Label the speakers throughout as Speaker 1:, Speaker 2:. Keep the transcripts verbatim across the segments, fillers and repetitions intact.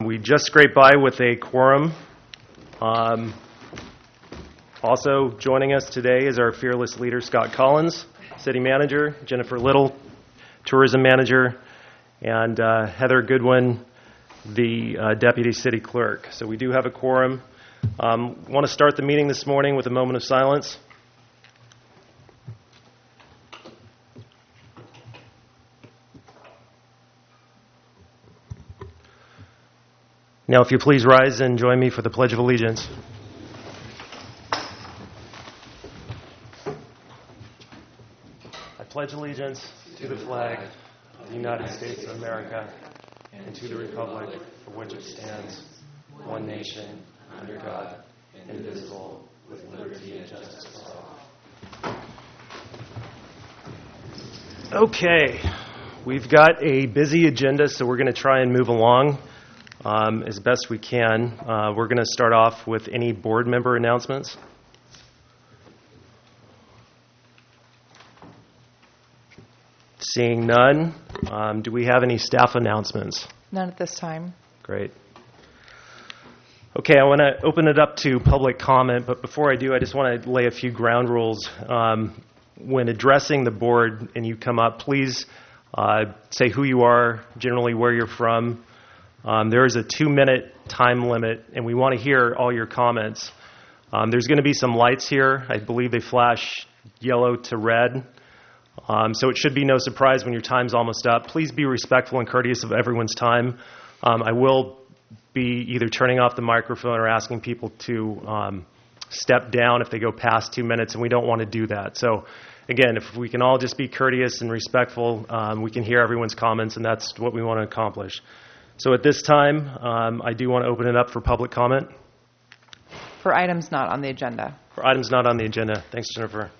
Speaker 1: we just scraped by with a quorum. Um, also joining us today is our fearless leader, Scott Collins, City Manager, Jennifer Little, Tourism Manager, and uh, Heather Goodwin, the uh, Deputy City Clerk. So we do have a quorum. Um, want to start the meeting this morning with a moment of silence. Now, if you please rise and join me for the Pledge of Allegiance. I pledge allegiance to the flag of the United States of America and to the republic for which it stands, one nation, under God, indivisible, with liberty and justice for all. Okay, we've got a busy agenda, so we're going to try and move along um, as best we can. Uh, we're going to start off with any board member announcements. Seeing none, um, do we have any staff announcements?
Speaker 2: None at this time.
Speaker 1: Great. Okay, I want to open it up to public comment, but before I do, I just want to lay a few ground rules. Um, when addressing the board and you come up, please uh, say who you are, generally where you're from. Um, there is a two-minute time limit, and we want to hear all your comments. Um, there's going to be some lights here. I believe they flash yellow to red. Um, so it should be no surprise when your time's almost up. Please be respectful and courteous of everyone's time. Um, I will be either turning off the microphone or asking people to um, step down if they go past two minutes, and we don't want to do that. So again, if we can all just be courteous and respectful, um, we can hear everyone's comments, and that's what we want to accomplish. So at this time, um, I do want to open it up for public comment.
Speaker 2: For items not on the agenda.
Speaker 1: For items not on the agenda. Thanks, Jennifer.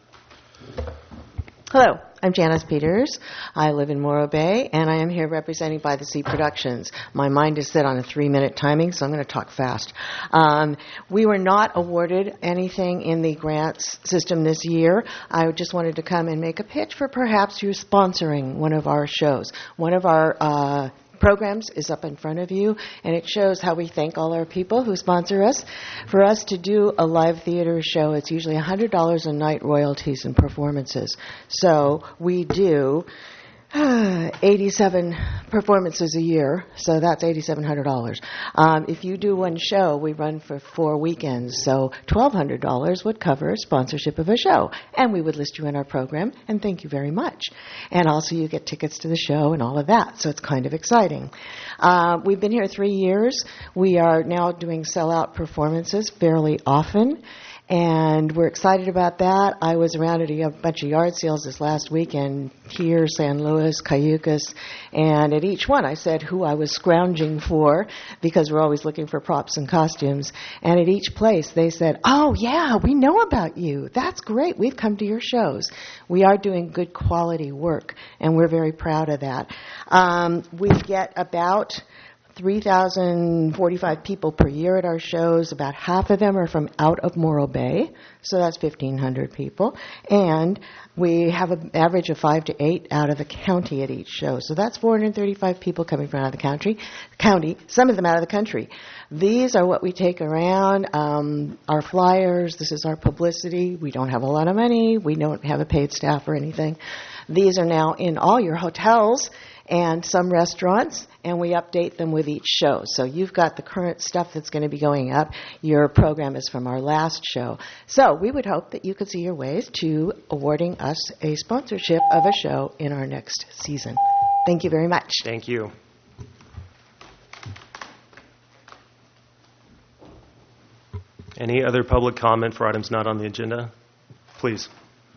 Speaker 3: Hello, I'm Janice Peters. I live in Morro Bay, and I am here representing By the Sea Productions. My mind is set on a three-minute timing, so I'm going to talk fast. Um, we were not awarded anything in the grants system this year. I just wanted to come and make a pitch for perhaps you sponsoring one of our shows. One of our uh, programs is up in front of you, and it shows how we thank all our people who sponsor us. For us to do a live theater show, it's usually one hundred dollars a night royalties and performances. So we do uh, eighty-seven performances a year, so that's eight thousand seven hundred dollars. Um, if you do one show, we run for four weekends, so twelve hundred dollars would cover sponsorship of a show, and we would list you in our program, and thank you very much. And also you get tickets to the show and all of that, so it's kind of exciting. Uh, we've been here three years. We are now doing sellout performances fairly often, and we're excited about that. I was around at a bunch of yard sales this last weekend, here, San Luis, Cayucas, and at each one I said who I was scrounging for, because we're always looking for props and costumes. And at each place they said, oh yeah, we know about you. That's great. We've come to your shows. We are doing good quality work, and we're very proud of that. Um, we get about three thousand forty-five people per year at our shows. About half of them are from out of Morro Bay, so that's fifteen hundred people. And we have an average of five to eight out of the county at each show. So that's four hundred thirty-five people coming from out of the country, county, some of them out of the country. These are what we take around, um, our flyers. This is our publicity. We don't have a lot of money. We don't have a paid staff or anything. These are now in all your hotels and some restaurants, and we update them with each show. So you've got the current stuff that's going to be going up. Your program is from our last show. So we would hope that you could see your ways to awarding us a sponsorship of a show in our next season. Thank you very much.
Speaker 1: Thank you. Any other public comment for items not on the agenda? Please.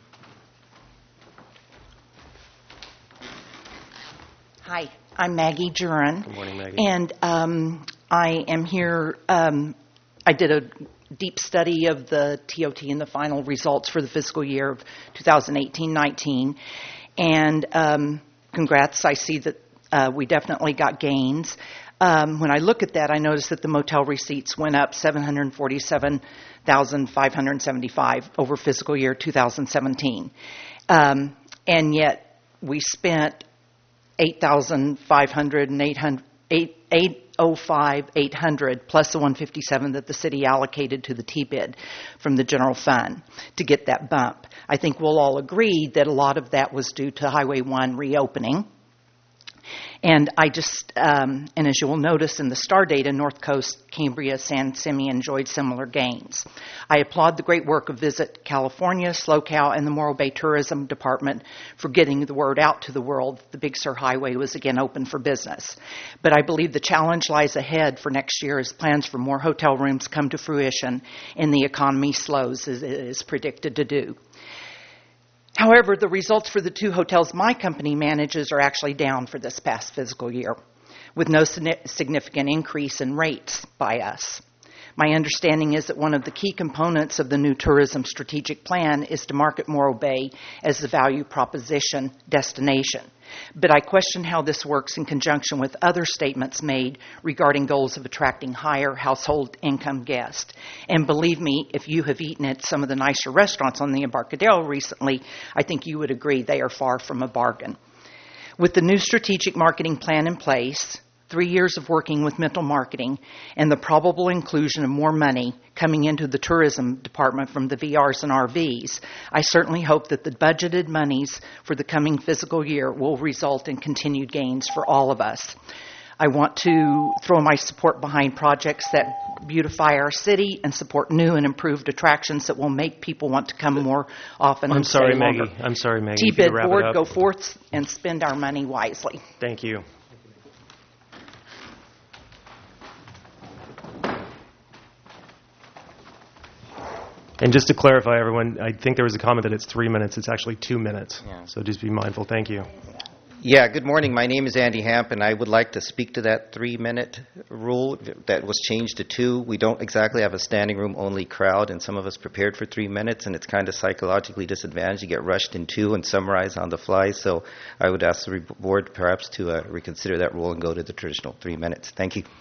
Speaker 4: Hi, I'm Maggie Jurin.
Speaker 1: Good morning, Maggie.
Speaker 4: And um, I am here. Um, I did a deep study of the T O T and the final results for the fiscal year of twenty eighteen nineteen. And um, congrats, I see that uh, we definitely got gains. Um, when I look at that, I notice that the motel receipts went up seven hundred forty-seven thousand five hundred seventy-five over fiscal year two thousand seventeen. Um, and yet we spent eight thousand five hundred and eight hundred, eight, eight, oh five eight hundred plus the one fifty-seven that the city allocated to the T-bid from the general fund to get that bump. I think we'll all agree that a lot of that was due to Highway one reopening. And I just, um, and as you will notice in the STAR data, North Coast, Cambria, San Simeon enjoyed similar gains. I applaud the great work of Visit California, SlowCal, and the Morro Bay Tourism Department for getting the word out to the world. The Big Sur Highway was again open for business. But I believe the challenge lies ahead for next year as plans for more hotel rooms come to fruition and the economy slows as it is predicted to do. However, the results for the two hotels my company manages are actually down for this past fiscal year, with no significant increase in rates by us. My understanding is that one of the key components of the new tourism strategic plan is to market Morro Bay as the value proposition destination. But I question how this works in conjunction with other statements made regarding goals of attracting higher household income guests. And believe me, if you have eaten at some of the nicer restaurants on the Embarcadero recently, I think you would agree they are far from a bargain. With the new strategic marketing plan in place, three years of working with Mental Marketing, and the probable inclusion of more money coming into the tourism department from the V Rs and R Vs, I certainly hope that the budgeted monies for the coming fiscal year will result in continued gains for all of us. I want to throw my support behind projects that beautify our city and support new and improved attractions that will make people want to come more often.
Speaker 1: I'm
Speaker 4: and
Speaker 1: sorry,
Speaker 4: stay
Speaker 1: Maggie.
Speaker 4: longer.
Speaker 1: I'm sorry, Maggie. If you could
Speaker 4: T-bid
Speaker 1: wrap it
Speaker 4: board,
Speaker 1: up.
Speaker 4: go forth and spend our money wisely.
Speaker 1: Thank you. And just to clarify, everyone, I think there was a comment that it's three minutes. It's actually two minutes.
Speaker 5: Yeah.
Speaker 1: So just be mindful. Thank you.
Speaker 5: Yeah, good morning. My name is Andy Hamp, and I would like to speak to that three-minute rule that was changed to two. We don't exactly have a standing room only crowd, and some of us prepared for three minutes, and it's kind of psychologically disadvantaged. You get rushed in two and summarize on the fly. So I would ask the board perhaps to uh, reconsider that rule and go to the traditional three minutes. Thank you.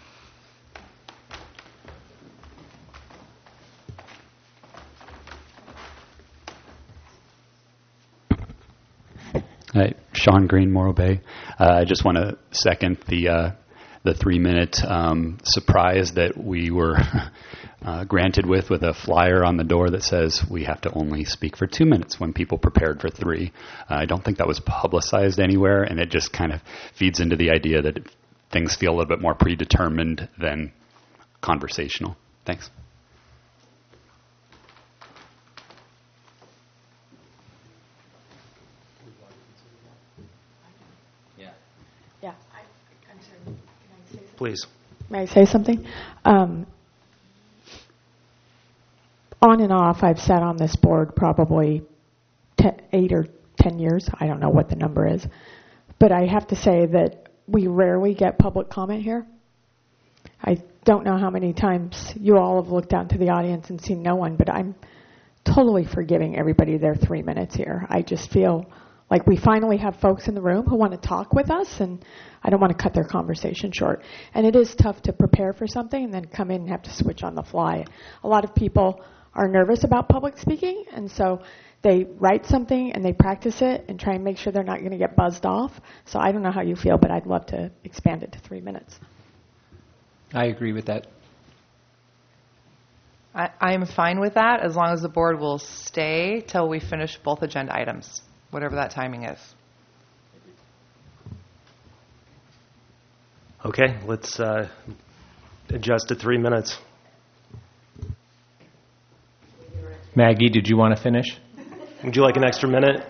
Speaker 6: Hi, Sean Green, Morro Bay. Uh, I just want to second the uh, the three-minute um, surprise that we were uh, granted with, with a flyer on the door that says we have to only speak for two minutes when people prepared for three. Uh, I don't think that was publicized anywhere, and it just kind of feeds into the idea that things feel a little bit more predetermined than conversational. Thanks.
Speaker 7: Yeah. I, I'm sorry. Can I say something?
Speaker 1: Please.
Speaker 7: May I say something? Um, on and off, I've sat on this board probably ten, eight or ten years. I don't know what the number is. But I have to say that we rarely get public comment here. I don't know how many times you all have looked out to the audience and seen no one, but I'm totally forgiving everybody their three minutes here. I just feel like we finally have folks in the room who want to talk with us, and I don't want to cut their conversation short. And it is tough to prepare for something and then come in and have to switch on the fly. A lot of people are nervous about public speaking, and so they write something and they practice it and try and make sure they're not going to get buzzed off. So I don't know how you feel, but I'd love to expand it to three minutes.
Speaker 8: I agree with that.
Speaker 2: I, I'm fine with that as long as the board will stay till we finish both agenda items, whatever that timing is.
Speaker 1: Okay, let's uh, adjust to three minutes.
Speaker 8: Maggie, did you want to finish?
Speaker 1: Would you like an extra minute?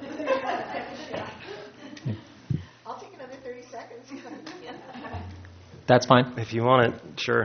Speaker 3: I'll take another thirty seconds.
Speaker 8: That's fine.
Speaker 1: If you want it, sure.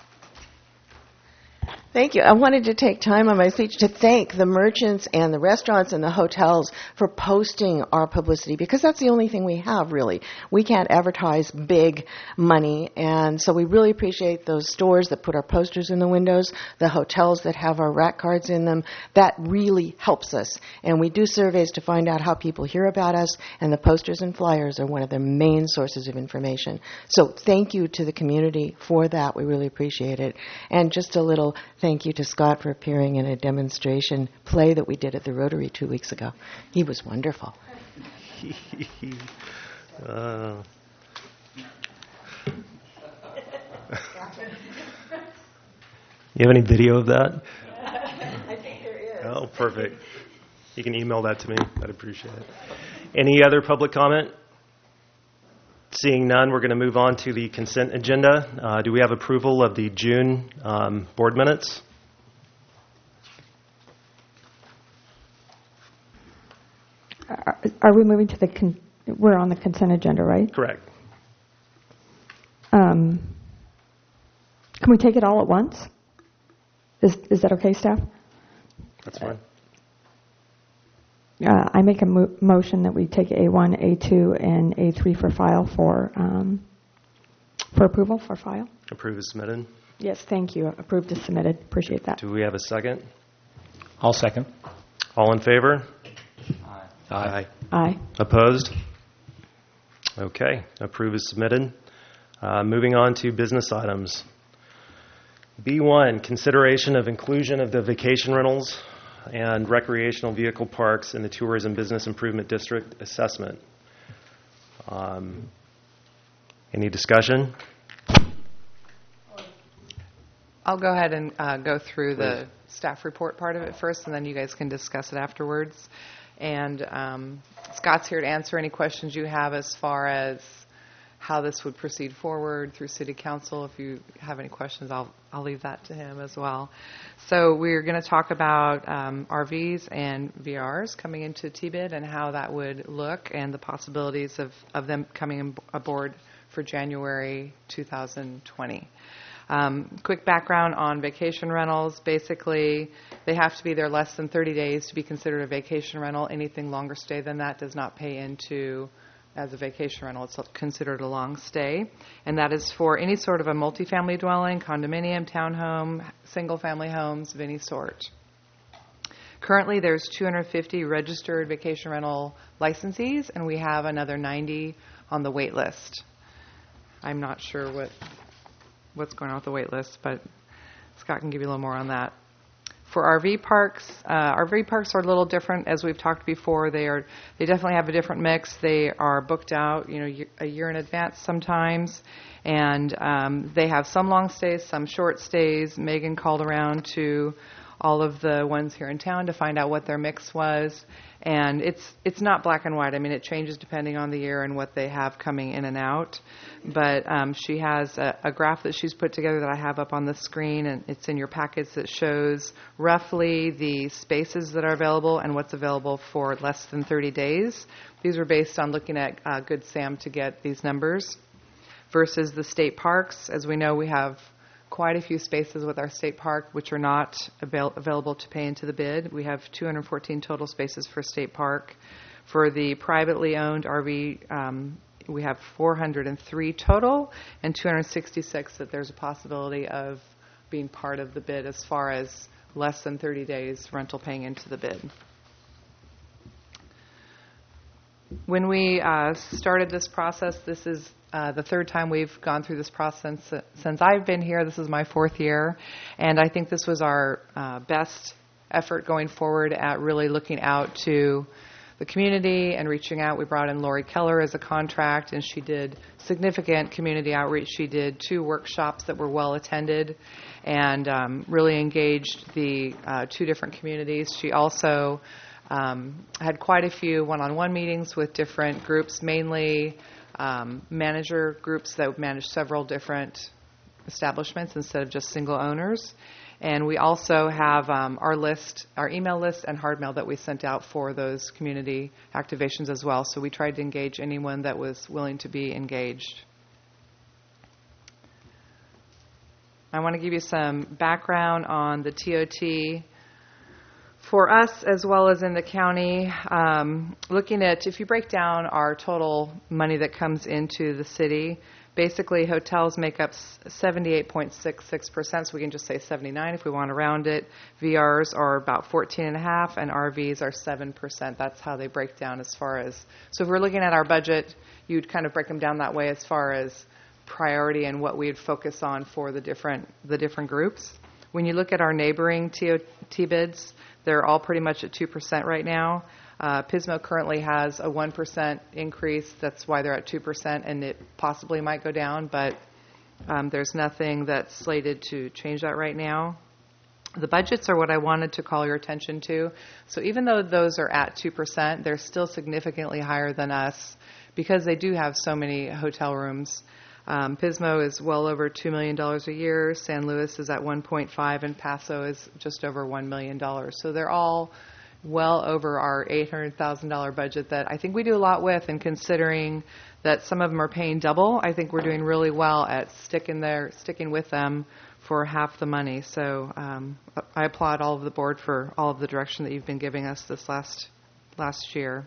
Speaker 3: Thank you. I wanted to take time on my speech to thank the merchants and the restaurants and the hotels for posting our publicity, because that's the only thing we have, really. We can't advertise big money, and so we really appreciate those stores that put our posters in the windows, the hotels that have our rack cards in them. That really helps us, and we do surveys to find out how people hear about us, and the posters and flyers are one of the main sources of information. So thank you to the community for that. We really appreciate it. And just a little thank you to Scott for appearing in a demonstration play that we did at the Rotary two weeks ago. He was wonderful.
Speaker 1: uh. You have any video of that?
Speaker 3: I think there is.
Speaker 1: Oh, perfect. You can email that to me. I'd appreciate it. Any other public comment? Seeing none, we're going to move on to the consent agenda. Uh, do we have approval of the June um, board minutes?
Speaker 7: Are, are we moving to the, con- we're on the consent agenda, right?
Speaker 1: Correct.
Speaker 7: Um, can we take it all at once? Is is that okay, staff?
Speaker 1: That's fine.
Speaker 7: Uh, I make a mo- motion that we take A one, A two, and A three for file for um, for approval for file.
Speaker 1: Approve as submitted.
Speaker 7: Yes, thank you. Approved as submitted. Appreciate that.
Speaker 1: Do we have a second?
Speaker 8: I'll second.
Speaker 1: All in favor?
Speaker 8: Aye.
Speaker 7: Aye.
Speaker 1: Opposed? Okay. Approve as submitted. Uh, moving on to business items. B one, consideration of inclusion of the vacation rentals and recreational vehicle parks in the Tourism Business Improvement District assessment. Um, any discussion?
Speaker 2: I'll go ahead and uh, go through the
Speaker 1: Please.
Speaker 2: staff report part of it first, and then you guys can discuss it afterwards. And um, Scott's here to answer any questions you have as far as how this would proceed forward through City Council. If you have any questions, I'll I'll leave that to him as well. So we're going to talk about um, R Vs and V Rs coming into T B I D and how that would look and the possibilities of, of them coming aboard for January two thousand twenty. Um, quick background on vacation rentals. Basically, they have to be there less than thirty days to be considered a vacation rental. Anything longer stay than that does not pay into as a vacation rental. It's considered a long stay. And that is for any sort of a multifamily dwelling, condominium, townhome, single-family homes of any sort. Currently, there's two hundred fifty registered vacation rental licensees, and we have another ninety on the wait list. I'm not sure what what's going on with the wait list, but Scott can give you a little more on that. For R V parks, uh, R V parks are a little different, as we've talked before. They are they definitely have a different mix. They are booked out, you know, a year in advance sometimes, and um, they have some long stays, some short stays. Megan called around to all of the ones here in town to find out what their mix was, and it's it's not black and white. I mean, it changes depending on the year and what they have coming in and out. But um, she has a, a graph that she's put together that I have up on the screen, and it's in your packets, that shows roughly the spaces that are available and what's available for less than thirty days. These were based on looking at uh, Good Sam to get these numbers versus the state parks. As we know, we have quite a few spaces with our state park which are not avail- available to pay into the bid. We have two hundred fourteen total spaces for state park. For the privately owned R V, um, we have four hundred three total and two hundred sixty-six that there's a possibility of being part of the bid as far as less than thirty days rental paying into the bid. When we uh, started this process, this is uh, the third time we've gone through this process since I've been here. This is my fourth year, and I think this was our uh, best effort going forward at really looking out to the community and reaching out. We brought in Lori Keller as a contract, and she did significant community outreach. She did two workshops that were well attended and um, really engaged the uh, two different communities. She also Um, had quite a few one-on-one meetings with different groups, mainly um, manager groups that manage several different establishments instead of just single owners. And we also have um, our list, our email list and hard mail that we sent out for those community activations as well. So we tried to engage anyone that was willing to be engaged. I want to give you some background on the T O T. For us, as well as in the county, um, looking at, if you break down our total money that comes into the city, basically hotels make up seventy-eight point six six percent, so we can just say seventy-nine if we want to round it. V Rs are about fourteen point five, and R Vs are seven percent. That's how they break down as far as, so if we're looking at our budget, you'd kind of break them down that way as far as priority and what we'd focus on for the different the different groups. When you look at our neighboring T B I Ds, they're all pretty much at two percent right now. Uh, Pismo currently has a one percent increase. That's why they're at two percent, and it possibly might go down, but Um, There's nothing that's slated to change that right now. The budgets are what I wanted to call your attention to. So even though those are at two percent, they're still significantly higher than us because they do have so many hotel rooms. Um, Pismo is well over two million dollars a year. San Luis is at one point five, and Paso is just over one million dollars. So they're all well over our eight hundred thousand dollars budget that I think we do a lot with, and considering that some of them are paying double, I think we're doing really well at sticking there, sticking with them for half the money. So um, I applaud all of the board for all of the direction that you've been giving us this last last year.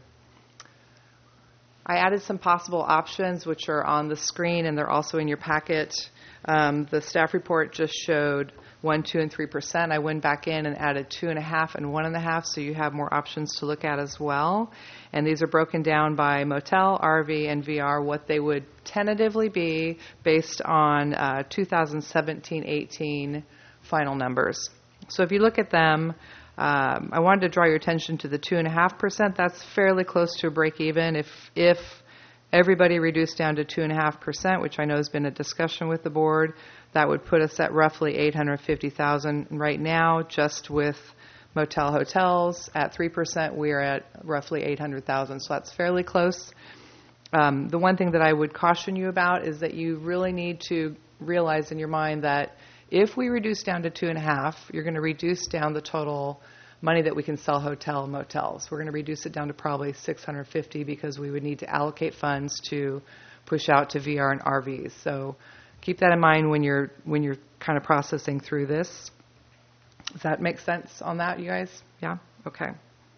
Speaker 2: I added some possible options, which are on the screen, and they're also in your packet. Um, the staff report just showed one, two, and three percent. I went back in and added two and a half and one and a half, so you have more options to look at as well. And these are broken down by motel, R V, and V R, what they would tentatively be based on uh, two thousand seventeen eighteen final numbers. So if you look at them, um, I wanted to draw your attention to the two and a half percent. That's fairly close to a break even. If if everybody reduced down to two and a half percent, which I know has been a discussion with the board, that would put us at roughly eight hundred fifty thousand right now, just with motel hotels. At three percent, we are at roughly eight hundred thousand, so that's fairly close. Um, the one thing that I would caution you about is that you really need to realize in your mind that if we reduce down to two and a half, you're going to reduce down the total money that we can sell hotel and motels. We're going to reduce it down to probably six hundred fifty because we would need to allocate funds to push out to V R and R Vs. So keep that in mind when you're when you're kind of processing through this. Does that make sense on that, you guys? Yeah? Okay.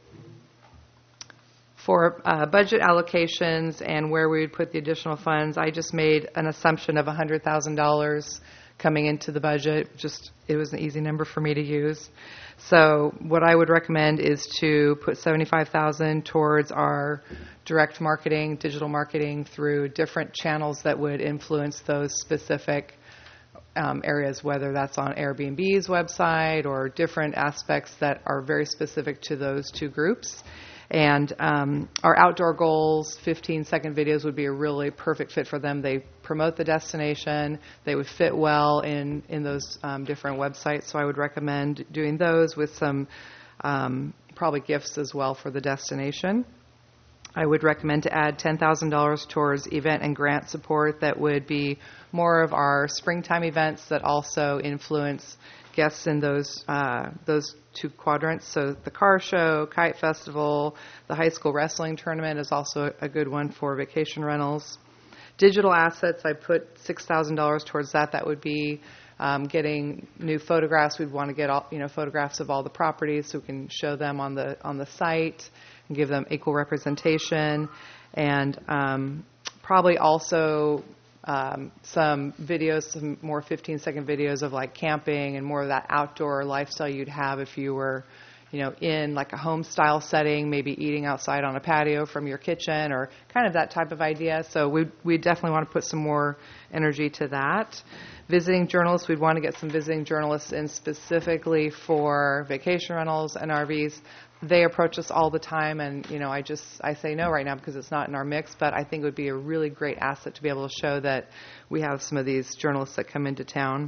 Speaker 2: For uh, budget allocations and where we would put the additional funds, I just made an assumption of one hundred thousand dollars coming into the budget. Just it was an easy number for me to use. So what I would recommend is to put seventy-five thousand dollars towards our direct marketing, digital marketing through different channels that would influence those specific um, areas, whether that's on Airbnb's website or different aspects that are very specific to those two groups. And um, our outdoor goals, fifteen-second videos would be a really perfect fit for them. They promote the destination. They would fit well in, in those um, different websites. So I would recommend doing those with some um, probably gifts as well for the destination. I would recommend to add ten thousand dollars towards event and grant support that would be more of our springtime events that also influence guests in those uh, those two quadrants. So the car show, kite festival, the high school wrestling tournament is also a good one for vacation rentals. Digital assets, I put six thousand dollars towards that. That would be um, getting new photographs. We'd want to get all, you know, photographs of all the properties so we can show them on the on the site and give them equal representation. And um, probably also Um, some videos, some more fifteen-second videos of like camping and more of that outdoor lifestyle you'd have if you were, you know, in like a home-style setting, maybe eating outside on a patio from your kitchen or kind of that type of idea. So we we definitely want to put some more energy to that. Visiting journalists, we'd want to get some visiting journalists in specifically for vacation rentals and R Vs. They approach us all the time, and you know, I just I say no right now because it's not in our mix. But I think it would be a really great asset to be able to show that we have some of these journalists that come into town.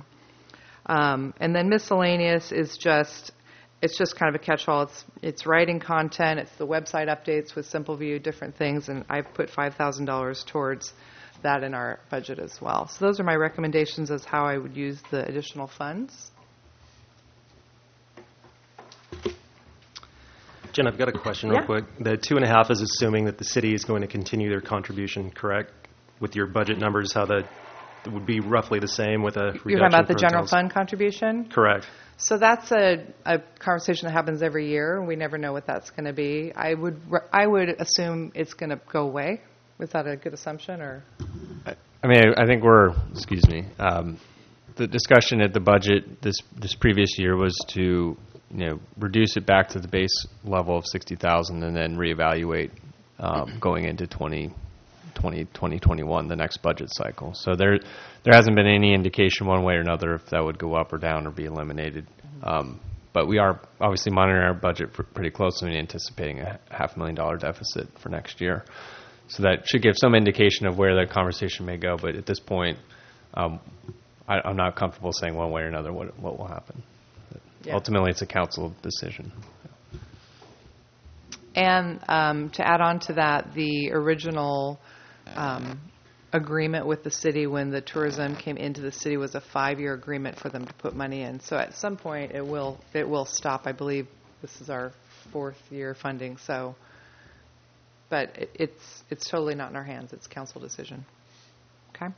Speaker 2: Um, and then miscellaneous is just it's just kind of a catch-all. It's it's writing content, it's the website updates with Simple View, different things, and I've put five thousand dollars towards that in our budget as well. So those are my recommendations as how I would use the additional funds.
Speaker 1: Jen, I've got a question real
Speaker 2: Yeah.
Speaker 1: quick. The two and a half is assuming that the city is going to continue their contribution, correct? With your budget numbers, how that it would be roughly the same with a reduction
Speaker 2: You're talking about the
Speaker 1: for
Speaker 2: general
Speaker 1: hotels?
Speaker 2: fund contribution?
Speaker 1: Correct.
Speaker 2: So that's a, a conversation that happens every year. We never know what that's going to be. I would re- I would assume it's going to go away. Was that a good assumption, or?
Speaker 9: I mean, I think we're, excuse me, um, the discussion at the budget this this previous year was to, you know, reduce it back to the base level of sixty thousand and then reevaluate um, going into twenty twenty, twenty twenty-one, the next budget cycle. So there there hasn't been any indication one way or another if that would go up or down or be eliminated. Um, but we are obviously monitoring our budget pr- pretty closely and anticipating a half million dollar deficit for next year. So that should give some indication of where the conversation may go. But at this point, um, I, I'm not comfortable saying one way or another what what will happen.
Speaker 2: Yeah.
Speaker 9: Ultimately, it's a council decision.
Speaker 2: And um, to add on to that, the original um, agreement with the city when the tourism came into the city was a five-year agreement for them to put money in. So at some point, it will it will stop. I believe this is our fourth year funding. So, but it, it's it's totally not in our hands. It's council decision. Okay.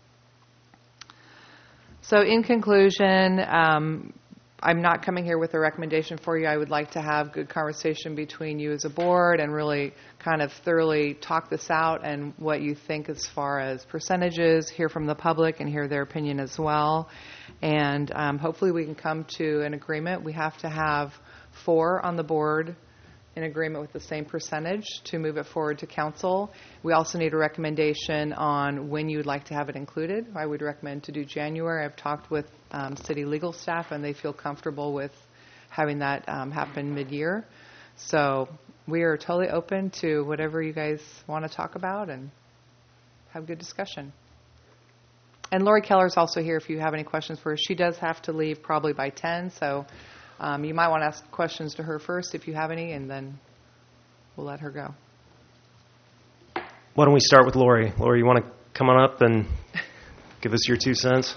Speaker 2: So in conclusion, um, I'm not coming here with a recommendation for you. I would like to have good conversation between you as a board and really kind of thoroughly talk this out and what you think as far as percentages, hear from the public and hear their opinion as well. And um, hopefully we can come to an agreement. We have to have four on the board in agreement with the same percentage to move it forward to council. We also need a recommendation on when you would like to have it included. I would recommend to do January. I've talked with um, city legal staff, and they feel comfortable with having that um, happen mid-year. So we are totally open to whatever you guys want to talk about and have good discussion. And Lori Keller's also here if you have any questions for her. She does have to leave probably by ten, so Um, you might want to ask questions to her first if you have any, and then we'll let her go.
Speaker 1: Why don't we start with Lori? Lori, you want to come on up and give us your two cents?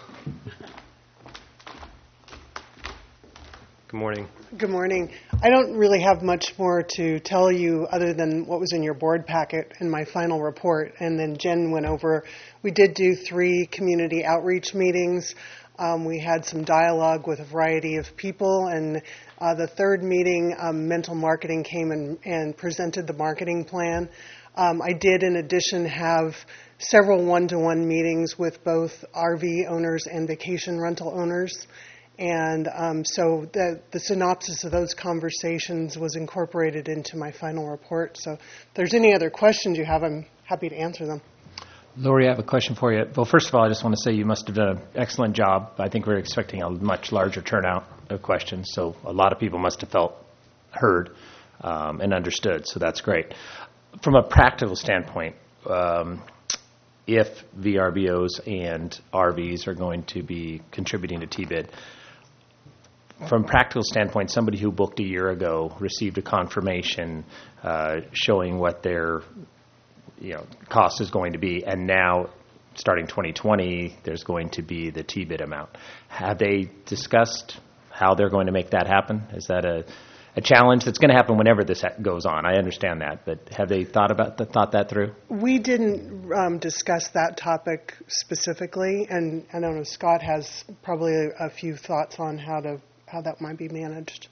Speaker 1: Good morning.
Speaker 10: Good morning. I don't really have much more to tell you other than what was in your board packet in my final report, and then Jen went over. We did do three community outreach meetings. Um, we had some dialogue with a variety of people, and uh, the third meeting, um, Mental Marketing came and, and presented the marketing plan. Um, I did, in addition, have several one-to-one meetings with both R V owners and vacation rental owners, and um, so the, the synopsis of those conversations was incorporated into my final report. So if there's any other questions you have, I'm happy to answer them.
Speaker 8: Lori, I have a question for you. Well, first of all, I just want to say you must have done an excellent job. I think we're expecting a much larger turnout of questions, so a lot of people must have felt heard um, and understood, so that's great. From a practical standpoint, um, if V R B Os and R Vs are going to be contributing to T B I D, from a practical standpoint, somebody who booked a year ago received a confirmation uh, showing what their you know, cost is going to be, and now, starting twenty twenty, there's going to be the T B I D amount. Have they discussed how they're going to make that happen? Is that a, a challenge that's going to happen whenever this goes on? I understand that, but have they thought about the, thought that through?
Speaker 10: We didn't um, discuss that topic specifically, and I don't know, Scott has probably a, a few thoughts on how to how that might be managed.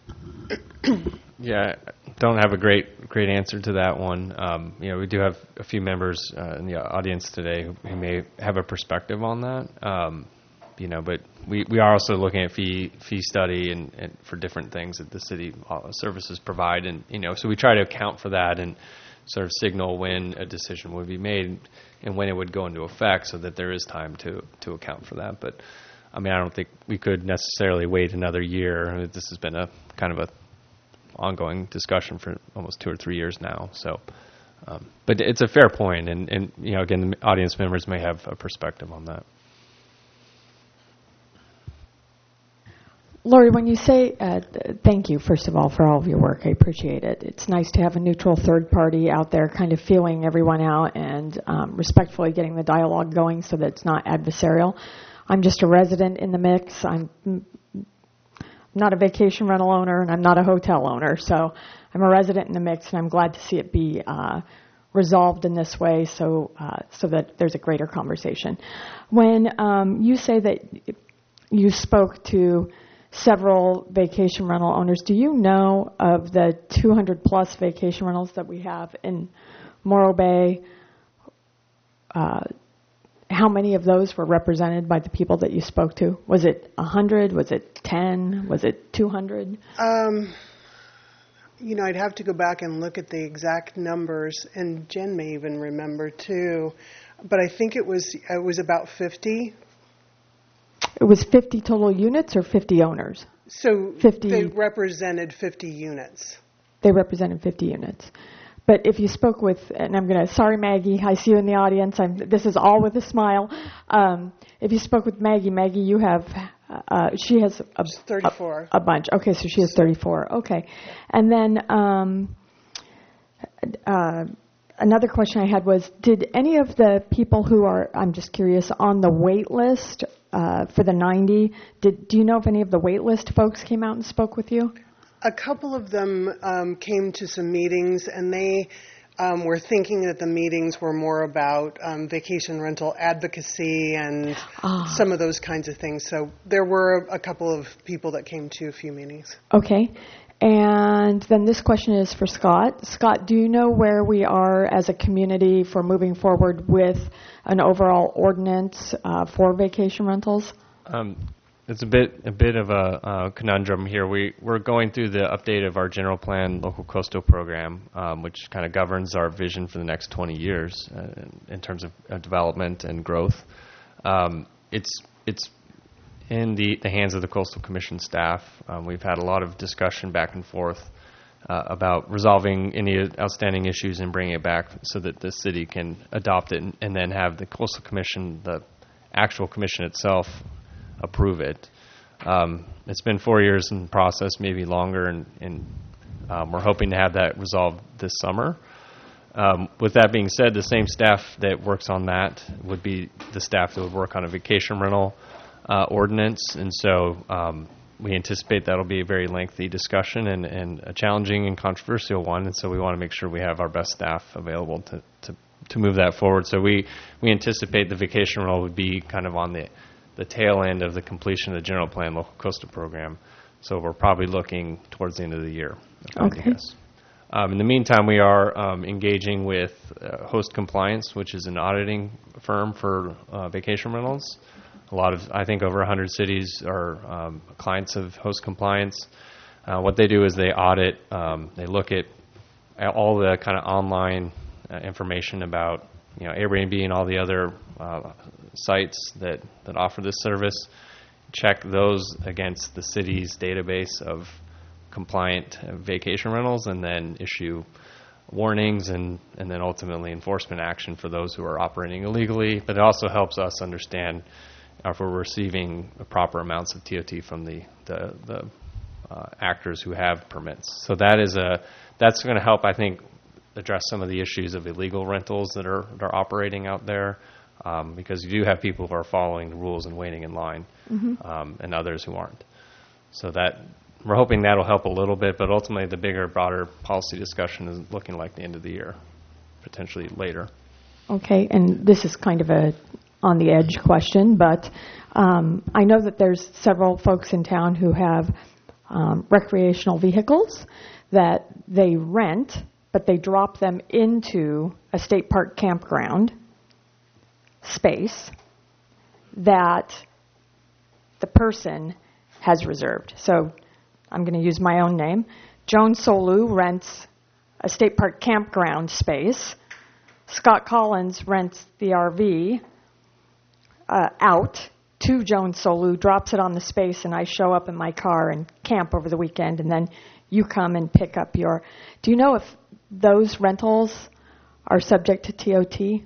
Speaker 9: Yeah, I don't have a great great answer to that one. Um, you know, we do have a few members uh, in the audience today who, who may have a perspective on that. Um, you know, but we, we are also looking at fee fee study and, and for different things that the city services provide, and you know, so we try to account for that and sort of signal when a decision would be made and when it would go into effect, so that there is time to to account for that. But I mean, I don't think we could necessarily wait another year. This has been a kind of a ongoing discussion for almost two or three years now. So, um, but it's a fair point, and, and you know, again, the audience members may have a perspective on that.
Speaker 7: Lori, when you say, uh, thank you, first of all, for all of your work, I appreciate it. It's nice to have a neutral third party out there kind of feeling everyone out and um, respectfully getting the dialogue going so that it's not adversarial. I'm just a resident in the mix. I'm not a vacation rental owner, and I'm not a hotel owner, so I'm a resident in the mix, and I'm glad to see it be uh, resolved in this way, so uh, so that there's a greater conversation. When um, you say that you spoke to several vacation rental owners, do you know of the two hundred plus vacation rentals that we have in Morro Bay? Uh, How many of those were represented by the people that you spoke to? Was it one hundred? Was it ten? Was it two hundred?
Speaker 10: Um, you know, I'd have to go back and look at the exact numbers, and Jen may even remember too. But I think it was it was about fifty.
Speaker 7: It was fifty total units or fifty owners?
Speaker 10: So
Speaker 7: fifty.
Speaker 10: They represented fifty units.
Speaker 7: They represented fifty units. but if you spoke with, and I'm going to, sorry Maggie, I see you in the audience. I'm, this is all with a smile. Um, if you spoke with Maggie, Maggie, you have, uh, she has a,
Speaker 10: thirty-four.
Speaker 7: A, a bunch. Okay, so she has thirty-four. Okay. And then um, uh, another question I had was, did any of the people who are, I'm just curious, on the wait list uh, for the ninety, did, do you know if any of the wait list folks came out and spoke with you?
Speaker 10: A couple of them um, came to some meetings, and they um, were thinking that the meetings were more about um, vacation rental advocacy and
Speaker 7: Ah.
Speaker 10: some of those kinds of things. So there were a couple of people that came to a few meetings.
Speaker 7: Okay. And then this question is for Scott. Scott, do you know where we are as a community for moving forward with an overall ordinance uh, for vacation rentals?
Speaker 9: Um, It's a bit a bit of a uh, conundrum here. We we're going through the update of our general plan local coastal program, um, which kind of governs our vision for the next twenty years uh, in, in terms of uh, development and growth. Um, it's it's in the, the hands of the Coastal Commission staff. Um, we've had a lot of discussion back and forth uh, about resolving any outstanding issues and bringing it back so that the city can adopt it and, and then have the Coastal Commission, the actual commission itself, approve it. Um, it's been four years in process, maybe longer, and, and um, we're hoping to have that resolved this summer. Um, with that being said, the same staff that works on that would be the staff that would work on a vacation rental uh, ordinance, and so um, we anticipate that'll be a very lengthy discussion and, and a challenging and controversial one, and so we want to make sure we have our best staff available to, to, to move that forward. So we, we anticipate the vacation rental would be kind of on the the tail end of the completion of the general plan local coastal program. So we're probably looking towards the end of the year, if I had to
Speaker 7: Okay.
Speaker 9: guess. Um, in the meantime, we are um, engaging with uh, Host Compliance, which is an auditing firm for uh, vacation rentals. A lot of, I think over one hundred cities are um, clients of Host Compliance. Uh, what they do is they audit, um, they look at all the kind of online uh, information about, you know, Airbnb and all the other uh, sites that, that offer this service, check those against the city's database of compliant uh, vacation rentals, and then issue warnings and, and then ultimately enforcement action for those who are operating illegally. But it also helps us understand if we're receiving the proper amounts of T O T from the, the, the uh, actors who have permits. So that is a that's going to help, I think, address some of the issues of illegal rentals that are that are operating out there, um, because you do have people who are following the rules and waiting in line,
Speaker 7: Mm-hmm.
Speaker 9: um, and others who aren't. So that we're hoping that'll help a little bit, but ultimately the bigger, broader policy discussion is looking like the end of the year, potentially later.
Speaker 7: Okay, and this is kind of a on the edge question, but um, I know that there's several folks in town who have um, recreational vehicles that they rent, but they drop them into a state park campground space that the person has reserved. So I'm going to use my own name. Joan Solu rents a state park campground space. Scott Collins rents the R V uh, out to Joan Solu, drops it on the space, and I show up in my car and camp over the weekend, and then you come and pick up your... Do you know if those rentals are subject to T O T?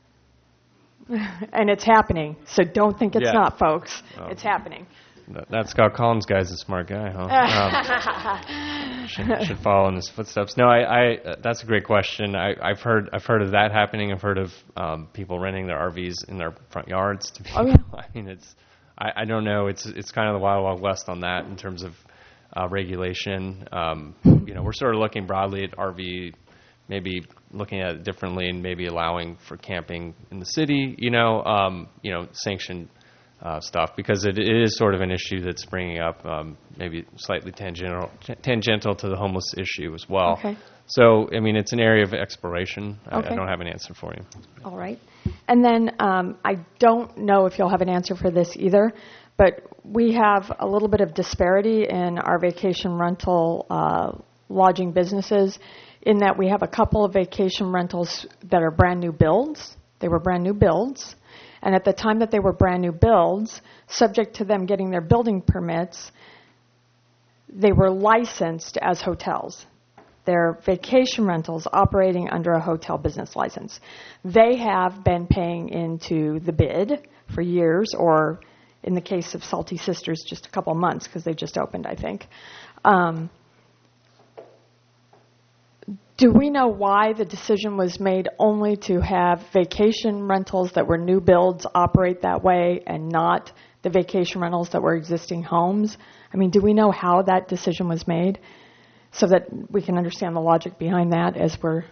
Speaker 7: And it's happening, so don't think it's
Speaker 9: Yeah.
Speaker 7: not, folks.
Speaker 9: Oh.
Speaker 7: It's happening.
Speaker 9: That, that Scott Collins guy's a smart guy, huh? Um, should, should follow in his footsteps. No, I, I uh, that's a great question. I, I've heard I've heard of that happening. I've heard of um, people renting their R Vs in their front yards to people.
Speaker 7: Oh, yeah.
Speaker 9: I mean, it's I, I don't know. It's it's kind of the wild wild west on that in terms of uh, regulation. Um, you know, we're sort of looking broadly at R V, maybe looking at it differently and maybe allowing for camping in the city. You know, um, you know, sanctioned. Uh, stuff, because it, it is sort of an issue that's bringing up um, maybe slightly tangential, t- tangential to the homeless issue as well.
Speaker 7: Okay.
Speaker 9: So, I mean, it's an area of exploration. I,
Speaker 7: Okay.
Speaker 9: I don't have an answer for you.
Speaker 7: All right. And then um, I don't know if you'll have an answer for this either, but we have a little bit of disparity in our vacation rental uh, lodging businesses in that we have a couple of vacation rentals that are brand new builds. They were brand new builds. And at the time that they were brand new builds, subject to them getting their building permits, they were licensed as hotels. they're vacation rentals operating under a hotel business license. They have been paying into the bid for years, or in the case of Salty Sisters, just a couple months because they just opened, I think. Um, do we know why the decision was made only to have vacation rentals that were new builds operate that way and not the vacation rentals that were existing homes? I mean, do we know how that decision was made so that we can understand the logic behind that as we're...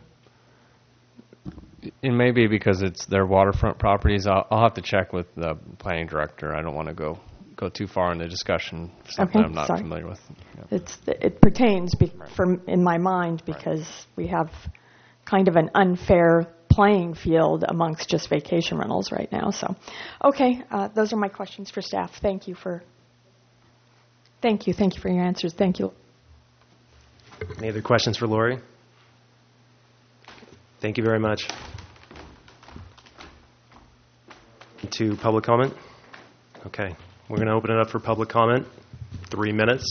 Speaker 9: It may be because it's their waterfront properties. I'll, I'll have to check with the planning director. I don't want to go go too far in the discussion for something
Speaker 7: Okay,
Speaker 9: I'm not
Speaker 7: sorry.
Speaker 9: familiar with. Yeah.
Speaker 7: It's, it pertains be, for, in my mind because right. we have kind of an unfair playing field amongst just vacation rentals right now. So, okay, uh, those are my questions for staff. Thank you for, thank you, thank you for your answers. Thank you.
Speaker 1: Any other questions for Lori? Thank you very much. To public comment? Okay, we're going to open it up for public comment. Three minutes.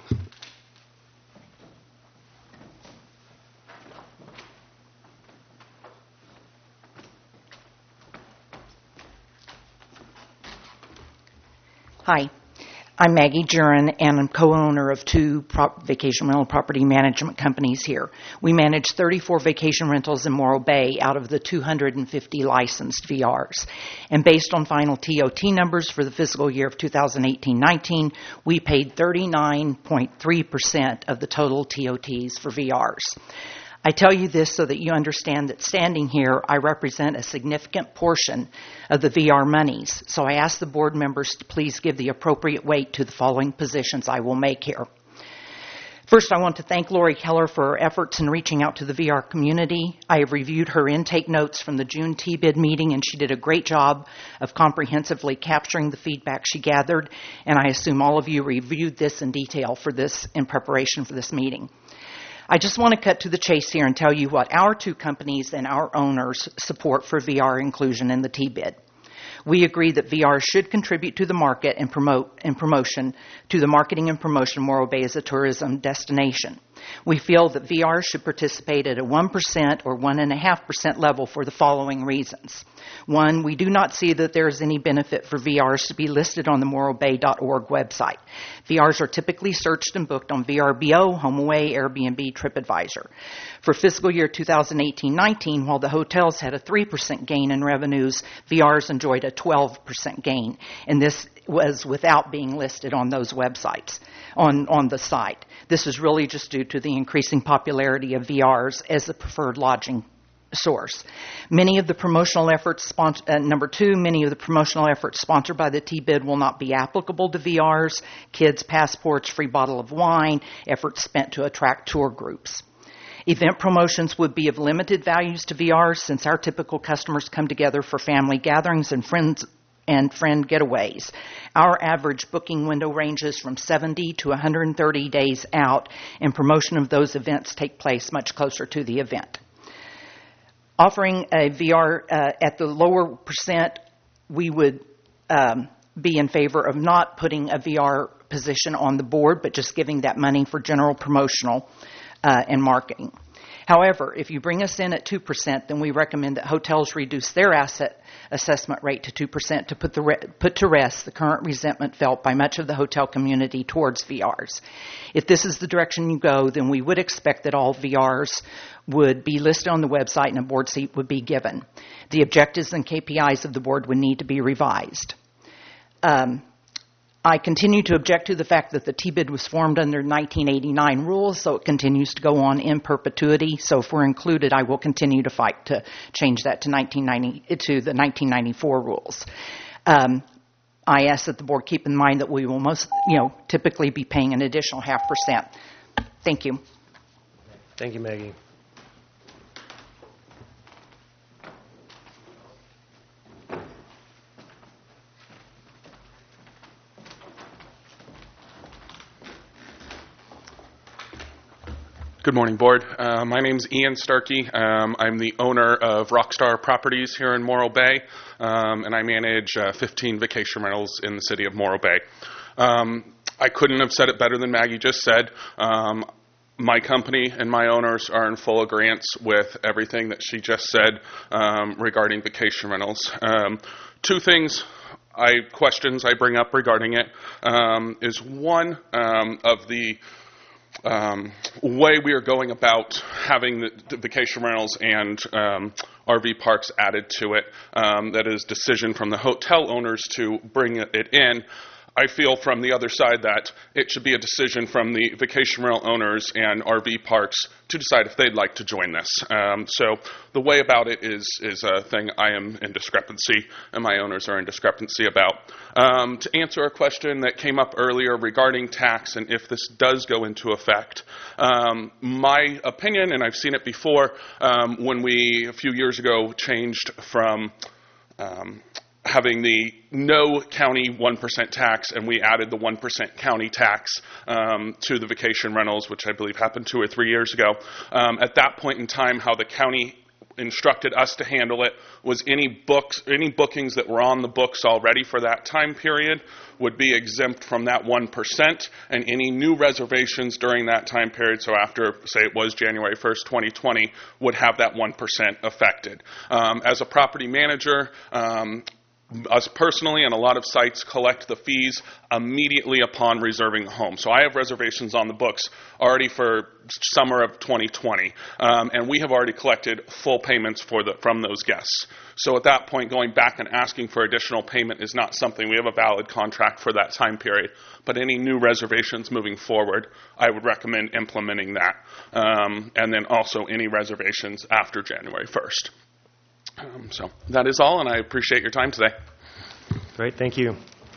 Speaker 4: Hi, I'm Maggie Jurin, and I'm co-owner of two prop- vacation rental property management companies here. We manage thirty-four vacation rentals in Morro Bay out of the two hundred fifty licensed V Rs. And based on final T O T numbers for the fiscal year of two thousand eighteen nineteen, we paid thirty-nine point three percent of the total T O Ts for V Rs. I tell you this so that you understand that standing here, I represent a significant portion of the V R monies. So I ask the board members to please give the appropriate weight to the following positions I will make here. First, I want to thank Lori Keller for her efforts in reaching out to the V R community. I have reviewed her intake notes from the June T bid meeting, and she did a great job of comprehensively capturing the feedback she gathered, and I assume all of you reviewed this in detail for this in preparation for this meeting. I just want to cut to the chase here and tell you what our two companies and our owners support for V R inclusion in the T bid. We agree that V R should contribute to the market and promote and promotion to the marketing and promotion of Morro Bay as a tourism destination. We feel that V R should participate at a one percent or one point five percent level for the following reasons. One, we do not see that there is any benefit for V Rs to be listed on the morro bay dot org website. V Rs are typically searched and booked on V R B O, HomeAway, Airbnb, TripAdvisor. For fiscal year two thousand eighteen nineteen, while the hotels had a three percent gain in revenues, V Rs enjoyed a twelve percent gain, and this was without being listed on those websites, on, on the site. This is really just due to the increasing popularity of V Rs as the preferred lodging source. Many of the promotional efforts, sponsor, uh, number two, many of the promotional efforts sponsored by the T bid will not be applicable to V Rs, kids' passports, free bottle of wine, efforts spent to attract tour groups. Event promotions would be of limited values to V Rs since our typical customers come together for family gatherings and friends and friend getaways. Our average booking window ranges from seventy to one hundred thirty days out, and promotion of those events take place much closer to the event. Offering a V R uh, at the lower percent, we would um, be in favor of not putting a V R position on the board, but just giving that money for general promotional uh, and marketing. However, if you bring us in at two percent, then we recommend that hotels reduce their asset assessment rate to two percent to put, the re- put to rest the current resentment felt by much of the hotel community towards V Rs. If this is the direction you go, then we would expect that all V Rs would be listed on the website and a board seat would be given. The objectives and K P Is of the board would need to be revised. Um, I continue to object to the fact that the T bid was formed under nineteen eighty-nine rules, so it continues to go on in perpetuity. So if we're included, I will continue to fight to change that to nineteen ninety to the nineteen ninety-four rules. Um, I ask that the board keep in mind that we will most, you know, typically be paying an additional half percent. Thank you.
Speaker 1: Thank you, Maggie.
Speaker 11: Good morning, Board. Uh, my name's Ian Starkey. Um, I'm the owner of Rockstar Properties here in Morro Bay, um, and I manage uh, fifteen vacation rentals in the city of Morro Bay. Um, I couldn't have said it better than Maggie just said. Um, my company and my owners are in full agreement with everything that she just said um, regarding vacation rentals. Um, two things, I questions I bring up regarding it um, is one um, of the um, way we are going about having the, the vacation rentals and um, R V parks added to it. Um, that is decision from the hotel owners to bring it in. I feel from the other side that it should be a decision from the vacation rental owners and R V parks to decide if they'd like to join this. Um, so the way about it is is a thing I am in discrepancy and my owners are in discrepancy about. Um, to answer a question that came up earlier regarding tax and if this does go into effect, um, my opinion, and I've seen it before, um, when we a few years ago changed from um, having the no county one percent tax, and we added the one percent county tax um, to the vacation rentals, which I believe happened two or three years ago. Um, at that point in time, how the county instructed us to handle it was any books, any bookings that were on the books already for that time period would be exempt from that one percent, and any new reservations during that time period, so after, say it was January first, twenty twenty, would have that one percent affected. Um, as a property manager, um, us personally and a lot of sites collect the fees immediately upon reserving a home. So I have reservations on the books already for summer of twenty twenty, um, and we have already collected full payments for the, from those guests. So at that point, going back and asking for additional payment is not something. We have a valid contract for that time period. But any new reservations moving forward, I would recommend implementing that. Um, and then also any reservations after January first. Um, so that is all, and I appreciate your time today.
Speaker 1: Great, thank you.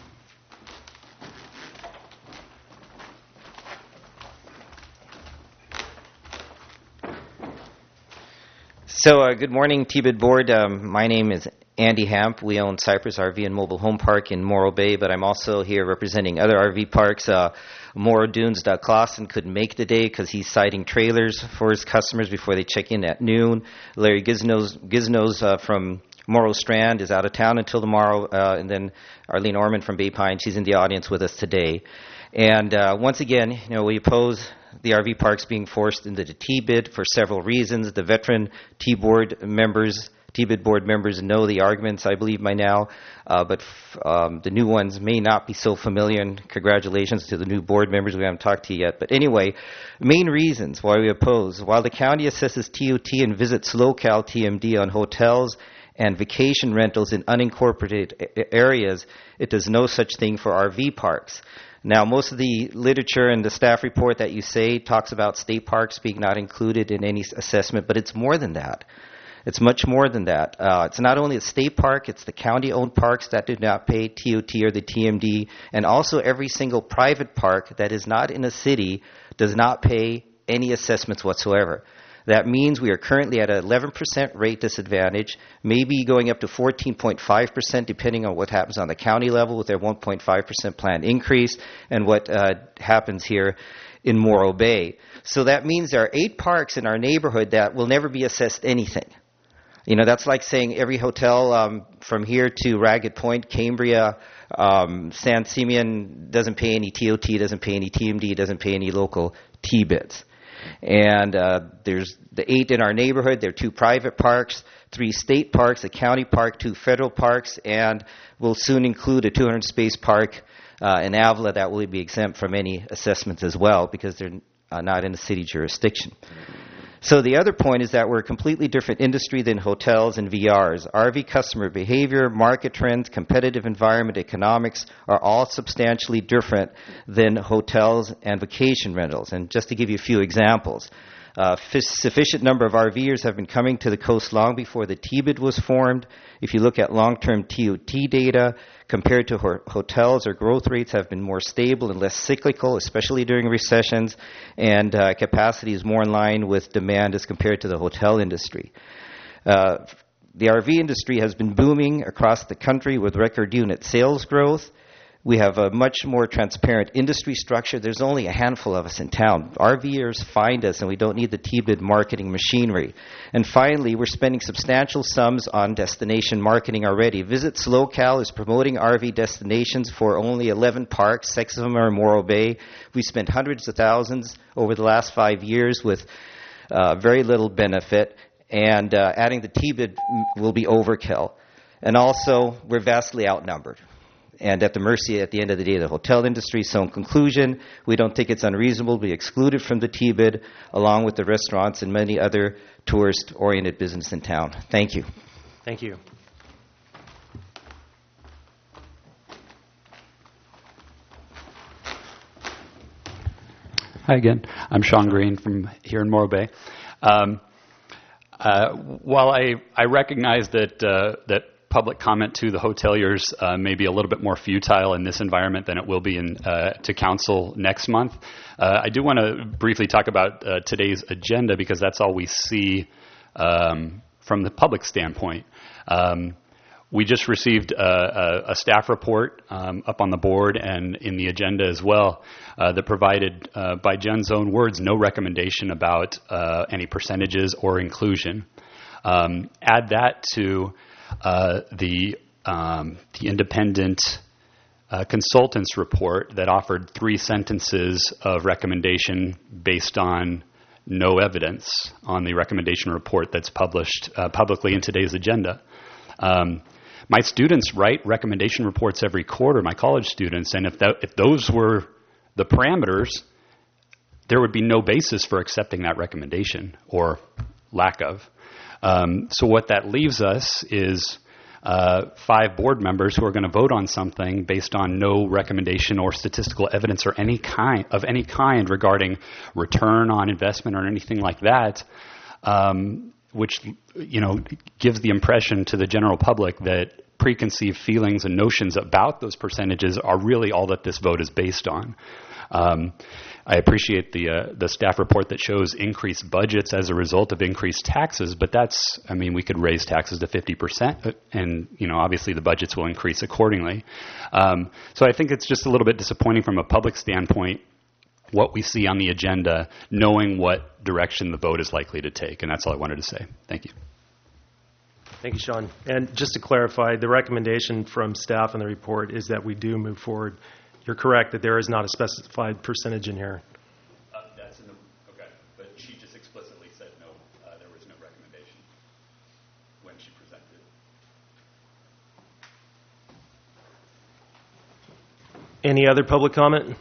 Speaker 5: So uh, good morning, T B I D board. Um, my name is Andy Hamp. We own Cypress R V and Mobile Home Park in Morro Bay, but I'm also here representing other R V parks. Uh, Morro Dunes, Doug Clausen couldn't make the day because he's citing trailers for his customers before they check in at noon. Larry Giznos, Giznos uh, from Morro Strand is out of town until tomorrow, uh, and then Arlene Orman from Bay Pine, she's in the audience with us today. And uh, once again, you know, we oppose the R V parks being forced into the T B I D for several reasons. The veteran T board members, T B I D board members know the arguments, I believe, by now, uh, but f- um, the new ones may not be so familiar, and congratulations to the new board members. We haven't talked to you yet. But anyway, main reasons why we oppose. While the county assesses T O T and visits local T M D on hotels and vacation rentals in unincorporated a- areas, it does no such thing for R V parks. Now, most of the literature and the staff report that you say talks about state parks being not included in any assessment, but it's more than that. It's much more than that. Uh, it's not only a state park, it's the county-owned parks that do not pay T O T or the T M D, and also every single private park that is not in a city does not pay any assessments whatsoever. That means we are currently at an eleven percent rate disadvantage, maybe going up to fourteen point five percent depending on what happens on the county level with their one point five percent planned increase and what uh, happens here in Morro Bay. So that means there are eight parks in our neighborhood that will never be assessed anything. You know, that's like saying every hotel um, from here to Ragged Point, Cambria, um, San Simeon doesn't pay any T O T, doesn't pay any T M D, doesn't pay any local T B I Ds. And uh, there's the eight in our neighborhood. There are two private parks, three state parks, a county park, two federal parks, and we'll soon include a two hundred space park uh, in Avila that will be exempt from any assessments as well because they're uh, not in a city jurisdiction. So the other point is that we're a completely different industry than hotels and V Rs. R V customer behavior, market trends, competitive environment, economics are all substantially different than hotels and vacation rentals. And just to give you a few examples, uh, f- sufficient number of RVers have been coming to the coast long before the T B I D was formed. If you look at long-term T O T data, compared to ho- hotels, our growth rates have been more stable and less cyclical, especially during recessions, and uh, capacity is more in line with demand as compared to the hotel industry. Uh, the R V industry has been booming across the country with record unit sales growth. We have a much more transparent industry structure. There's only a handful of us in town. RVers find us, and we don't need the T B I D marketing machinery. And finally, we're spending substantial sums on destination marketing already. Visit SlowCal is promoting R V destinations for only eleven parks. Six of them are in Morro Bay. We spent hundreds of thousands over the last five years with uh, very little benefit, and uh, adding the T B I D will be overkill. And also, we're vastly outnumbered and at the mercy, at the end of the day, of the hotel industry. So in conclusion, we don't think it's unreasonable to be excluded from the T B I D, along with the restaurants and many other tourist-oriented business in town. Thank you.
Speaker 1: Thank you.
Speaker 6: Hi again. I'm Sean Green from here in Morro Bay. Um, uh, while I, I recognize that uh, that public comment to the hoteliers uh, may be a little bit more futile in this environment than it will be in uh, to council next month, uh, I do want to briefly talk about uh, today's agenda, because that's all we see um, from the public standpoint. Um, we just received a, a, a staff report um, up on the board and in the agenda as well uh, that provided, uh, by Jen's own words, no recommendation about uh, any percentages or inclusion. Um, add that to Uh, the um, the independent uh, consultants report that offered three sentences of recommendation based on no evidence on the recommendation report that's published uh, publicly in today's agenda. Um, my students write recommendation reports every quarter, my college students, and if that, if those were the parameters, there would be no basis for accepting that recommendation, or lack of. Um, so what that leaves us is uh, five board members who are going to vote on something based on no recommendation or statistical evidence or any kind of any kind regarding return on investment or anything like that, um, which you know gives the impression to the general public that preconceived feelings and notions about those percentages are really all that this vote is based on. Um, I appreciate the uh, the staff report that shows increased budgets as a result of increased taxes, but that's, I mean, we could raise taxes to fifty percent, and, you know, obviously the budgets will increase accordingly. Um, so I think it's just a little bit disappointing from a public standpoint what we see on the agenda, knowing what direction the vote is likely to take, and that's all I wanted to say. Thank you.
Speaker 1: Thank you, Sean. And just to clarify, the recommendation from staff in the report is that we do move forward. You're correct that there is not a specified percentage in here.
Speaker 6: Uh, that's in the, okay, but she just explicitly said no, uh, there was no recommendation when she presented.
Speaker 1: Any other public comment?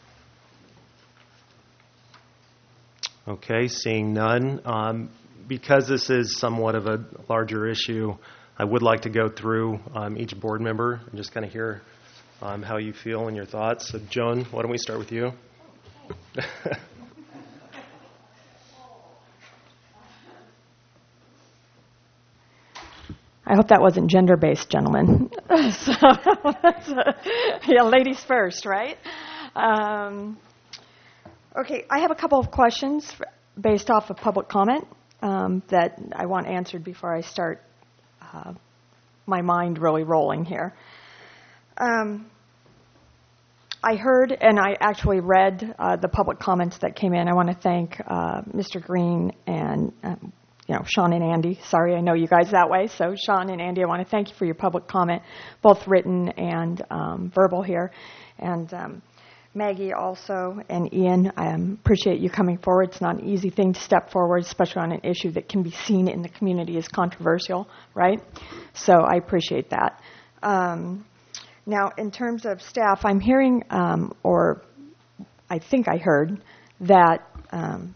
Speaker 1: Okay, seeing none. Um, because this is somewhat of a larger issue, I would like to go through um, each board member and just kind of hear Um, how you feel and your thoughts. So, Joan, why don't we start with you?
Speaker 7: I hope that wasn't gender-based, gentlemen. so, yeah, ladies first, right? Um, okay, I have a couple of questions based off of public comment um, that I want answered before I start uh, my mind really rolling here. Um, I heard and I actually read uh, the public comments that came in. I want to thank uh, Mister Green and um, you know Sean and Andy. Sorry, I know you guys that way. So Sean and Andy, I want to thank you for your public comment, both written and um, verbal here. And um, Maggie also and Ian, I um, appreciate you coming forward. It's not an easy thing to step forward, especially on an issue that can be seen in the community as controversial, right? So I appreciate that. Um, Now, in terms of staff, I'm hearing, um, or I think I heard, that um,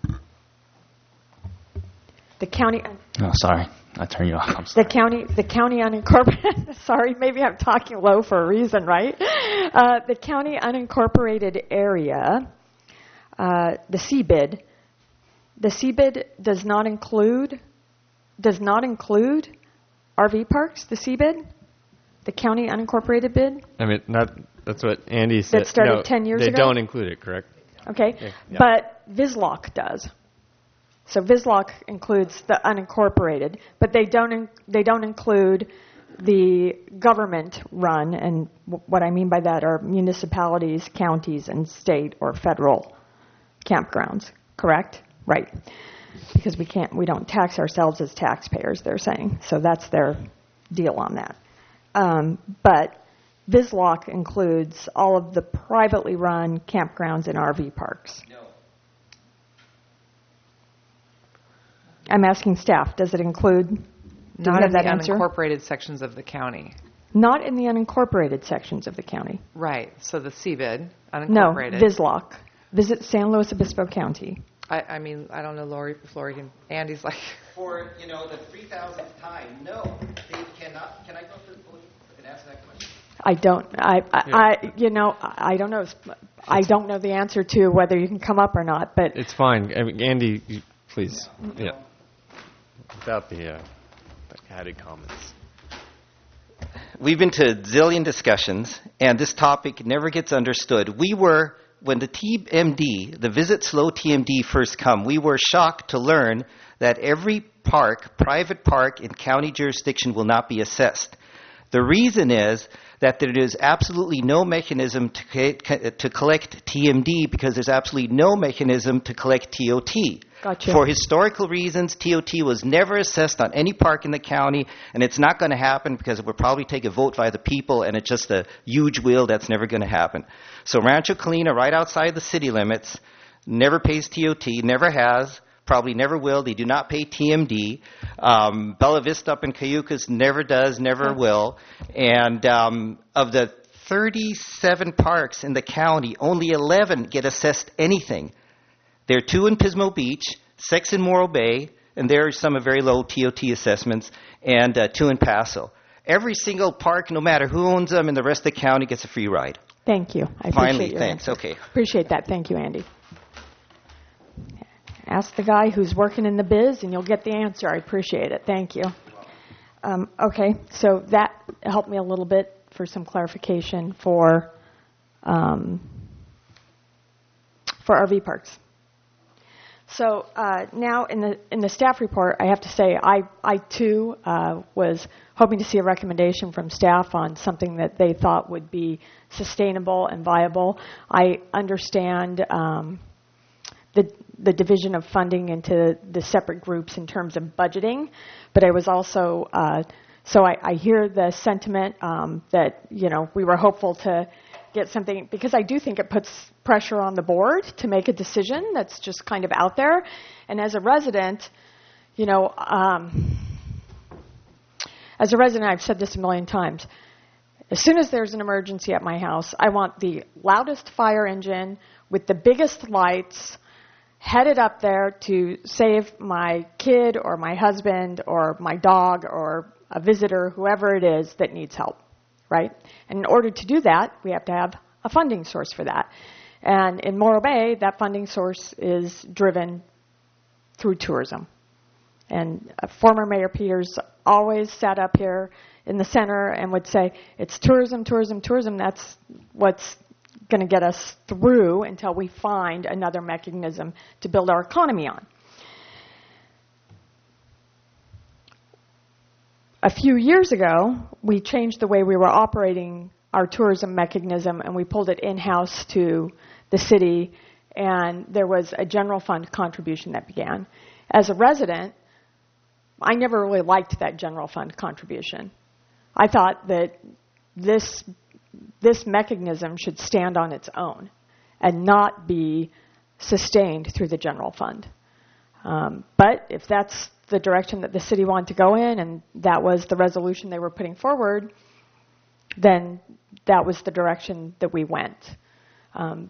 Speaker 7: the county...
Speaker 12: Oh, sorry. I turned you off. I'm
Speaker 7: The
Speaker 12: sorry.
Speaker 7: county, the county unincorporated... Sorry, maybe I'm talking low for a reason, right? Uh, the county unincorporated area, uh, the C B I D, the C B I D does not include, does not include R V parks, the C B I D? The county unincorporated bid?
Speaker 9: I mean, not, that's what Andy said.
Speaker 7: That started
Speaker 9: no,
Speaker 7: ten years
Speaker 9: they
Speaker 7: ago?
Speaker 9: don't include it, correct?
Speaker 7: Okay,
Speaker 9: Yeah. Yeah.
Speaker 7: but VisLoc does. So VisLoc includes the unincorporated, but they don't in, they don't include the government run, and w- what I mean by that are municipalities, counties, and state or federal campgrounds, correct? Right. Because we can't, we don't tax ourselves as taxpayers, they're saying. So that's their deal on that. Um, but V S L O C includes all of the privately run campgrounds and R V parks.
Speaker 5: No.
Speaker 7: I'm asking staff, does it include? Do you
Speaker 2: Not
Speaker 7: have
Speaker 2: in the
Speaker 7: that answer?
Speaker 2: unincorporated sections of the county.
Speaker 7: Not in the unincorporated sections of the county.
Speaker 2: Right. So the C B I D,
Speaker 7: No,
Speaker 2: unincorporated.
Speaker 7: V S L O C. Visit San Luis Obispo County.
Speaker 2: I, I mean, I don't know, Lori, if Lori can, Andy's like,
Speaker 5: For, you know, the three thousandth time, no, they cannot. Can I go to the podium and ask that question?
Speaker 7: I don't, I, I, I, you know, I don't know. I don't know the answer to whether you can come up or not, but
Speaker 9: It's fine. I mean, Andy, you- please. Yeah. Without the, uh, the added comments.
Speaker 5: We've been to a zillion discussions, and this topic never gets understood. We were, when the T M D, the Visit Slow T M D first come, we were shocked to learn that every park, private park in county jurisdiction will not be assessed. The reason is that there is absolutely no mechanism to, to collect T M D because there's absolutely no mechanism to collect T O T.
Speaker 7: Gotcha.
Speaker 5: For historical reasons, T O T was never assessed on any park in the county, and it's not going to happen because it would probably take a vote by the people, and it's just a huge wheel that's never going to happen. So Rancho Colina, right outside the city limits, never pays T O T, never has, probably never will. They do not pay T M D. Um, Bella Vista up in Cayucas never does, never will. And um, of the thirty-seven parks in the county, only eleven get assessed anything. There are two in Pismo Beach, six in Morro Bay, and there are some very low T O T assessments, and uh, two in Paso. Every single park, no matter who owns them in the rest of the county, gets a free ride.
Speaker 7: thank you. I
Speaker 5: Finally,
Speaker 7: appreciate your
Speaker 5: thanks.
Speaker 7: answer.
Speaker 5: Okay.
Speaker 7: Appreciate that. Thank you, Andy. Ask the guy who's working in the biz, and you'll get the answer. I appreciate it. Thank you. Um, okay, so that helped me a little bit for some clarification for um, for R V parks. So uh, now in the in the staff report, I have to say I I too uh, was hoping to see a recommendation from staff on something that they thought would be sustainable and viable. I understand um, the the division of funding into the separate groups in terms of budgeting, but I was also uh, so I, I hear the sentiment um, that you know we were hopeful to get something, because I do think it puts pressure on the board to make a decision that's just kind of out there. And as a resident, you know, um, as a resident, I've said this a million times, as soon as there's an emergency at my house, I want the loudest fire engine with the biggest lights headed up there to save my kid or my husband or my dog or a visitor, whoever it is that needs help. Right? And in order to do that, we have to have a funding source for that. And in Morro Bay, that funding source is driven through tourism. And uh, former Mayor Peters always sat up here in the center and would say, it's tourism, tourism, tourism. That's what's going to get us through until we find another mechanism to build our economy on. A few years ago, we changed the way we were operating our tourism mechanism, and we pulled it in-house to the city, and there was a general fund contribution that began. As a resident, I never really liked that general fund contribution. I thought that this, this mechanism should stand on its own and not be sustained through the general fund. Um, but if that's the direction that the city wanted to go in, and that was the resolution they were putting forward, then that was the direction that we went. Um,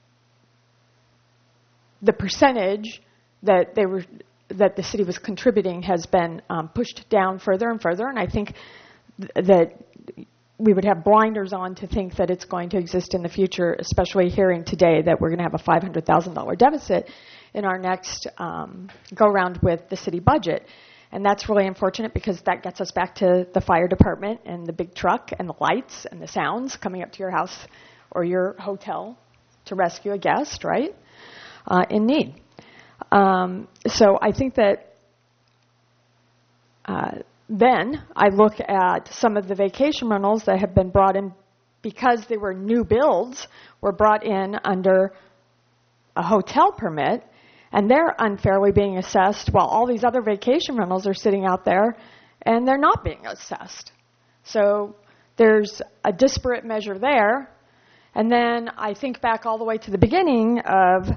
Speaker 7: the percentage that they were that the city was contributing has been um, pushed down further and further, and I think th- that we would have blinders on to think that it's going to exist in the future, especially hearing today that we're going to have a five hundred thousand dollars deficit in our next um, go-round with the city budget. And that's really unfortunate because that gets us back to the fire department and the big truck and the lights and the sounds coming up to your house or your hotel to rescue a guest, right, uh, in need. Um, so I think that uh, then I look at some of the vacation rentals that have been brought in because they were new builds, were brought in under a hotel permit, and they're unfairly being assessed while all these other vacation rentals are sitting out there and they're not being assessed. So there's a disparate measure there. And then I think back all the way to the beginning of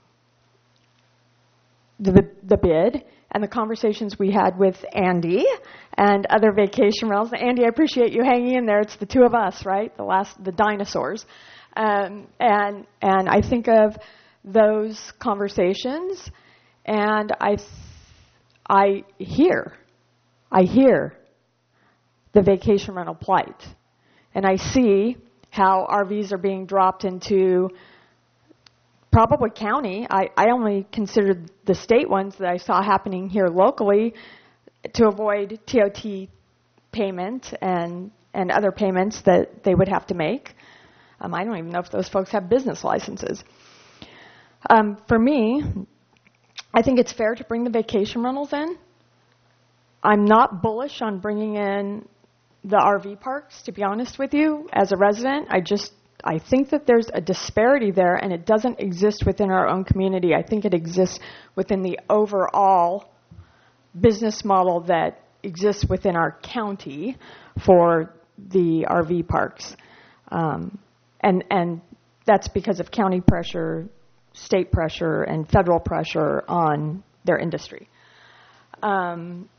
Speaker 7: the, the bid and the conversations we had with Andy and other vacation rentals. Andy, I appreciate you hanging in there. It's the two of us, right? The last, the dinosaurs. Um, and and I think of those conversations, and I th- I hear, I hear the vacation rental plight, and I see how R Vs are being dropped into probably county. I, I only considered the state ones that I saw happening here locally to avoid T O T payment and, and other payments that they would have to make. Um, I don't even know if those folks have business licenses. Um, for me, I think it's fair to bring the vacation rentals in. I'm not bullish on bringing in the R V parks, to be honest with you. As a resident, I just I think that there's a disparity there, and it doesn't exist within our own community. I think it exists within the overall business model that exists within our county for the R V parks. Um, and and that's because of county pressure, state pressure, and federal pressure on their industry. Um,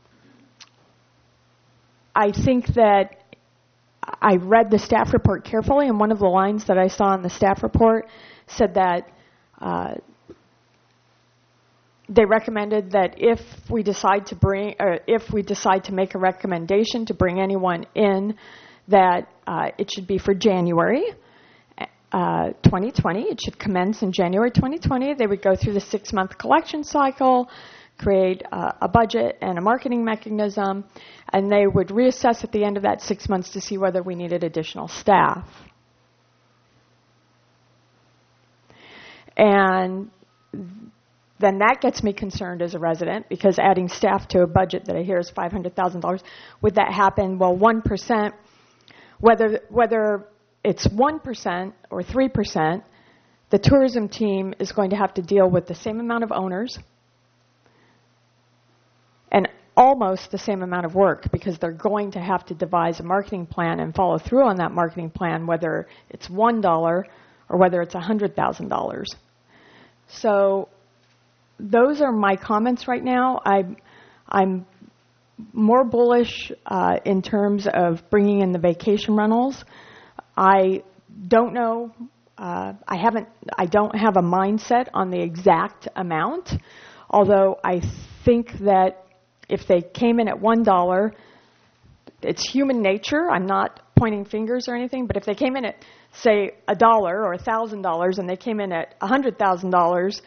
Speaker 7: I think that I read the staff report carefully, and one of the lines that I saw in the staff report said that uh, they recommended that if we decide to bring, or if we decide to make a recommendation to bring anyone in, that uh, it should be for January uh, twenty twenty. It should commence in January twenty twenty. They would go through the six-month collection cycle, create uh, a budget and a marketing mechanism, and they would reassess at the end of that six months to see whether we needed additional staff. And then that gets me concerned as a resident, because adding staff to a budget that I hear is five hundred thousand dollars, would that happen? Well, one percent, whether whether it's one percent or three percent, the tourism team is going to have to deal with the same amount of owners and almost the same amount of work, because they're going to have to devise a marketing plan and follow through on that marketing plan, whether it's one dollar or whether it's one hundred thousand dollars. So those are my comments right now. I'm, I'm more bullish uh, in terms of bringing in the vacation rentals. I don't know. Uh, I haven't. I don't have a mindset on the exact amount, although I think that if they came in at one dollar, it's human nature. I'm not pointing fingers or anything, but if they came in at, say, a dollar or a thousand dollars, and they came in at a hundred thousand dollars,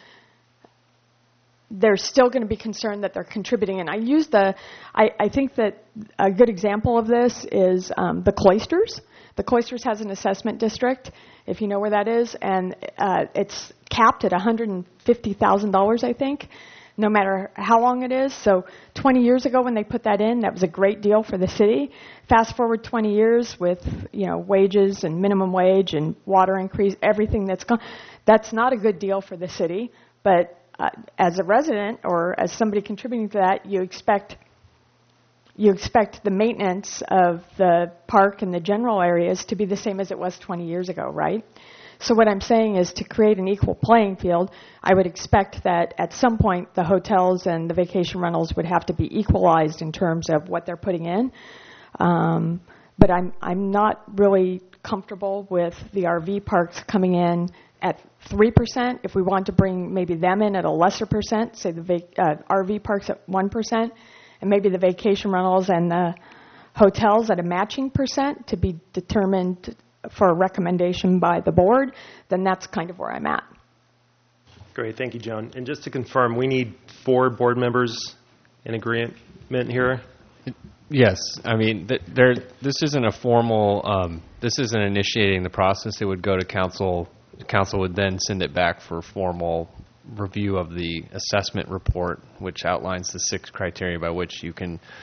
Speaker 7: they're still going to be concerned that they're contributing. And I use the. I, I think that a good example of this is um, the Cloisters. The Cloisters has an assessment district, if you know where that is, and uh, it's capped at one hundred fifty thousand dollars, I think, no matter how long it is. So twenty years ago when they put that in, that was a great deal for the city. Fast forward twenty years with, you know, wages and minimum wage and water increase, everything that's gone. That's not a good deal for the city. But uh, as a resident or as somebody contributing to that, you expect you expect the maintenance of the park and the general areas to be the same as it was twenty years ago, right? So what I'm saying is, to create an equal playing field, I would expect that at some point the hotels and the vacation rentals would have to be equalized in terms of what they're putting in. Um, but I'm I'm not really comfortable with the R V parks coming in at three percent. If we want to bring maybe them in at a lesser percent, say the vac- uh, R V parks at one percent, and maybe the vacation rentals and the hotels at a matching percent to be determined for a recommendation by the board, then that's kind of where I'm at.
Speaker 1: Great. Thank you, Joan. And just to confirm, we need four board members in agreement here?
Speaker 9: Yes. I mean, th- there. This isn't a formal, um, this isn't initiating the process. It would go to council. Council would then send it back for formal review of the assessment report, which outlines the six criteria by which you can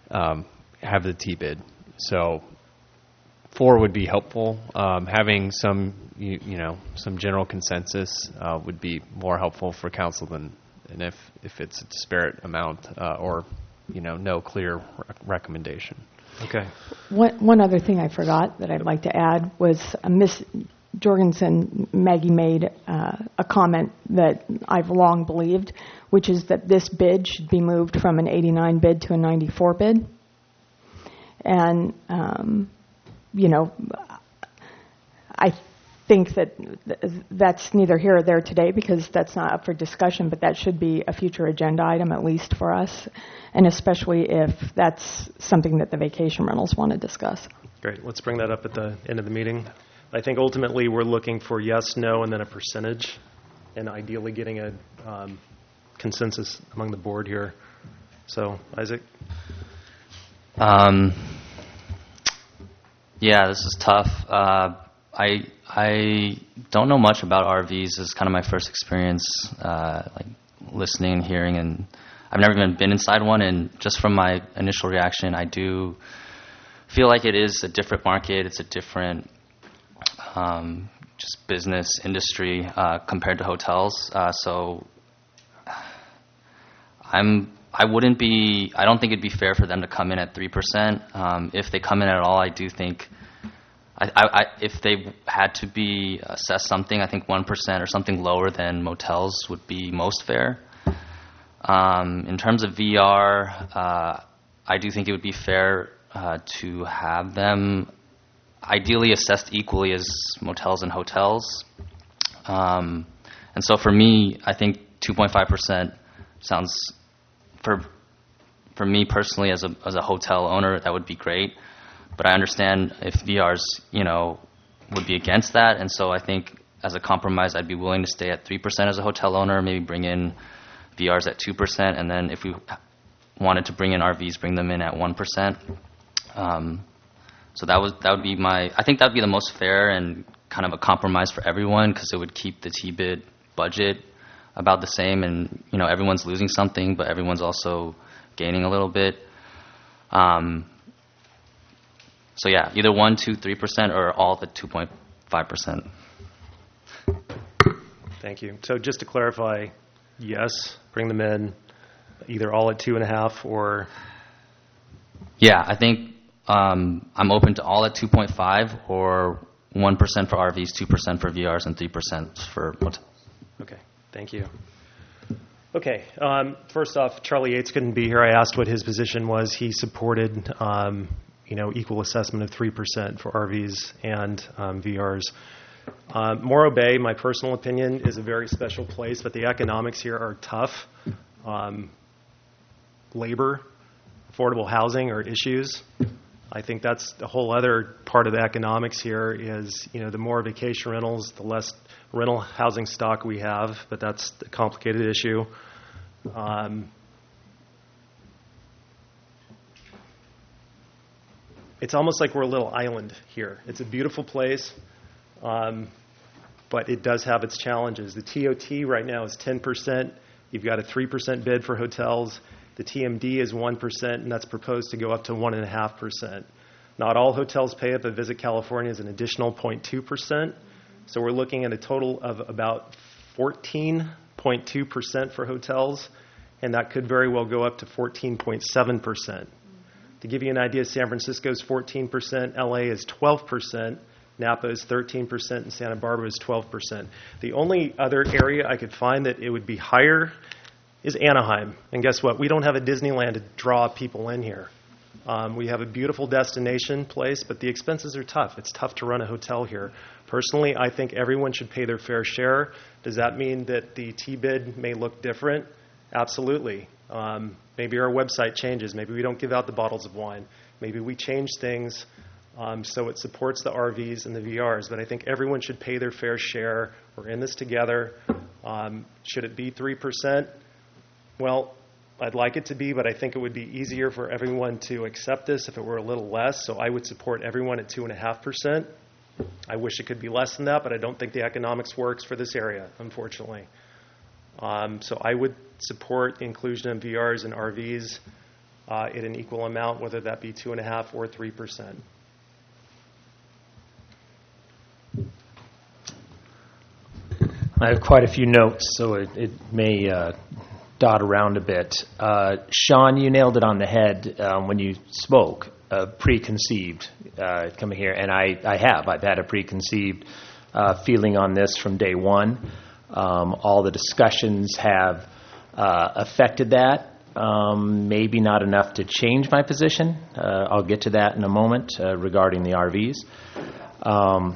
Speaker 9: um, have the T-bid. So four would be helpful. Um, having some, you, you know, some general consensus uh, would be more helpful for council than, than if, if it's a disparate amount uh, or, you know, no clear rec- recommendation.
Speaker 1: Okay.
Speaker 7: One, one other thing I forgot that I'd like to add was uh, Miz Jorgensen, Maggie made uh, a comment that I've long believed, which is that this bid should be moved from an eighty-nine bid to a ninety-four bid. And, um, you know, I think that th- that's neither here or there today because that's not up for discussion, but that should be a future agenda item, at least for us, and especially if that's something that the vacation rentals want to discuss.
Speaker 1: Great. Let's bring that up at the end of the meeting. I think ultimately we're looking for yes, no, and then a percentage, and ideally getting a um, consensus among the board here. So, Isaac?
Speaker 12: Um, yeah, this is tough. Uh, I I don't know much about R Vs. This is kind of my first experience, uh, like listening and hearing, and I've never even been inside one. And just from my initial reaction, I do feel like it is a different market. It's a different um, just business industry uh, compared to hotels. Uh, so I'm. I wouldn't be, I don't think it'd be fair for them to come in at three percent. Um, if they come in at all, I do think, I, I, I, if they had to be assessed something, I think one percent or something lower than motels would be most fair. Um, in terms of V R, uh, I do think it would be fair uh, to have them ideally assessed equally as motels and hotels. Um, and so for me, I think two point five percent sounds... For for me personally, as a as a hotel owner, that would be great. But I understand if V Rs, you know, would be against that. And so I think as a compromise, I'd be willing to stay at three percent as a hotel owner, maybe bring in V Rs at two percent. And then if we wanted to bring in R Vs, bring them in at one percent. Um, so that was that would be my, I think that would be the most fair and kind of a compromise for everyone because it would keep the T-bid budget about the same, and you know everyone's losing something, but everyone's also gaining a little bit. Um, so yeah, either one, two, three percent, or all the two point five percent.
Speaker 1: Thank you. So just to clarify, yes, bring them in, either all at two and a half or.
Speaker 12: Yeah, I think um, I'm open to all at two point five, or one percent for R Vs, two percent for V Rs, and three percent for hotels.
Speaker 1: Okay. Thank you. Okay. Um, first off, Charlie Yates couldn't be here. I asked what his position was. He supported, um, you know, equal assessment of three percent for R Vs and um, V Rs. Uh, Morro Bay, my personal opinion, is a very special place, but the economics here are tough. Um, labor, affordable housing are issues. I think that's the whole other part of the economics here is, you know, the more vacation rentals, the less rental housing stock we have, but that's a complicated issue. Um, it's almost like we're a little island here. It's a beautiful place, um, but it does have its challenges. The T O T right now is ten percent. You've got a three percent bid for hotels. The T M D is one percent, and that's proposed to go up to one point five percent. Not all hotels pay it, but Visit California is an additional zero point two percent. So we're looking at a total of about fourteen point two percent for hotels, and that could very well go up to fourteen point seven percent. To give you an idea, San Francisco is fourteen percent, L A is twelve percent, Napa is thirteen percent, and Santa Barbara is twelve percent. The only other area I could find that it would be higher is Anaheim. And guess what? We don't have a Disneyland to draw people in here. Um, we have a beautiful destination place, but the expenses are tough. It's tough to run a hotel here. Personally, I think everyone should pay their fair share. Does that mean that the T-bid may look different? Absolutely. Um, maybe our website changes. Maybe we don't give out the bottles of wine. Maybe we change things um, so it supports the R Vs and the V Rs. But I think everyone should pay their fair share. We're in this together. Um, should it be three percent? Well, I'd like it to be, but I think it would be easier for everyone to accept this if it were a little less. So I would support everyone at two point five percent. I wish it could be less than that, but I don't think the economics works for this area, unfortunately. Um, so I would support the inclusion of V Rs and R Vs uh, at an equal amount, whether that be two and a half or three percent.
Speaker 8: I have quite a few notes, so it, it may uh, dot around a bit. Uh, Sean, you nailed it on the head um, when you spoke, uh, preconceived uh, coming here, and I, I have. I've had a preconceived uh, feeling on this from day one. Um, all the discussions have uh, affected that. Um, maybe not enough to change my position. Uh, I'll get to that in a moment uh, regarding the R Vs. Um,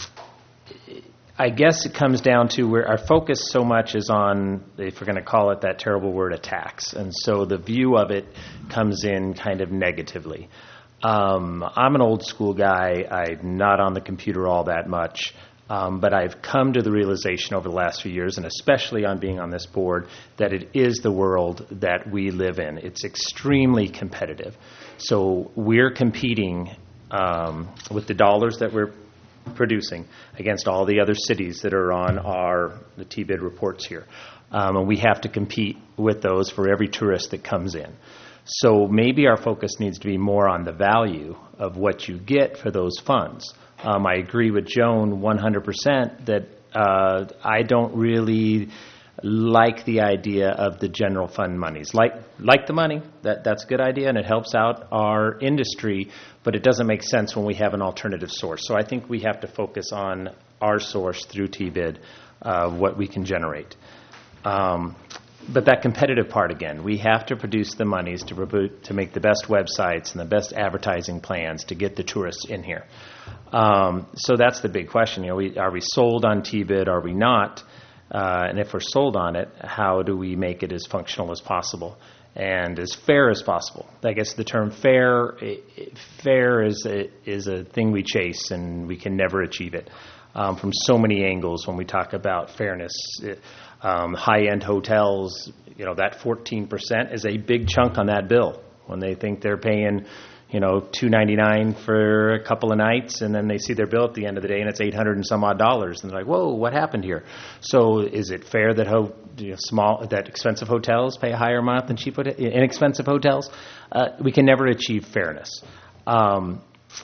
Speaker 8: I guess it comes down to where our focus so much is on, if we're going to call it that terrible word, a tax. And so the view of it comes in kind of negatively. Um, I'm an old school guy. I'm not on the computer all that much. Um, but I've come to the realization over the last few years, and especially on being on this board, that it is the world that we live in. It's extremely competitive. So we're competing um, with the dollars that we're producing against all the other cities that are on our the T B I D reports here. Um, and we have to compete with those for every tourist that comes in. So maybe our focus needs to be more on the value of what you get for those funds. Um, I agree with Joan one hundred percent that uh, I don't really like the idea of the general fund monies. Like like the money, that that's a good idea, and it helps out our industry, but it doesn't make sense when we have an alternative source. So I think we have to focus on our source through T B I D, uh, what we can generate. Um, but that competitive part again, we have to produce the monies to, reboot, to make the best websites and the best advertising plans to get the tourists in here. Um, so that's the big question. You know, we, are we sold on T B I D? Are we not? Uh, and if we're sold on it, how do we make it as functional as possible and as fair as possible? I guess the term fair, it, it, fair is a, is a thing we chase, and we can never achieve it um, from so many angles when we talk about fairness. It, um, high-end hotels, you know, that fourteen percent is a big chunk on that bill when they think they're paying, you know, two ninety-nine for a couple of nights, and then they see their bill at the end of the day, and it's eight hundred and some odd dollars, and they're like, "Whoa, what happened here?" So, is it fair that ho- you know, small, that expensive hotels pay a higher amount than cheap, hot- inexpensive hotels? Uh, we can never achieve fairness. Um,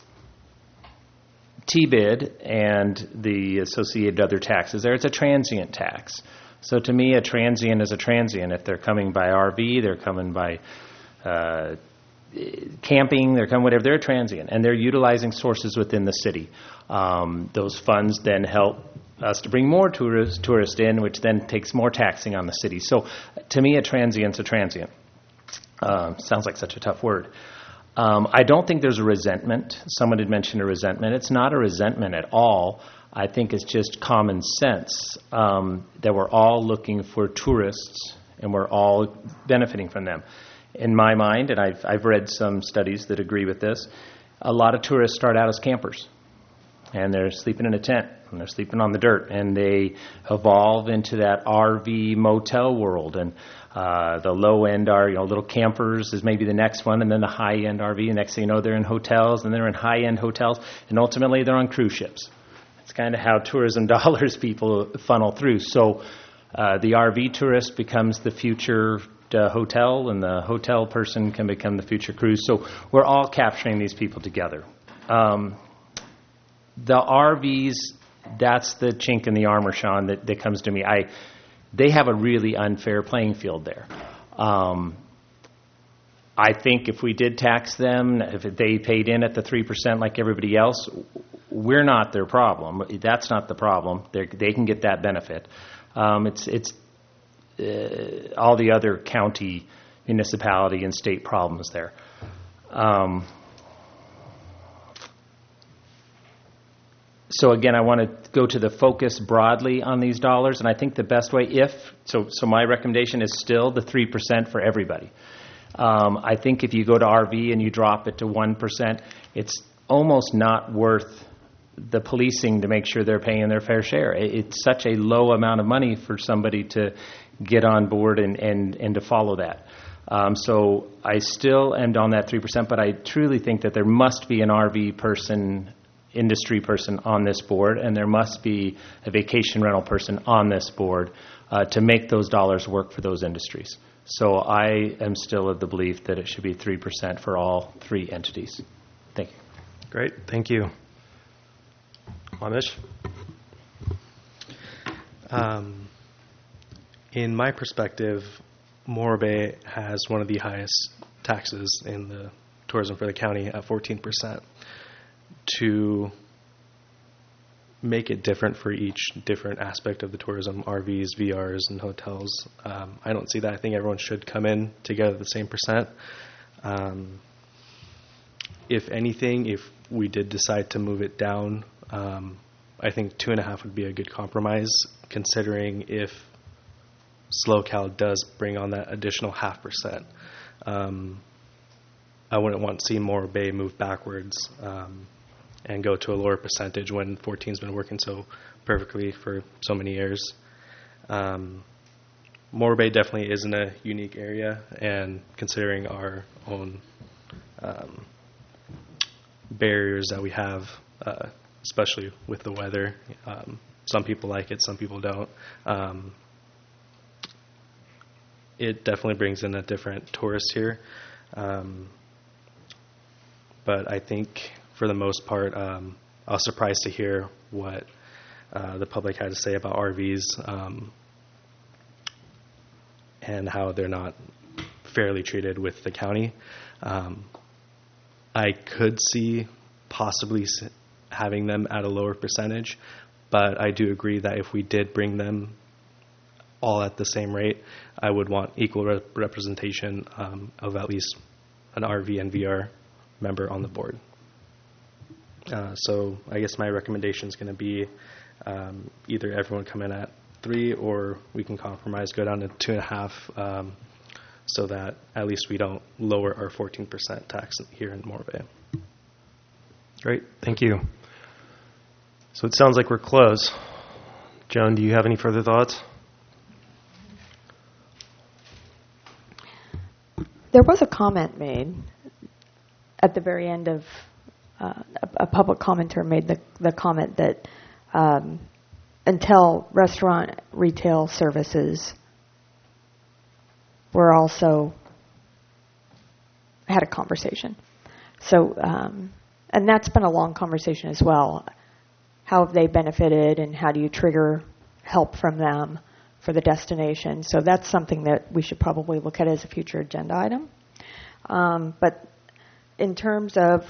Speaker 8: T B I D and the associated other taxes there, it's a transient tax. So, to me, a transient is a transient. If they're coming by R V, they're coming by Uh, camping, they're coming, whatever, they're transient, and they're utilizing sources within the city. Um, those funds then help us to bring more tourists, tourists in, which then takes more taxing on the city. So to me, a transient's a transient. Uh, sounds like such a tough word. Um, I don't think there's a resentment. Someone had mentioned a resentment. It's not a resentment at all. I think it's just common sense um, that we're all looking for tourists, and we're all benefiting from them. In my mind, and I've, I've read some studies that agree with this, a lot of tourists start out as campers, and they're sleeping in a tent, and they're sleeping on the dirt, and they evolve into that R V motel world, and uh, the low end are, you know, little campers is maybe the next one, and then the high end R V, and next thing you know, they're in hotels, and they're in high end hotels, and ultimately they're on cruise ships. It's kind of how tourism dollars people funnel through. So uh, the R V tourist becomes the future Uh, hotel, and the hotel person can become the future cruise. So we're all capturing these people together. Um, the R Vs, that's the chink in the armor, Sean, that, that comes to me. I, they have a really unfair playing field there. Um, I think if we did tax them, if they paid in at the three percent like everybody else, we're not their problem. That's not the problem. They're, they can get that benefit. Um, it's it's Uh, all the other county, municipality, and state problems there. Um, so again, I want to go to the focus broadly on these dollars, and I think the best way, if, so, so my recommendation is still the three percent for everybody. Um, I think if you go to R V and you drop it to one percent, it's almost not worth the policing to make sure they're paying their fair share. It's such a low amount of money for somebody to get on board and, and, and to follow that. Um, so I still am on that three percent, but I truly think that there must be an R V person, industry person on this board, and there must be a vacation rental person on this board uh, to make those dollars work for those industries. So I am still of the belief that it should be three percent for all three entities. Thank you.
Speaker 1: Great, thank you. Amish?
Speaker 13: Um, in my perspective, Morro Bay has one of the highest taxes in the tourism for the county at fourteen percent. To make it different for each different aspect of the tourism, R Vs, V Rs, and hotels, um, I don't see that. I think everyone should come in together the same percent. Um, if anything, if we did decide to move it down, um, I think two and a half would be a good compromise, considering if SlowCal does bring on that additional half percent. Um, I wouldn't want to see Morro Bay move backwards um, and go to a lower percentage when fourteen's been working so perfectly for so many years. Um, Morro Bay definitely is in a unique area, and considering our own um, barriers that we have, uh, especially with the weather, um, some people like it, some people don't. Um, it definitely brings in a different tourist here. Um, but I think for the most part, um, I was surprised to hear what uh, the public had to say about R Vs um, and how they're not fairly treated with the county. Um, I could see possibly having them at a lower percentage, but I do agree that if we did bring them all at the same rate, I would want equal rep- representation um, of at least an R V and V R member on the board. Uh, so I guess my recommendation is going to be um, either everyone come in at three, or we can compromise, go down to two and a half, um, so that at least we don't lower our fourteen percent tax here in Morro Bay.
Speaker 1: Great, thank you. So it sounds like we're close. Joan, do you have any further thoughts?
Speaker 7: There was a comment made at the very end of uh, a, a public commenter made the, the comment that um, until restaurant retail services were also had a conversation. So, um, and that's been a long conversation as well. How have they benefited, and how do you trigger help from them for the destination? So that's something that we should probably look at as a future agenda item. Um, but in terms of,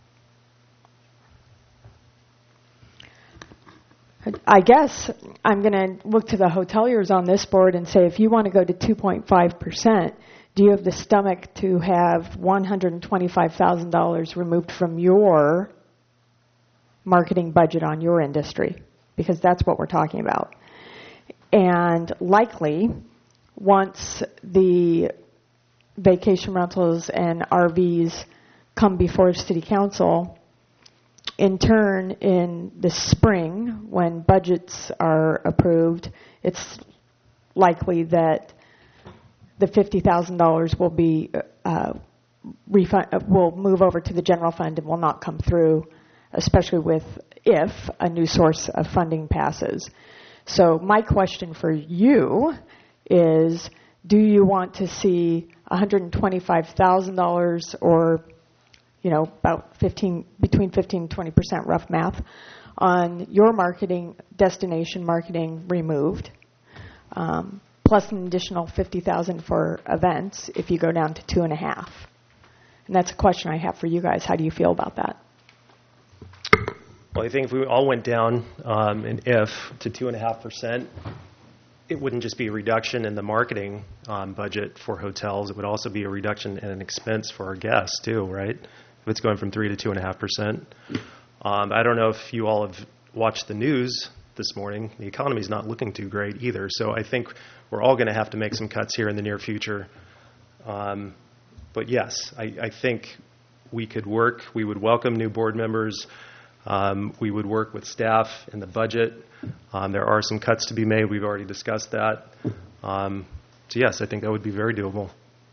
Speaker 7: I guess I'm going to look to the hoteliers on this board and say, if you want to go to two point five percent, do you have the stomach to have one hundred twenty-five thousand dollars removed from your marketing budget on your industry? Because that's what we're talking about. And likely, once the vacation rentals and R Vs come before City Council, in turn, in the spring, when budgets are approved, it's likely that the fifty thousand dollars will be uh, refund, will move over to the general fund and will not come through, especially with if a new source of funding passes. So my question for you is, do you want to see one hundred twenty-five thousand dollars, or, you know, about fifteen, between fifteen and twenty percent rough math, on your marketing, destination marketing removed, um, plus an additional fifty thousand dollars for events if you go down to two and a half? And that's a question I have for you guys. How do you feel about that?
Speaker 1: Well, I think if we all went down um, an if to two and a half percent, it wouldn't just be a reduction in the marketing um, budget for hotels. It would also be a reduction in an expense for our guests too, right? If it's going from three to two and a half percent. Um, I don't know if you all have watched the news this morning. The economy's not looking too great either. So I think we're all going to have to make some cuts here in the near future. Um, but yes, I, I think we could work. We would welcome new board members. Um, we would work with staff in the budget. Um, there are some cuts to be made. We've already discussed that. Um, so yes, I think that would be very doable.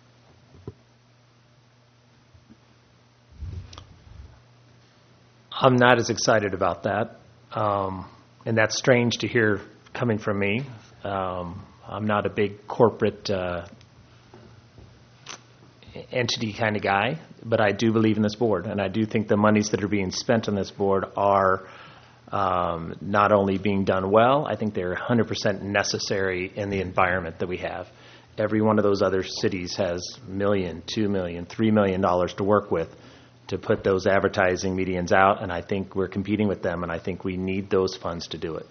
Speaker 8: I'm not as excited about that. Um, and that's strange to hear coming from me. Um, I'm not a big corporate uh, entity kind of guy, but I do believe in this board, and I do think the monies that are being spent on this board are um, not only being done well, I think they're one hundred percent necessary in the environment that we have. Every one of those other cities has million, two million, three million dollars to work with to put those advertising medians out, and I think we're competing with them, and I think we need those funds to do it.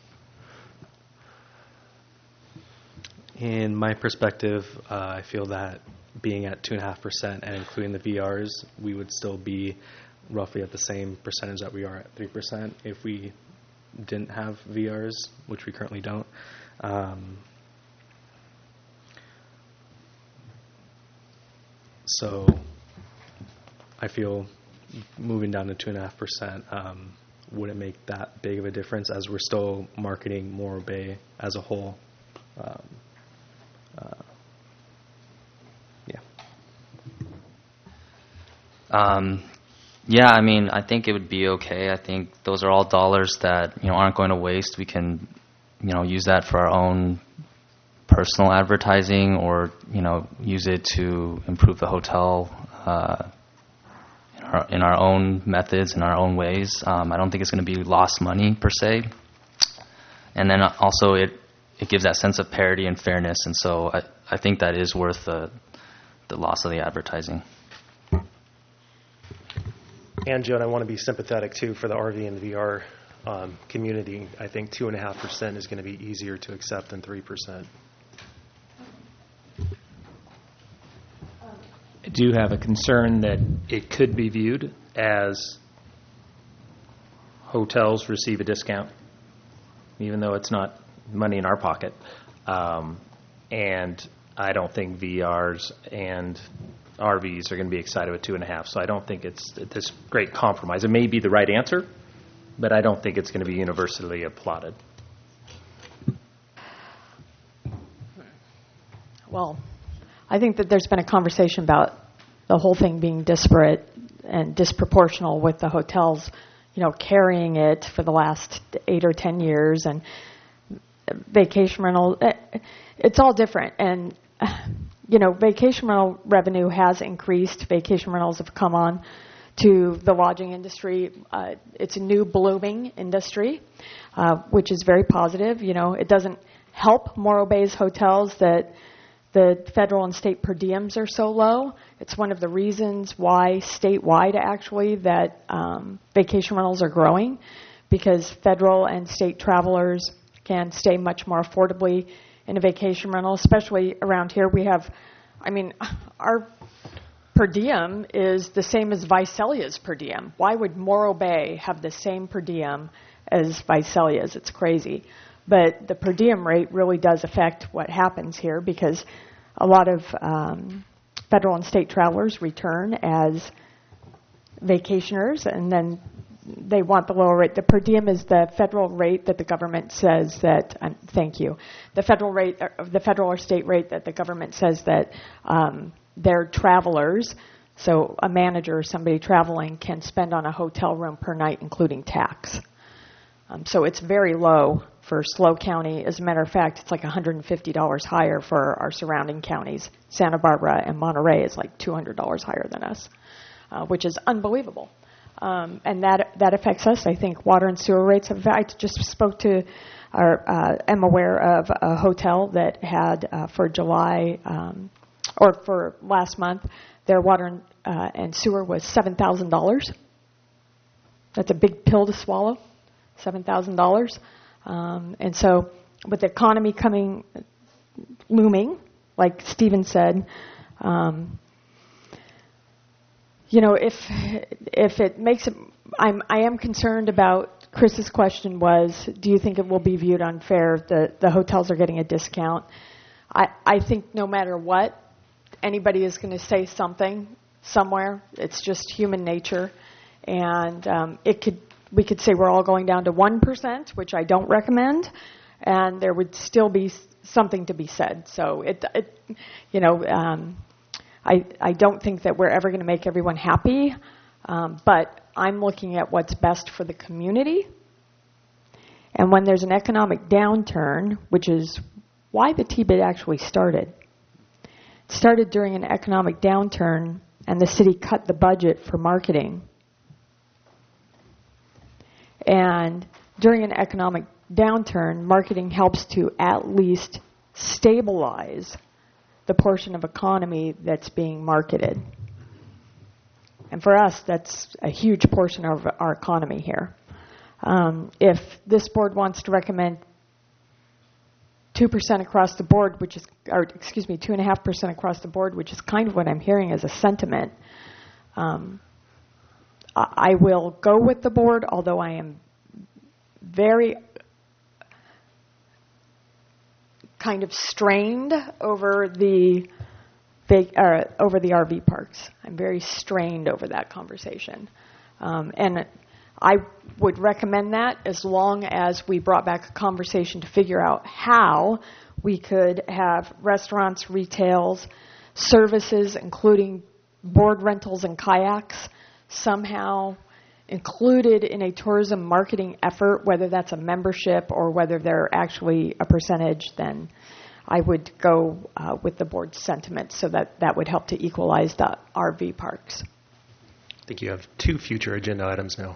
Speaker 13: In my perspective, uh, I feel that being at two and a half percent and including the V Rs, we would still be roughly at the same percentage that we are at three percent if we didn't have V Rs, which we currently don't. Um, so I feel moving down to two and a half percent um, wouldn't make that big of a difference, as we're still marketing Morro Bay as a whole. Um, uh, yeah.
Speaker 12: Um, yeah, I mean, I think it would be okay. I think those are all dollars that, you know, aren't going to waste. We can, you know, use that for our own personal advertising, or, you know, use it to improve the hotel uh, in, our, in our own methods, in our own ways. Um, I don't think it's going to be lost money per se. And then also it it gives that sense of parity and fairness, and so I, I think that is worth the the loss of the advertising.
Speaker 1: And Joan, I want to be sympathetic too for the R V and the V R um, community. I think two and a half percent is going to be easier to accept than three percent.
Speaker 8: I do have a concern that it could be viewed as hotels receive a discount, even though it's not money in our pocket. Um, and I don't think V Rs and R Vs are going to be excited with two and a half. So I don't think it's this great compromise. It may be the right answer, but I don't think it's going to be universally applauded.
Speaker 7: Well, I think that there's been a conversation about the whole thing being disparate and disproportional with the hotels, you know, carrying it for the last eight or ten years, and vacation rental. It's all different, and you know, vacation rental revenue has increased. Vacation rentals have come on to the lodging industry. Uh, it's a new blooming industry, uh, which is very positive. You know, it doesn't help Morro Bay's hotels that the federal and state per diems are so low. It's one of the reasons why statewide, actually, that um, vacation rentals are growing, because federal and state travelers can stay much more affordably in a vacation rental, especially around here. We have, I mean, our per diem is the same as Visalia's per diem. Why would Morro Bay have the same per diem as Visalia's? It's crazy. But the per diem rate really does affect what happens here, because a lot of um, federal and state travelers return as vacationers, and then they want the lower rate. The per diem is the federal rate that the government says that, um, thank you, the federal rate, uh, the federal or state rate that the government says that um, their travelers, so a manager or somebody traveling, can spend on a hotel room per night, including tax. Um, so it's very low for SLO County. As a matter of fact, it's like one hundred fifty dollars higher for our surrounding counties. Santa Barbara and Monterey is like two hundred dollars higher than us, uh, which is unbelievable. Um, and that that affects us. I think water and sewer rates have. I just spoke to, or uh, am aware of a hotel that had uh, for July um, or for last month, their water and, uh, and sewer was seven thousand dollars. That's a big pill to swallow, seven thousand dollars. Um, and so, with the economy coming looming, like Stephen said. Um, You know, if if it makes it, I'm I am concerned about. Chris's question was, do you think it will be viewed unfair that the hotels are getting a discount? I I think no matter what, anybody is going to say something somewhere. It's just human nature, and um, it could we could say we're all going down to one percent, which I don't recommend, and there would still be something to be said. So it, it you know. Um, I, I don't think that we're ever going to make everyone happy, um, but I'm looking at what's best for the community. And when there's an economic downturn, which is why the T B I D actually started, started during an economic downturn, and the city cut the budget for marketing. And during an economic downturn, marketing helps to at least stabilize the portion of economy that's being marketed. And for us, that's a huge portion of our economy here. Um, if this board wants to recommend two percent across the board, which is, or excuse me, two point five percent across the board, which is kind of what I'm hearing as a sentiment, um, I, I will go with the board, although I am very kind of strained over the vac- uh, over the R V parks. I'm very strained over that conversation. Um, and I would recommend that as long as we brought back a conversation to figure out how we could have restaurants, retails, services, including board rentals and kayaks, somehow included in a tourism marketing effort, whether that's a membership or whether they're actually a percentage, then I would go uh, with the board's sentiment so that that would help to equalize the R V parks.
Speaker 1: I think you have two future agenda items now.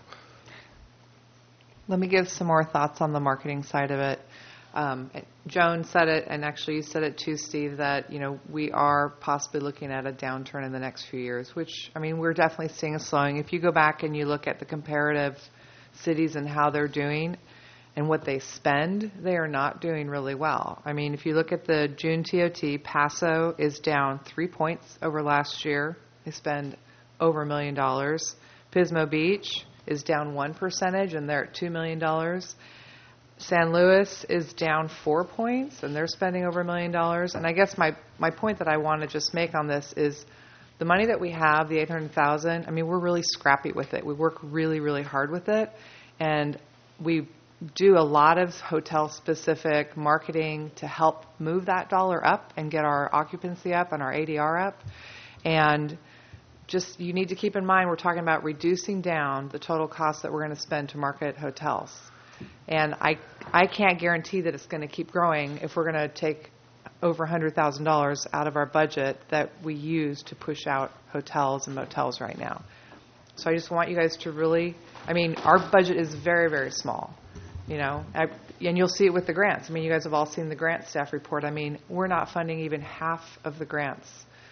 Speaker 2: Let me give some more thoughts on the marketing side of it. Um, Joan said it, and actually you said it too, Steve, that, you know, we are possibly looking at a downturn in the next few years, which, I mean, we're definitely seeing a slowing. If you go back and you look at the comparative cities and how they're doing and what they spend, they are not doing really well. I mean, if you look at the June T O T, Paso is down three points over last year. They spend over a million dollars. Pismo Beach is down one percentage, and they're at two million dollars. San Luis is down four points, and they're spending over a million dollars. And I guess my, my point that I want to just make on this is the money that we have, the eight hundred thousand dollars, I mean, we're really scrappy with it. We work really, really hard with it. And we do a lot of hotel-specific marketing to help move that dollar up and get our occupancy up and our A D R up. And just you need to keep in mind we're talking about reducing down the total cost that we're going to spend to market hotels. And I I can't guarantee that it's going to keep growing if we're going to take over one hundred thousand dollars out of our budget that we use to push out hotels and motels right now. So I just want you guys to really, I mean, our budget is very, very small, you know, I, and you'll see it with the grants. I mean, you guys have all seen the grant staff report. I mean, we're not funding even half of the grants.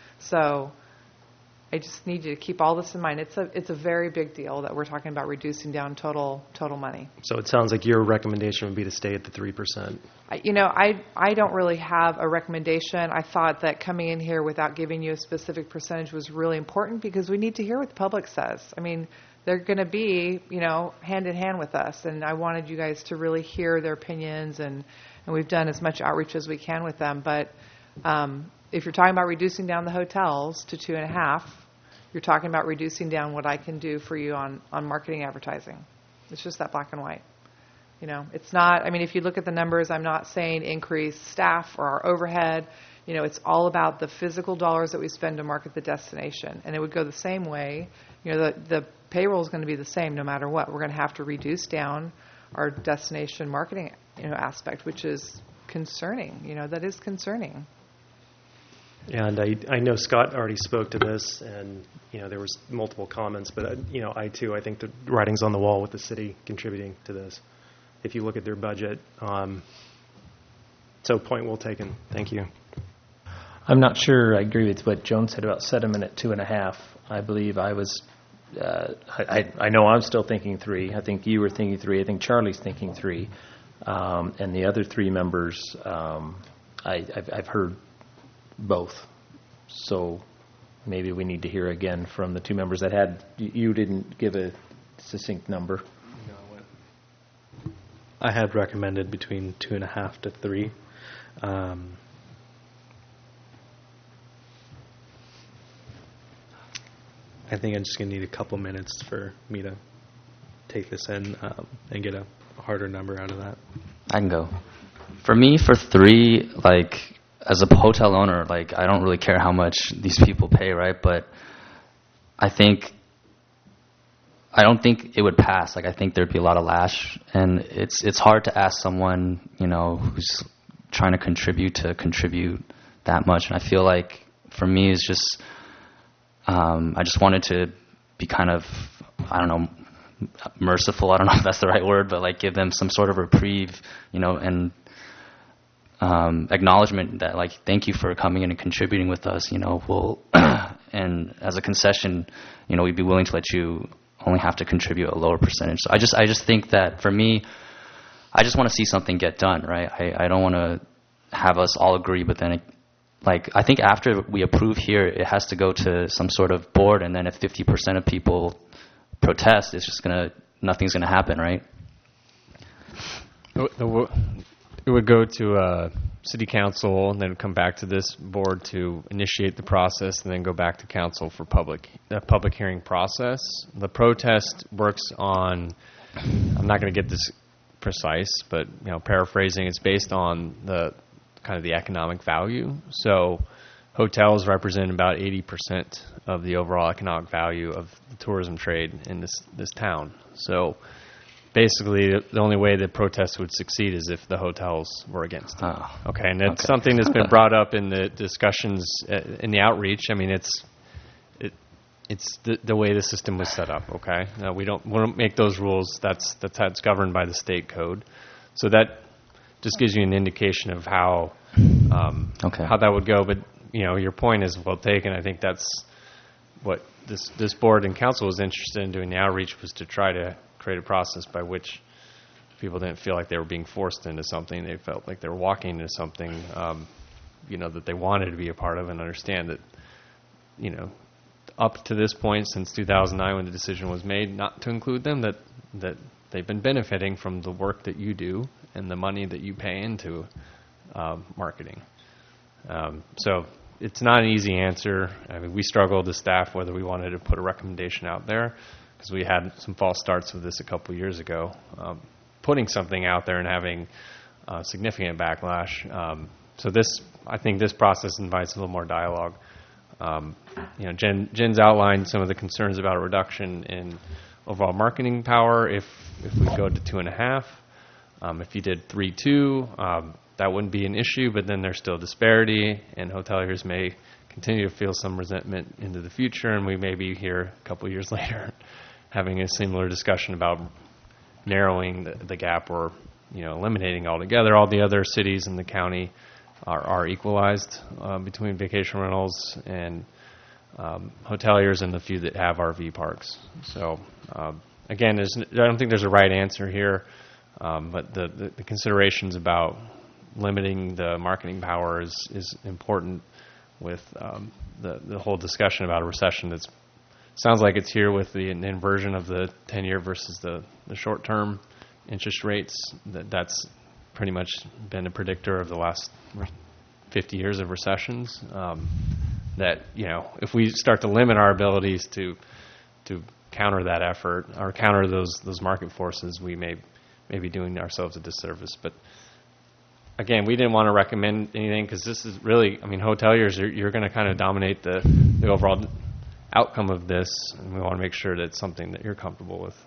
Speaker 2: So I just need you to keep all this in mind. It's a it's a very big deal that we're talking about reducing down total total money.
Speaker 1: So it sounds like your recommendation would be to stay at the three percent.
Speaker 2: I, you know, I I don't really have a recommendation. I thought that coming in here without giving you a specific percentage was really important because we need to hear what the public says. I mean, they're going to be, you know, hand in hand with us, and I wanted you guys to really hear their opinions, and, and we've done as much outreach as we can with them. But um, if you're talking about reducing down the hotels to two and a half, you're talking about reducing down what I can do for you on, on marketing advertising. It's just that black and white. You know, it's not, I mean, if you look at the numbers, I'm not saying increase staff or our overhead. You know, it's all about the physical dollars that we spend to market the destination. And it would go the same way. You know, the, the payroll is going to be the same no matter what. We're going to have to reduce down our destination marketing, you know, aspect, which is concerning. You know, that is concerning.
Speaker 1: And I, I know Scott already spoke to this, and, you know, there was multiple comments, but, uh, you know, I, too, I think the writing's on the wall with the city contributing to this. If you look at their budget. Um, so point well taken. Thank you.
Speaker 8: I'm not sure I agree with what Joan said about sediment at two and a half. I believe I was, uh, I, I know I'm still thinking three. I think you were thinking three. I think Charlie's thinking three. Um, and the other three members, um, I, I've, I've heard both. So maybe we need to hear again from the two members that had, you didn't give a succinct number.
Speaker 13: I had recommended between two and a half to three. Um, I think I'm just going to need a couple minutes for me to take this in um, and get a harder number out of that.
Speaker 12: I can go. For me, for three, like, as a hotel owner, like, I don't really care how much these people pay, right? But I think, I don't think it would pass. Like, I think there'd be a lot of lash, and it's it's hard to ask someone, you know, who's trying to contribute to contribute that much. And I feel like for me is just, um, I just wanted to be kind of, I don't know, merciful. I don't know if that's the right word, but like give them some sort of reprieve, you know, and um, acknowledgement that like, thank you for coming in and contributing with us. You know, we'll, and as a concession, you know, we'd be willing to let you only have to contribute a lower percentage. So I just, I just think that for me, I just want to see something get done, right? I, I don't want to have us all agree, but then it, like, I think after we approve here, it has to go to some sort of board, and then if fifty percent of people protest, it's just gonna, nothing's gonna happen, right?
Speaker 9: It would go to uh, city council and then come back to this board to initiate the process, and then go back to council for public a public hearing process. The protest works on, I'm not going to get this precise, but you know, paraphrasing, it's based on the kind of the economic value. So hotels represent about eighty percent of the overall economic value of the tourism trade in this this town. So basically, the only way the protest would succeed is if the hotels were against it.
Speaker 12: Oh,
Speaker 9: okay, and it's
Speaker 12: okay.
Speaker 9: something that's been brought up in the discussions uh, in the outreach. I mean, it's it it's the, the way the system was set up. Okay, now, we don't we don't make those rules. That's that's how it's governed by the state code. So that just gives you an indication of how um,
Speaker 12: okay.
Speaker 9: how that would go. But you know, your point is well taken. I think that's what this this board and council was interested in doing the outreach, was to try to create a process by which people didn't feel like they were being forced into something. They felt like they were walking into something, um, you know, that they wanted to be a part of, and understand that, you know, up to this point, since two thousand nine, when the decision was made not to include them, that that they've been benefiting from the work that you do and the money that you pay into uh, marketing. Um, so it's not an easy answer. I mean, we struggled as staff whether we wanted to put a recommendation out there, because we had some false starts with this a couple years ago. Um, putting something out there and having uh, significant backlash. Um, so this, I think this process invites a little more dialogue. Um, you know, Jen, Jen's outlined some of the concerns about a reduction in overall marketing power if if we go to two and a half. Um, if you did three two, um, that wouldn't be an issue, but then there's still disparity, and hoteliers may continue to feel some resentment into the future, and we may be here a couple years later having a similar discussion about narrowing the, the gap, or you know, eliminating altogether. All the other cities in the county are, are equalized uh, between vacation rentals and um, hoteliers, and the few that have R V parks. So um, again, there's, I don't think there's a right answer here, um, but the, the, the considerations about limiting the marketing power is, is important with um, the, the whole discussion about a recession that's sounds like it's here with the inversion of the ten-year versus the, the short-term interest rates. That that's pretty much been a predictor of the last fifty years of recessions. Um, that, you know, if we start to limit our abilities to to counter that effort or counter those those market forces, we may may be doing ourselves a disservice. But again, we didn't want to recommend anything, because this is really, I mean, hoteliers, you're, you're going to kind of dominate the, the overall outcome of this, and we want to make sure that it's something that you're comfortable with.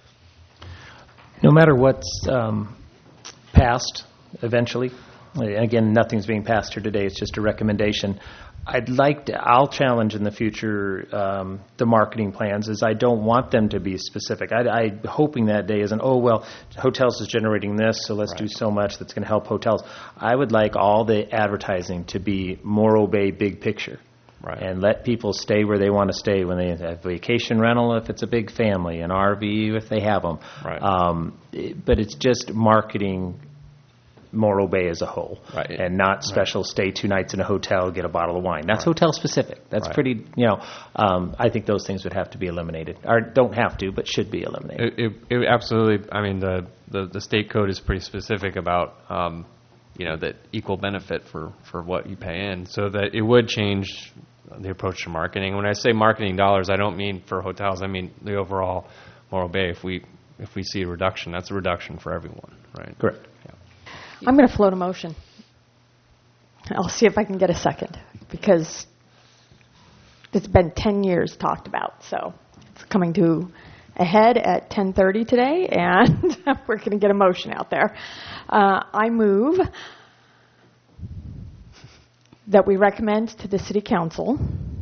Speaker 8: No matter what's um, passed eventually, again, nothing's being passed here today, it's just a recommendation. I'd like to, I'll challenge in the future um, the marketing plans, is I don't want them to be specific. I, I'm hoping that day isn't, oh, well, hotels is generating this, so let's right. do so much that's going to help hotels. I would like all the advertising to be Morro Bay big picture. Right. And let people stay where they want to stay when they have vacation rental, if it's a big family, an R V if they have them.
Speaker 9: Right.
Speaker 8: Um, it, but it's just marketing Morro Bay as a whole,
Speaker 9: right.
Speaker 8: and not special right. stay two nights in a hotel, get a bottle of wine. That's right. hotel specific. That's right. pretty, you know, um, I think those things would have to be eliminated. Or don't have to, but should be eliminated.
Speaker 9: It, it, it absolutely, I mean, the, the, the state code is pretty specific about um, you know, that equal benefit for, for what you pay in, so that it would change the approach to marketing. When I say marketing dollars, I don't mean for hotels. I mean the overall Morro Bay. If we if we see a reduction, that's a reduction for everyone, right?
Speaker 8: Correct.
Speaker 9: Yeah.
Speaker 7: I'm going to float a motion. I'll see if I can get a second, because it's been ten years talked about, so it's coming to a head at ten thirty today, and we're going to get a motion out there. Uh, I move that we recommend to the City Council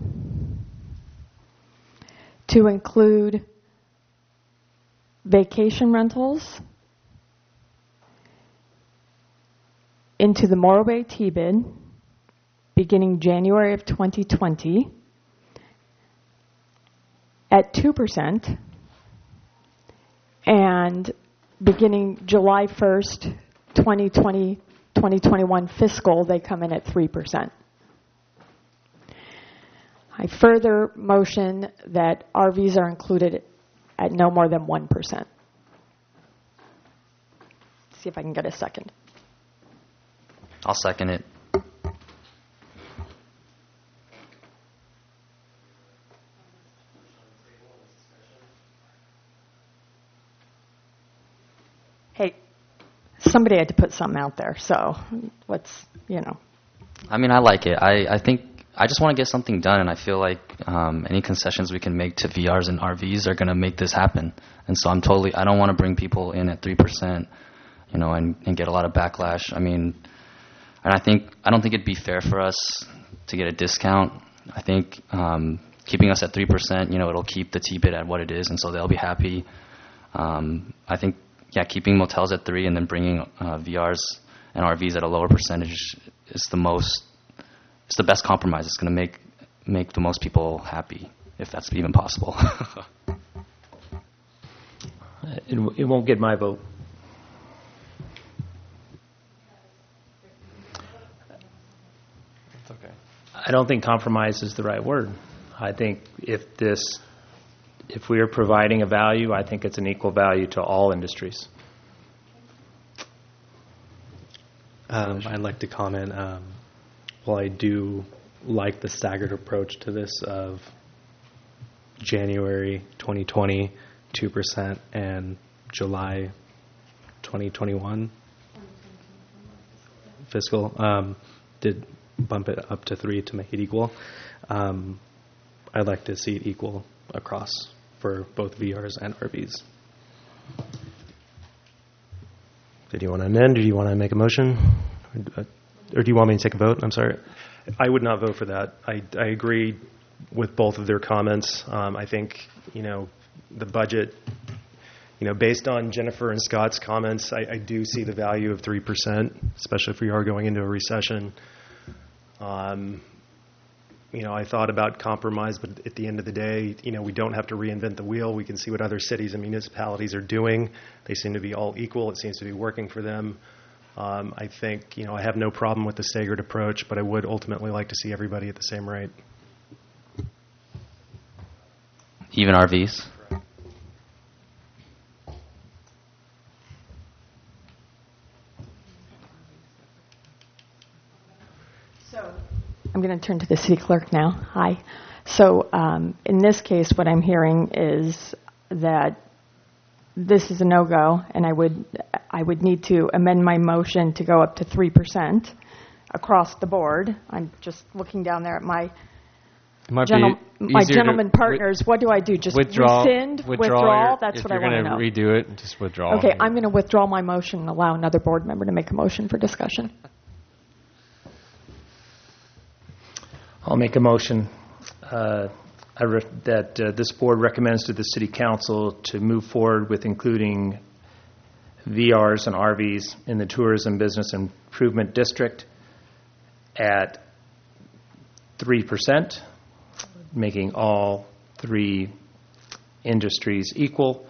Speaker 7: to include vacation rentals into the Morro Bay T-bid beginning January of twenty twenty at two percent and beginning July first, twenty twenty, twenty twenty-one fiscal, they come in at three percent. I further motion that R Vs are included at no more than one percent. See if I can get a second.
Speaker 12: I'll second it.
Speaker 7: Hey, somebody had to put something out there, so let's, you know.
Speaker 12: I mean, I like it. I, I think I just want to get something done, and I feel like um, any concessions we can make to V Rs and R Vs are going to make this happen. And so I'm totally, I don't want to bring people in at three percent, you know, and, and get a lot of backlash. I mean, and I think, I don't think it'd be fair for us to get a discount. I think um, keeping us at three percent, you know, it'll keep the T-bid at what it is, and so they'll be happy. Um, I think, yeah, keeping motels at three and then bringing uh, V Rs and R Vs at a lower percentage is the most, it's the best compromise. It's going to make make the most people happy, if that's even possible.
Speaker 8: it, it won't get my vote.
Speaker 9: It's okay.
Speaker 8: I don't think compromise is the right word. I think if this, if we are providing a value, I think it's an equal value to all industries.
Speaker 13: Um, I'd like to comment. Um, well, I do like the staggered approach to this of January twenty twenty, two percent, and July twenty twenty-one fiscal. Um, did bump it up to three to make it equal. Um, I'd like to see it equal across for both V Rs and R Vs.
Speaker 1: Did you want to amend, or do you want to make a motion? Or, or do you want me to take a vote? I'm sorry. I would not vote for that. I, I agree with both of their comments. Um, I think, you know, the budget, you know, based on Jennifer and Scott's comments, I, I do see the value of three percent, especially if we are going into a recession. Um, you know, I thought about compromise, but at the end of the day, you know, we don't have to reinvent the wheel. We can see what other cities and municipalities are doing. They seem to be all equal. It seems to be working for them. Um, I think, you know, I have no problem with the staggered approach, but I would ultimately like to see everybody at the same rate.
Speaker 12: Even R Vs?
Speaker 7: So I'm going to turn to the city clerk now. Hi. So um, in this case, what I'm hearing is that this is a no-go, and I would I would need to amend my motion to go up to three percent across the board. I'm just looking down there at my
Speaker 9: It might
Speaker 7: gentle,
Speaker 9: be
Speaker 7: my
Speaker 9: easier
Speaker 7: gentleman
Speaker 9: to
Speaker 7: partners. What do I do? Just
Speaker 9: withdraw,
Speaker 7: rescind?
Speaker 9: withdraw
Speaker 7: Withdraw?
Speaker 9: your-
Speaker 7: That's
Speaker 9: if
Speaker 7: what I
Speaker 9: you're
Speaker 7: want to know.
Speaker 9: going to redo it, just withdraw.
Speaker 7: Okay, I'm going to withdraw my motion and allow another board member to make a motion for discussion.
Speaker 8: I'll make a motion uh, I re- that uh, this board recommends to the City Council to move forward with including V Rs and R Vs in the Tourism Business Improvement District at three percent, making all three industries equal,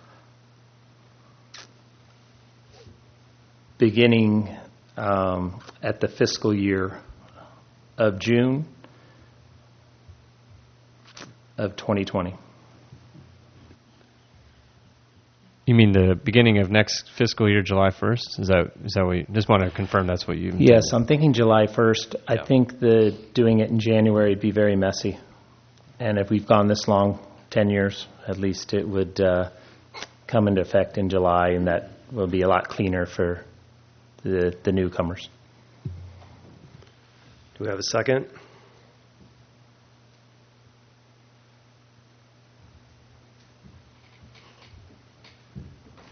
Speaker 8: beginning um, at the fiscal year of June of twenty twenty.
Speaker 9: You mean the beginning of next fiscal year, July first? Is that is that what you just want to confirm that's what you
Speaker 8: Yes, I'm thinking July first. I think the doing it in January would be very messy. And if we've gone this long, ten years, at least it would uh, come into effect in July, and that will be a lot cleaner for the, the newcomers.
Speaker 1: Do we have a second?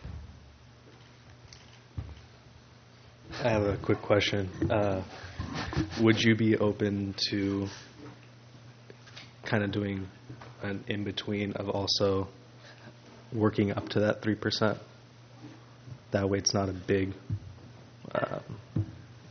Speaker 13: I have a quick question. Uh, would you be open to kind of doing an in-between of also working up to that three percent? That way it's not a big, um,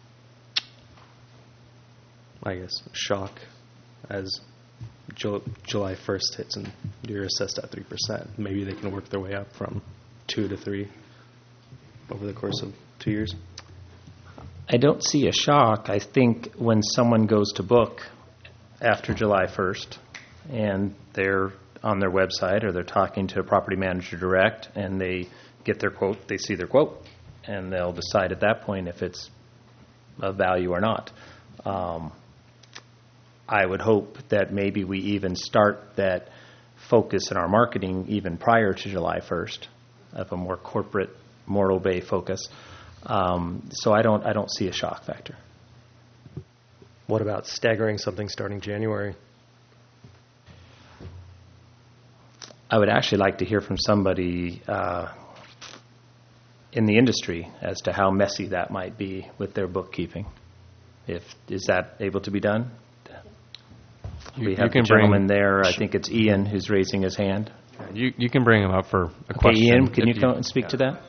Speaker 13: I guess, shock as Ju- July first hits and you're assessed at three percent. Maybe they can work their way up from two to three over the course of two years.
Speaker 8: I don't see a shock. I think when someone goes to book after July first and they're on their website or they're talking to a property manager direct and they get their quote, they see their quote, and they'll decide at that point if it's of value or not. Um, I would hope that maybe we even start that focus in our marketing even prior to July first, of a more corporate Morro Bay focus. Um, so I don't I don't see a shock factor.
Speaker 1: What about staggering something starting January?
Speaker 8: I would actually like to hear from somebody uh, in the industry as to how messy that might be with their bookkeeping. If is that able to be done?
Speaker 9: You,
Speaker 8: we have
Speaker 9: you can
Speaker 8: the gentleman
Speaker 9: bring,
Speaker 8: there. I think it's Ian who's raising his hand.
Speaker 9: You you can bring him up for a
Speaker 8: okay,
Speaker 9: question.
Speaker 8: Ian, can you
Speaker 9: if
Speaker 8: come and speak yeah. to that?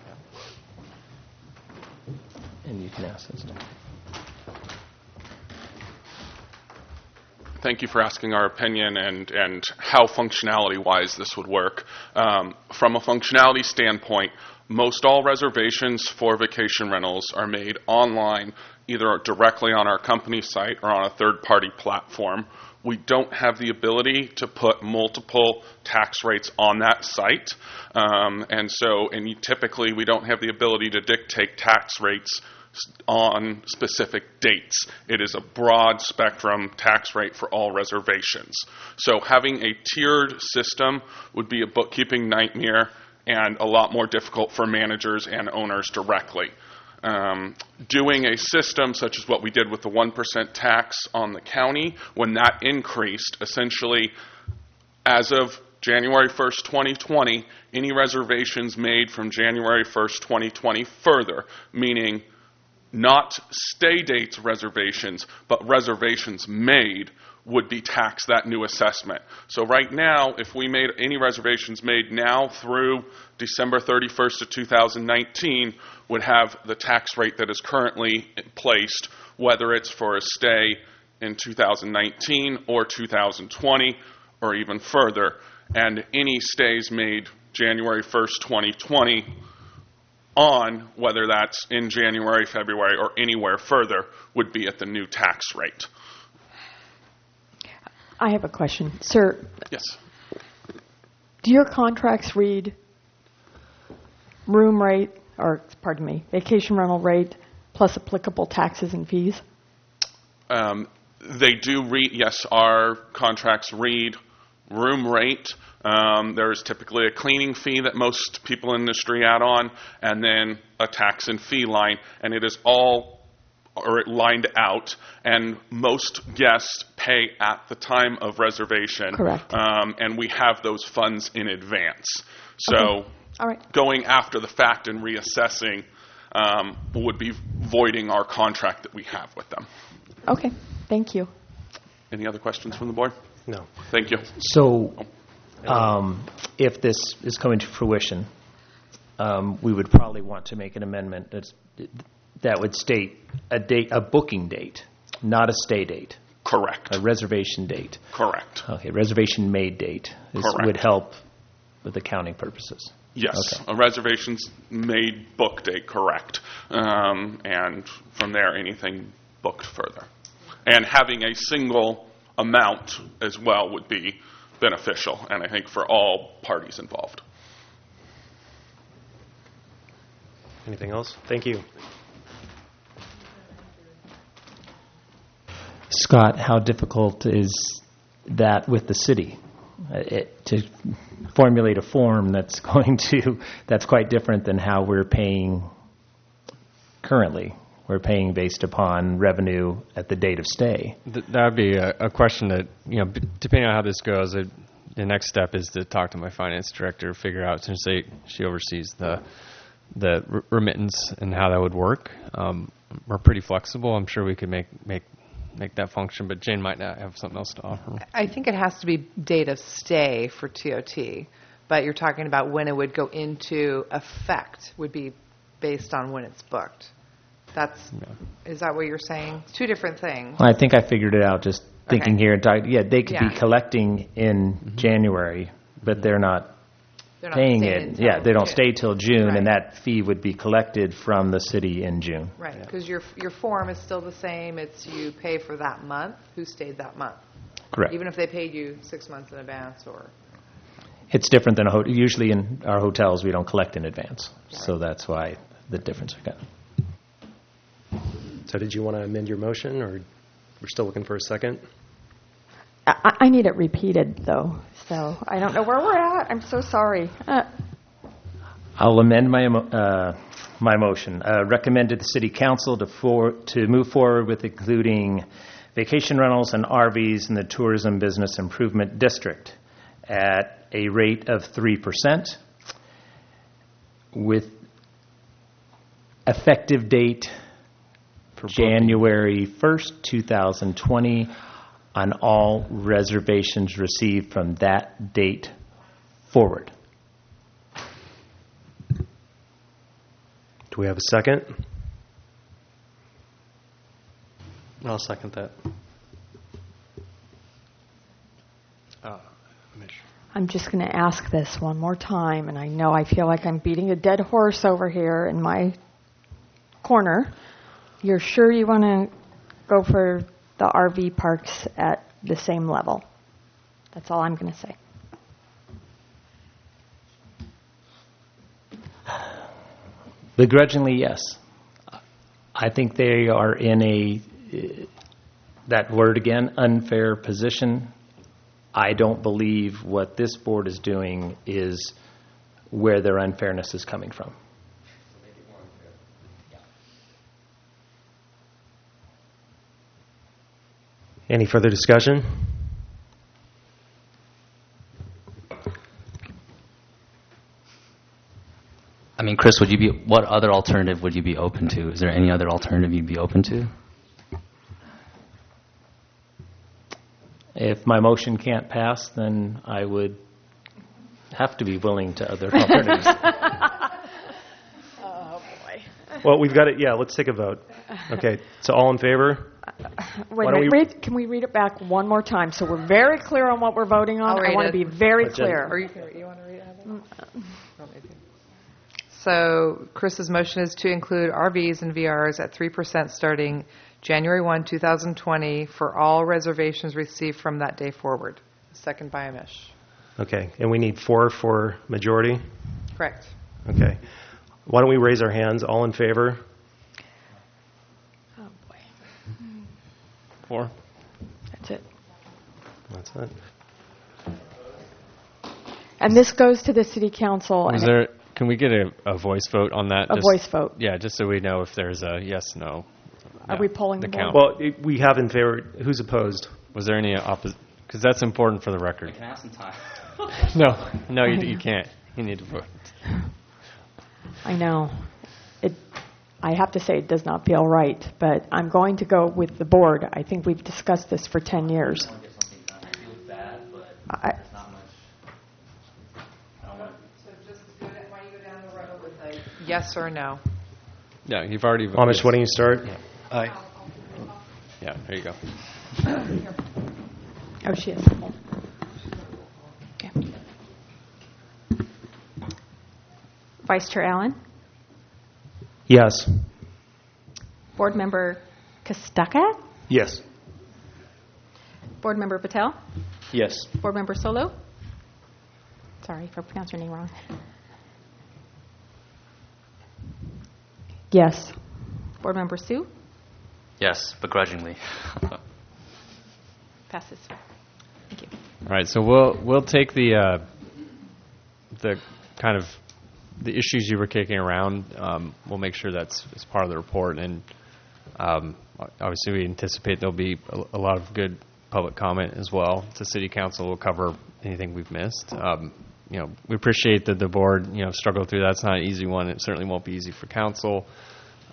Speaker 8: And you can ask this.
Speaker 11: Thank you for asking our opinion and, and how functionality-wise this would work. Um, from a functionality standpoint, most all reservations for vacation rentals are made online, either directly on our company site or on a third-party platform. We don't have the ability to put multiple tax rates on that site. Um, and so, and you, typically we don't have the ability to dictate tax rates on specific dates. It is a broad spectrum tax rate for all reservations. So having a tiered system would be a bookkeeping nightmare and a lot more difficult for managers and owners directly. Um, doing a system such as what we did with the one percent tax on the county, when that increased, essentially as of January first, twenty twenty, any reservations made from January first, twenty twenty further, meaning not stay dates reservations, but reservations made, would be taxed that new assessment. So right now, if we made any reservations made now through December thirty-first of two thousand nineteen, would have the tax rate that is currently placed, whether it's for a stay in two thousand nineteen or two thousand twenty or even further. And any stays made January first, twenty twenty on, whether that's in January, February, or anywhere further, would be at the new tax rate.
Speaker 7: I have a question. Sir,
Speaker 11: yes.
Speaker 7: Do your contracts read room rate, or pardon me, vacation rental rate, plus applicable taxes and fees?
Speaker 11: Um, they do read, yes, our contracts read room rate. Um, there's typically a cleaning fee that most people in the industry add on, and then a tax and fee line, and it is all or lined out, and most guests pay at the time of reservation.
Speaker 7: Correct.
Speaker 11: Um, and we have those funds in advance. So
Speaker 7: okay. All right.
Speaker 11: Going after the fact and reassessing um, would be voiding our contract that we have with them.
Speaker 7: Okay. Thank you.
Speaker 11: Any other questions from the board?
Speaker 1: No.
Speaker 11: Thank you.
Speaker 8: So um, if this is coming to fruition, um, we would probably want to make an amendment that's, that would state a date, a booking date, not a stay date.
Speaker 11: Correct.
Speaker 8: A reservation date.
Speaker 11: Correct.
Speaker 8: Okay, reservation made date is, would help with accounting purposes.
Speaker 11: Yes,
Speaker 8: okay.
Speaker 11: A reservation's made book date, correct. Um, and from there, anything booked further. And having a single amount as well would be beneficial, and I think for all parties involved.
Speaker 1: Anything else? Thank you.
Speaker 8: Scott, how difficult is that with the city? Uh, it, to formulate a form that's going to, that's quite different than how we're paying currently. We're paying based upon revenue at the date of stay.
Speaker 9: Th- that would be a, a question that, you know, b- depending on how this goes, it, the next step is to talk to my finance director, figure out, since they, she oversees the the r- remittance and how that would work. Um, we're pretty flexible. I'm sure we could make make make that function, but Jane might not have something else to offer.
Speaker 2: I think it has to be date of stay for T O T, but you're talking about when it would go into effect would be based on when it's booked. That's,
Speaker 9: Yeah.
Speaker 2: is that what you're saying? Two different things.
Speaker 8: Well, I think I figured it out just thinking
Speaker 2: Okay.
Speaker 8: here. and talk- Yeah, they could
Speaker 2: Yeah.
Speaker 8: be collecting in January, but they're not
Speaker 2: They're not
Speaker 8: paying
Speaker 2: staying
Speaker 8: it.
Speaker 2: until
Speaker 8: Yeah, they don't
Speaker 2: June.
Speaker 8: stay till June,
Speaker 2: Right.
Speaker 8: and that fee would be collected from the city in June.
Speaker 2: Right, because your, your form is still the same. It's you pay for that month, who stayed that month.
Speaker 8: Correct.
Speaker 2: Even if they paid you six months in advance or,
Speaker 8: It's different than a hotel. Usually in our hotels, we don't collect in advance, so that's why the difference we got.
Speaker 1: So did you want to amend your motion, or we're still looking for a second?
Speaker 7: I, I need it repeated, though, so I don't know where we're at. I'm so sorry. Uh,
Speaker 8: I'll amend my emo- uh, my motion. Uh, recommend to the city council to for to move forward with including vacation rentals and R Vs in the tourism business improvement district at a rate of three percent with effective date January first, two thousand twenty, on all reservations received from that date forward.
Speaker 1: Do we have a second?
Speaker 13: I'll second that.
Speaker 7: I'm just going to ask this one more time, and I know I feel like I'm beating a dead horse over here in my corner. You're sure you want to go for the R V parks at the same level? That's all I'm going to say.
Speaker 8: Begrudgingly, yes. I think they are in a, uh, that word again, unfair position. I don't believe what this board is doing is where their unfairness is coming from.
Speaker 1: Any further discussion?
Speaker 12: I mean, Chris, would you be, what other alternative would you be open to? Is there any other alternative you'd be open to?
Speaker 8: If my motion can't pass, then I would have to be willing to other alternatives.
Speaker 7: Oh, boy.
Speaker 1: Well, we've got it. Yeah, let's take a vote. Okay, so all in favor?
Speaker 7: Wait
Speaker 1: Why
Speaker 7: a
Speaker 1: don't
Speaker 7: minute.
Speaker 1: we-
Speaker 7: Read, can we read it back one more time so we're very clear on what we're voting on?
Speaker 2: I'll
Speaker 7: I
Speaker 2: read
Speaker 7: want
Speaker 2: it.
Speaker 7: to be very
Speaker 1: Let Jen-
Speaker 7: clear.
Speaker 2: or you can, you want to read it, Heather? Want me to? So Chris's motion is to include R Vs and V Rs at three percent starting January first, two thousand twenty for all reservations received from that day forward. Second by Amish.
Speaker 1: Okay, and we need four for majority?
Speaker 2: Correct.
Speaker 1: Okay. Why don't we raise our hands? All in favor?
Speaker 7: Oh, boy.
Speaker 9: Four.
Speaker 7: That's it.
Speaker 1: That's it.
Speaker 7: And this goes to the city council.
Speaker 9: Is
Speaker 7: and
Speaker 9: there? Can we get a, a voice vote on that?
Speaker 7: A
Speaker 9: Just-
Speaker 7: voice vote.
Speaker 9: Yeah, just so we know if there's a yes, no.
Speaker 7: Are
Speaker 9: Yeah,
Speaker 7: we polling the
Speaker 9: count.
Speaker 1: Well, it- we have in favor. Who's opposed?
Speaker 9: Was there any opposite? Because that's important for the record.
Speaker 12: Can I have some time?
Speaker 9: No, no, you, you can't. You need to vote.
Speaker 7: I know. It. I have to say it does not feel right, but I'm going to go with the board. I think we've discussed this for ten years. I,
Speaker 2: So just do it, why don't you go down the road with a yes or no?
Speaker 9: Yeah, you've already voted.
Speaker 1: Amish, why don't you start?
Speaker 13: Aye.
Speaker 9: Yeah, there you go.
Speaker 7: oh, she is.
Speaker 14: Okay. Vice Chair Allen,
Speaker 1: Yes.
Speaker 14: Board Member Kostaka,
Speaker 13: Yes.
Speaker 14: Board Member Patel,
Speaker 13: Yes.
Speaker 14: Board Member Solo. Sorry if I pronounced your name wrong.
Speaker 7: Yes.
Speaker 14: Board Member Sue.
Speaker 12: Yes, begrudgingly.
Speaker 14: Passes. Thank you.
Speaker 9: All right, so we'll we'll take the uh, the kind of the issues you were kicking around. Um, we'll make sure that's as part of the report, and um, obviously we anticipate there'll be a, a lot of good public comment as well. The City Council will cover anything we've missed. Um, you know, we appreciate that the board you know struggled through that. It's not an easy one. It certainly won't be easy for council.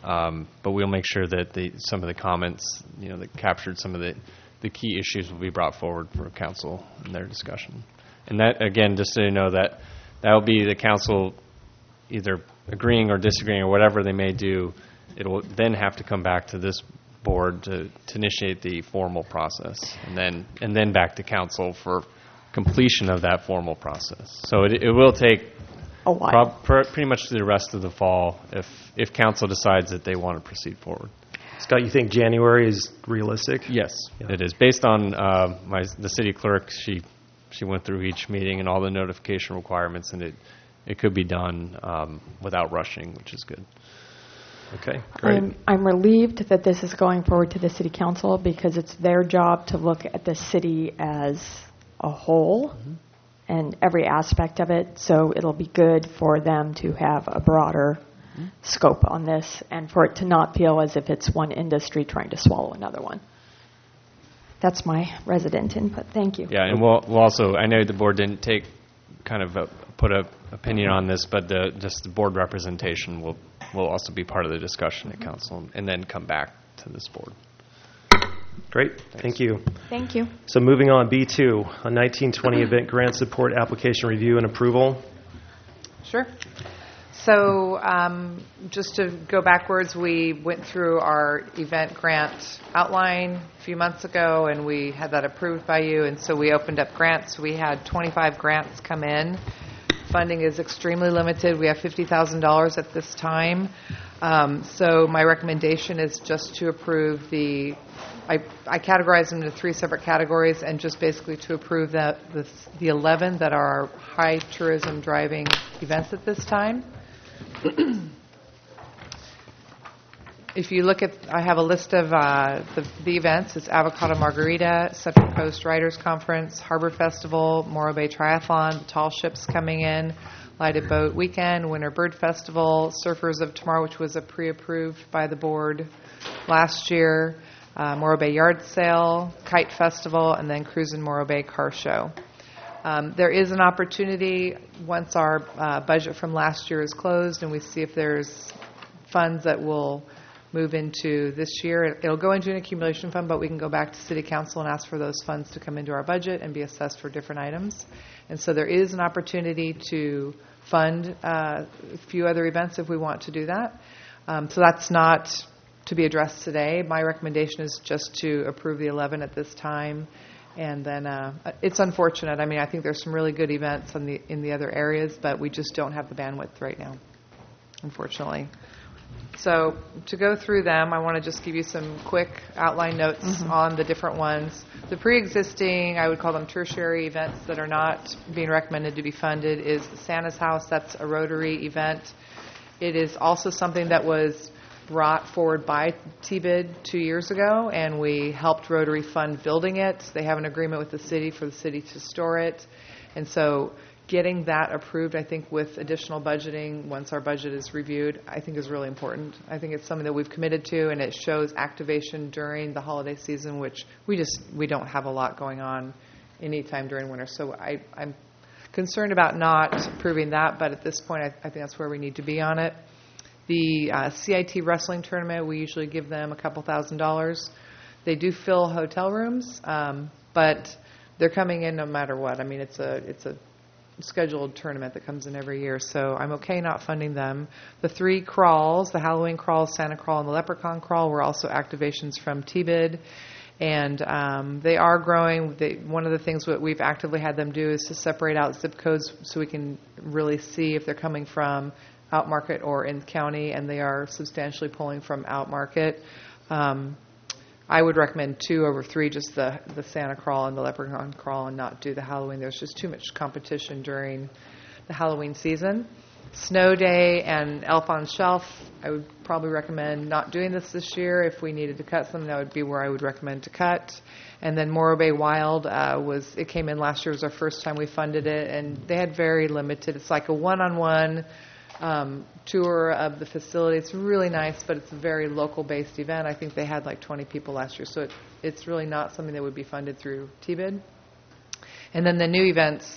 Speaker 9: Um, but we'll make sure that the, some of the comments, you know, that captured some of the, the key issues will be brought forward for council in their discussion. And that, again, just so you know, that that will be the council either agreeing or disagreeing or whatever they may do. It will then have to come back to this board to, to initiate the formal process, and then and then back to council for completion of that formal process. So it, it will take
Speaker 7: a while,
Speaker 9: prob- pr- pretty much through the rest of the fall if if council decides that they want to proceed forward.
Speaker 1: Scott, you think January is realistic?
Speaker 9: Yes,
Speaker 1: Yeah.
Speaker 9: it is. Based on uh, my the city clerk, she she went through each meeting and all the notification requirements, and it it could be done um, without rushing, which is good.
Speaker 1: Okay, great.
Speaker 7: I'm, I'm relieved that this is going forward to the city council because it's their job to look at the city as a whole mm-hmm. and every aspect of it. So it'll be good for them to have a broader mm-hmm. scope on this and for it to not feel as if it's one industry trying to swallow another one. That's my resident input. Thank you.
Speaker 9: Yeah, and we'll, we'll also, I know the board didn't take kind of a, put a opinion on this, but the, just the board representation will will also be part of the discussion at council and then come back to this board.
Speaker 1: Great. Thank you.
Speaker 7: Thank you.
Speaker 1: So moving on, B two, a nineteen twenty event grant support application review and approval.
Speaker 2: Sure. So um, just to go backwards, we went through our event grant outline a few months ago, and we had that approved by you, and so we opened up grants. We had twenty-five grants come in. Funding is extremely limited. We have fifty thousand dollars at this time. Um, so my recommendation is just to approve the, I, I categorize them into three separate categories, and just basically to approve that the, the eleven that are our high tourism driving events at this time. If you look at, I have a list of uh, the, the events. It's Avocado Margarita, Central Coast Writers Conference, Harbor Festival, Morro Bay Triathlon, the Tall Ships coming in, Lighted Boat Weekend, Winter Bird Festival, Surfers of Tomorrow, which was a pre-approved by the board last year, uh, Morro Bay Yard Sale, Kite Festival, and then Cruise in Morro Bay Car Show. Um, there is an opportunity once our uh, budget from last year is closed and we see if there's funds that will move into this year. It'll go into an accumulation fund, but we can go back to City Council and ask for those funds to come into our budget and be assessed for different items. And so there is an opportunity to fund uh, a few other events if we want to do that. Um, so that's not to be addressed today. My recommendation is just to approve the eleven at this time. And then uh, it's unfortunate. I mean, I think there's some really good events in the in the other areas, but we just don't have the bandwidth right now, unfortunately. So to go through them, I want to just give you some quick outline notes mm-hmm. on the different ones. The pre-existing, I would call them tertiary events that are not being recommended to be funded, is the Santa's House. That's a Rotary event. It is also something that was brought forward by T B I D two years ago, and we helped Rotary fund building it. They have an agreement with the city for the city to store it. And so getting that approved, I think, with additional budgeting, once our budget is reviewed, I think is really important. I think it's something that we've committed to, and it shows activation during the holiday season, which we just we don't have a lot going on anytime during winter. So I, I'm concerned about not approving that, but at this point, I, I think that's where we need to be on it. The uh, C I T wrestling tournament, we usually give them a couple thousand dollars. They do fill hotel rooms, um, but they're coming in no matter what. I mean, it's a it's a scheduled tournament that comes in every year, so I'm okay not funding them. The three crawls, the Halloween crawl, Santa crawl, and the Leprechaun crawl, were also activations from T B I D, and um, they are growing. They, one of the things that we've actively had them do is to separate out zip codes so we can really see if they're coming from out market or in county, and they are substantially pulling from out market. Um, I would recommend two over three, just the, the Santa crawl and the Leprechaun crawl, and not do the Halloween. There's just too much competition during the Halloween season. Snow Day and Elf on Shelf, I would probably recommend not doing this this year. If we needed to cut some, that would be where I would recommend to cut. And then Morro Bay Wild uh, was, it came in last year, was our first time we funded it, and they had very limited, it's like a one-on-one Um, tour of the facility. It's really nice, but it's a very local-based event. I think they had like twenty people last year, so it, it's really not something that would be funded through T B I D. And then the new events,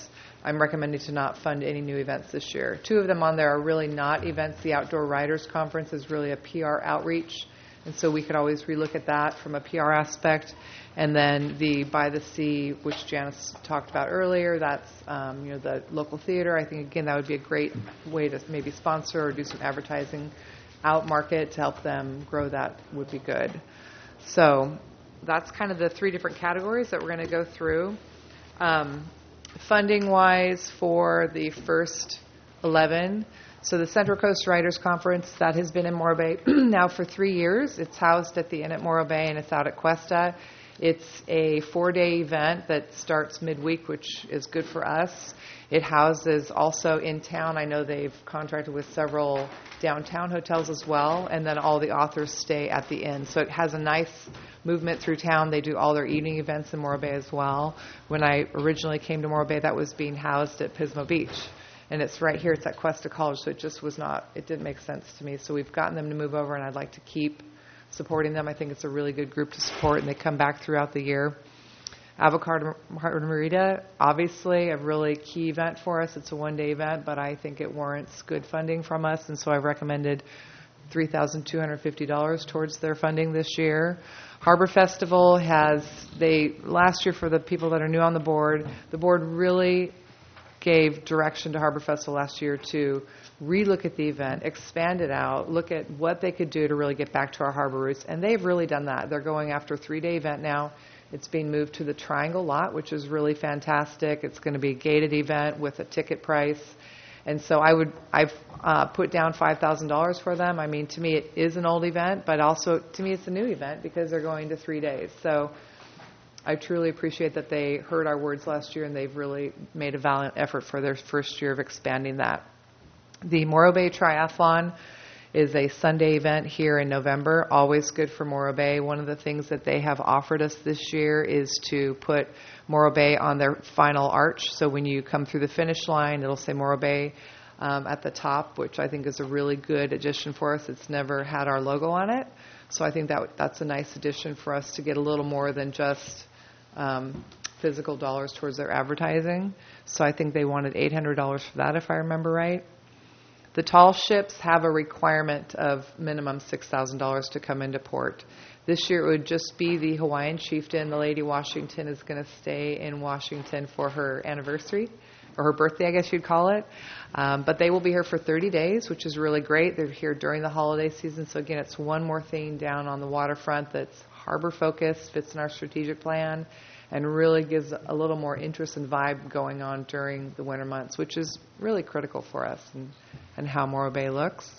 Speaker 2: I'm recommending to not fund any new events this year. Two of them on there are really not events. The Outdoor Riders Conference is really a P R outreach, and so we could always relook at that from a P R aspect. And then the By the Sea, which Janice talked about earlier, that's um, you know the local theater. I think, again, that would be a great way to maybe sponsor or do some advertising out market to help them grow. That would be good. So that's kind of the three different categories that we're going to go through. Um, Funding-wise for the first eleven, so the Central Coast Writers Conference, that has been in Morro Bay now for three years. It's housed at the Inn at Morro Bay, and it's out at Cuesta. It's a four-day event that starts midweek, which is good for us. It houses also in town. I know they've contracted with several downtown hotels as well, and then all the authors stay at the inn. So it has a nice movement through town. They do all their evening events in Morro Bay as well. When I originally came to Morro Bay, that was being housed at Pismo Beach. And it's right here. It's at Cuesta College, so it just was not, it didn't make sense to me. So we've gotten them to move over, and I'd like to keep supporting them. I think it's a really good group to support, and they come back throughout the year. Avocado Margarita, obviously a really key event for us. It's a one-day event, but I think it warrants good funding from us, and so I've recommended three thousand two hundred fifty dollars towards their funding this year. Harbor Festival has, they, last year for the people that are new on the board, the board really gave direction to Harbor Festival last year to relook at the event, expand it out, look at what they could do to really get back to our harbor roots, and they've really done that. They're going after a three-day event now. It's being moved to the Triangle lot, which is really fantastic. It's going to be a gated event with a ticket price. And so I would, I've uh, put down five thousand dollars for them. I mean, to me, it is an old event, but also to me, it's a new event because they're going to three days. So I truly appreciate that they heard our words last year, and they've really made a valiant effort for their first year of expanding that. The Morro Bay Triathlon is a Sunday event here in November, always good for Morro Bay. One of the things that they have offered us this year is to put Morro Bay on their final arch. So when you come through the finish line, it'll say Morro Bay um, at the top, which I think is a really good addition for us. It's never had our logo on it. So I think that that's a nice addition for us to get a little more than just um, physical dollars towards their advertising. So I think they wanted eight hundred dollars for that, if I remember right. The tall ships have a requirement of minimum six thousand dollars to come into port. This year it would just be the Hawaiian Chieftain. The Lady Washington is going to stay in Washington for her anniversary, or her birthday, I guess you'd call it. Um, but they will be here for thirty days, which is really great. They're here during the holiday season. So again, it's one more thing down on the waterfront that's harbor focused, fits in our strategic plan, and really gives a little more interest and vibe going on during the winter months, which is really critical for us and, and how Morro Bay looks.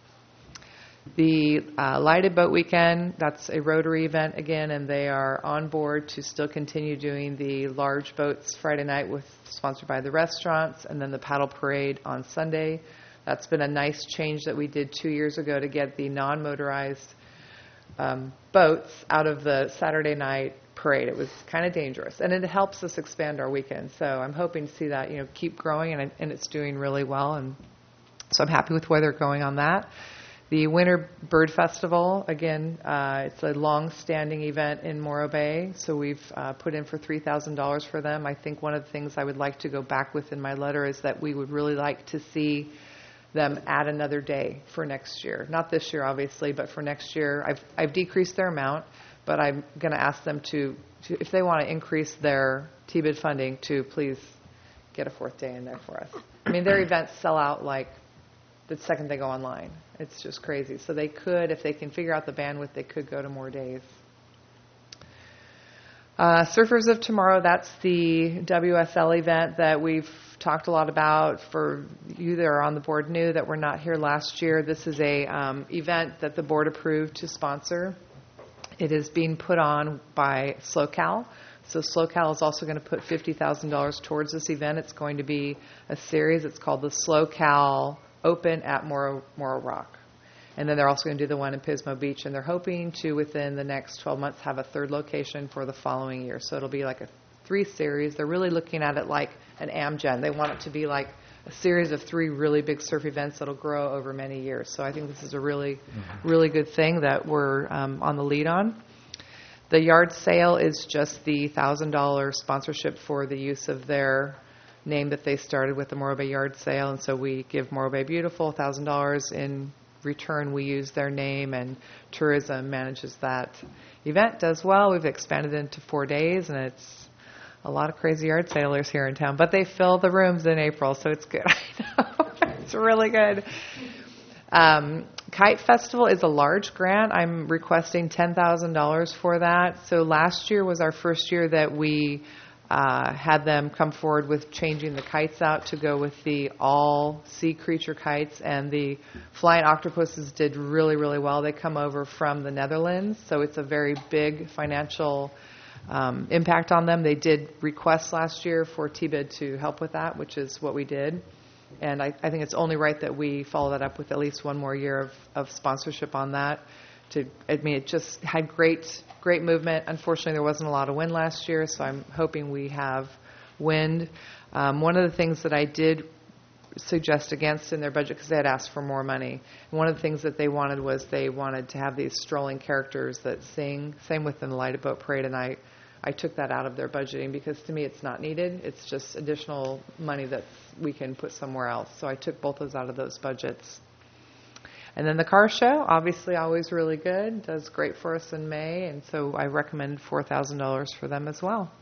Speaker 2: The uh, Lighted Boat Weekend, that's a Rotary event again, and they are on board to still continue doing the large boats Friday night, with sponsored by the restaurants, and then the paddle parade on Sunday. That's been a nice change that we did two years ago to get the non-motorized um, boats out of the Saturday night parade. It was kind of dangerous, and it helps us expand our weekend. So I'm hoping to see that, you know, keep growing, and, and it's doing really well. And so I'm happy with where they're going on that. The Winter Bird Festival, again, uh, it's a long-standing event in Morro Bay, so we've uh, put in for three thousand dollars for them. I think one of the things I would like to go back with in my letter is that we would really like to see them add another day for next year. Not this year, obviously, but for next year. I've, I've decreased their amount, but I'm going to ask them to, to, if they want to increase their T B I D funding, to please get a fourth day in there for us. I mean, their events sell out like the second they go online. It's just crazy. So they could, if they can figure out the bandwidth, they could go to more days. Uh, Surfers of Tomorrow, that's the W S L event that we've talked a lot about. For you that are on the board new that were not here last year, this is a um, event that the board approved to sponsor. It is being put on by SLOCAL. So SLOCAL is also going to put fifty thousand dollars towards this event. It's going to be a series. It's called the SLOCAL Open at Morro, Morro Rock. And then they're also going to do the one in Pismo Beach. And they're hoping to, within the next twelve months, have a third location for the following year. So it'll be like a three series. They're really looking at it like an Amgen. They want it to be like a series of three really big surf events that'll grow over many years. So I think this is a really, mm-hmm. really good thing that we're um, on the lead on. The yard sale is just the one thousand dollars sponsorship for the use of their name that they started with the Morro Bay Yard Sale, and so we give Morro Bay Beautiful one thousand dollars. In return, we use their name, and tourism manages that event, does well. We've expanded it into four days, and it's a lot of crazy yard sailors here in town, but they fill the rooms in April, so it's good. I know. It's really good. Um, Kite Festival is a large grant. I'm requesting ten thousand dollars for that. So last year was our first year that we uh, had them come forward with changing the kites out to go with the all sea creature kites, and the flying octopuses did really, really well. They come over from the Netherlands, so it's a very big financial um, impact on them. They did request last year for T B I D to help with that, which is what we did. And I, I think it's only right that we follow that up with at least one more year of, of sponsorship on that. To, I mean, it just had great, great movement. Unfortunately, there wasn't a lot of wind last year, so I'm hoping we have wind. Um, one of the things that I did suggest against in their budget, because they had asked for more money, and one of the things that they wanted was they wanted to have these strolling characters that sing. Same with the Lighted Boat Parade, and I, I took that out of their budgeting because to me it's not needed. It's just additional money that we can put somewhere else. So I took both those out of those budgets. And then the car show, obviously always really good, does great for us in May, and so I recommend four thousand dollars for them as well.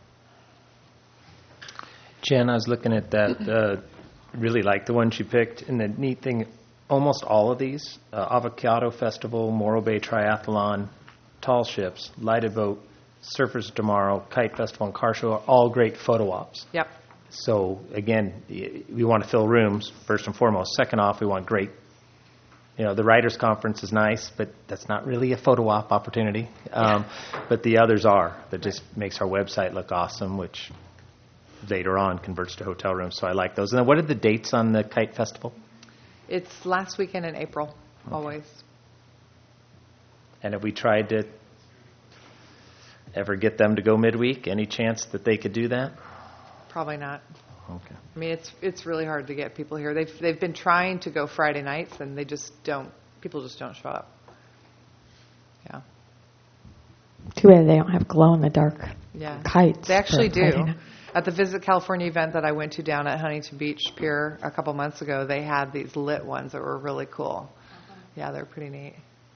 Speaker 8: Jen, I was looking at that, uh, really like the ones you picked, and the neat thing, almost all of these, uh, Avocado Festival, Morro Bay Triathlon, Tall Ships, Lighted Boat, Surfers Tomorrow, Kite Festival, and Car Show are all great photo ops.
Speaker 2: Yep.
Speaker 8: So, again, we want to fill rooms, first and foremost. Second off, we want great, you know, the Writers' Conference is nice, but that's not really a photo op opportunity. Um, but the others are. That just makes our website look awesome, which later on converts to hotel rooms. So I like those. And then what are the dates on the Kite Festival?
Speaker 2: It's last weekend in April, okay. Always.
Speaker 8: And have we tried to ever get them to go midweek? Any chance that they could do that?
Speaker 2: Probably not.
Speaker 8: Okay.
Speaker 2: I mean, it's it's really hard to get people here. They've they've been trying to go Friday nights, and they just don't. People just don't show up. Yeah.
Speaker 7: Too bad they don't have glow in the dark
Speaker 2: yeah.
Speaker 7: kites.
Speaker 2: They actually do.
Speaker 7: Friday.
Speaker 2: At the Visit California event that I went to down at Huntington Beach Pier a couple months ago, they had these lit ones that were really cool. Yeah, they're pretty neat.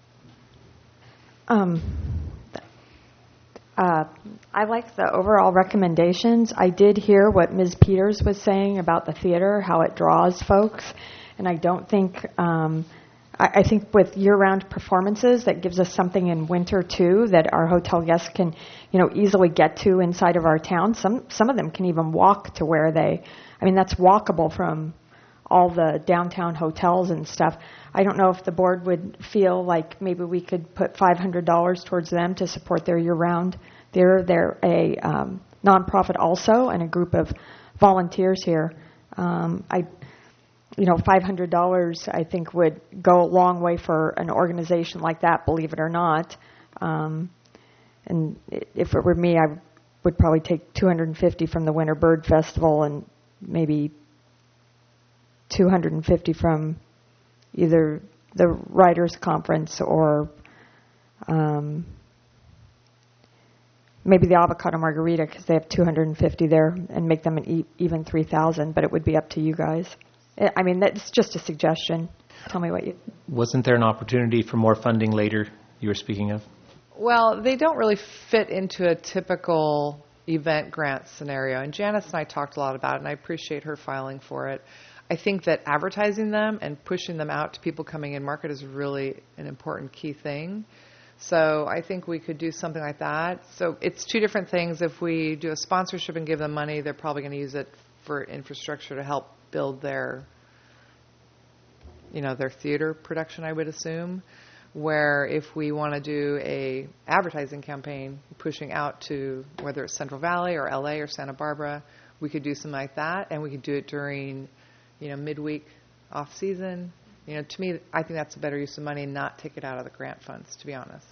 Speaker 7: Um. Uh, I like the overall recommendations. I did hear what Miz Peters was saying about the theater, how it draws folks, and I don't think, um, I, I think with year-round performances, that gives us something in winter too that our hotel guests can, you know, easily get to inside of our town. Some some of them can even walk to where they, I mean, that's walkable from all the downtown hotels and stuff. I don't know if the board would feel like maybe we could put five hundred dollars towards them to support their year-round theater. They're a um, nonprofit also, and a group of volunteers here. Um, I, you know, five hundred dollars I think would go a long way for an organization like that, believe it or not. Um, and if it were me, I would probably take two hundred fifty from the Winter Bird Festival and maybe two hundred fifty from either the Writers' Conference or um, maybe the Avocado Margarita, because they have two hundred fifty there, and make them an e- even three thousand, but it would be up to you guys. I mean, that's just a suggestion. Tell me what you...
Speaker 8: Wasn't there an opportunity for more funding later you were speaking of?
Speaker 2: Well, they don't really fit into a typical event grant scenario, and Janice and I talked a lot about it, and I appreciate her filing for it. I think that advertising them and pushing them out to people coming in market is really an important key thing. So I think we could do something like that. So it's two different things. If we do a sponsorship and give them money, they're probably going to use it for infrastructure to help build their, you know, their theater production, I would assume. Where if we want to do a advertising campaign pushing out to whether it's Central Valley or L A or Santa Barbara, we could do something like that, and we could do it during, you know, midweek off season. You know, to me, I think that's a better use of money, not take it out of the grant funds, to be honest.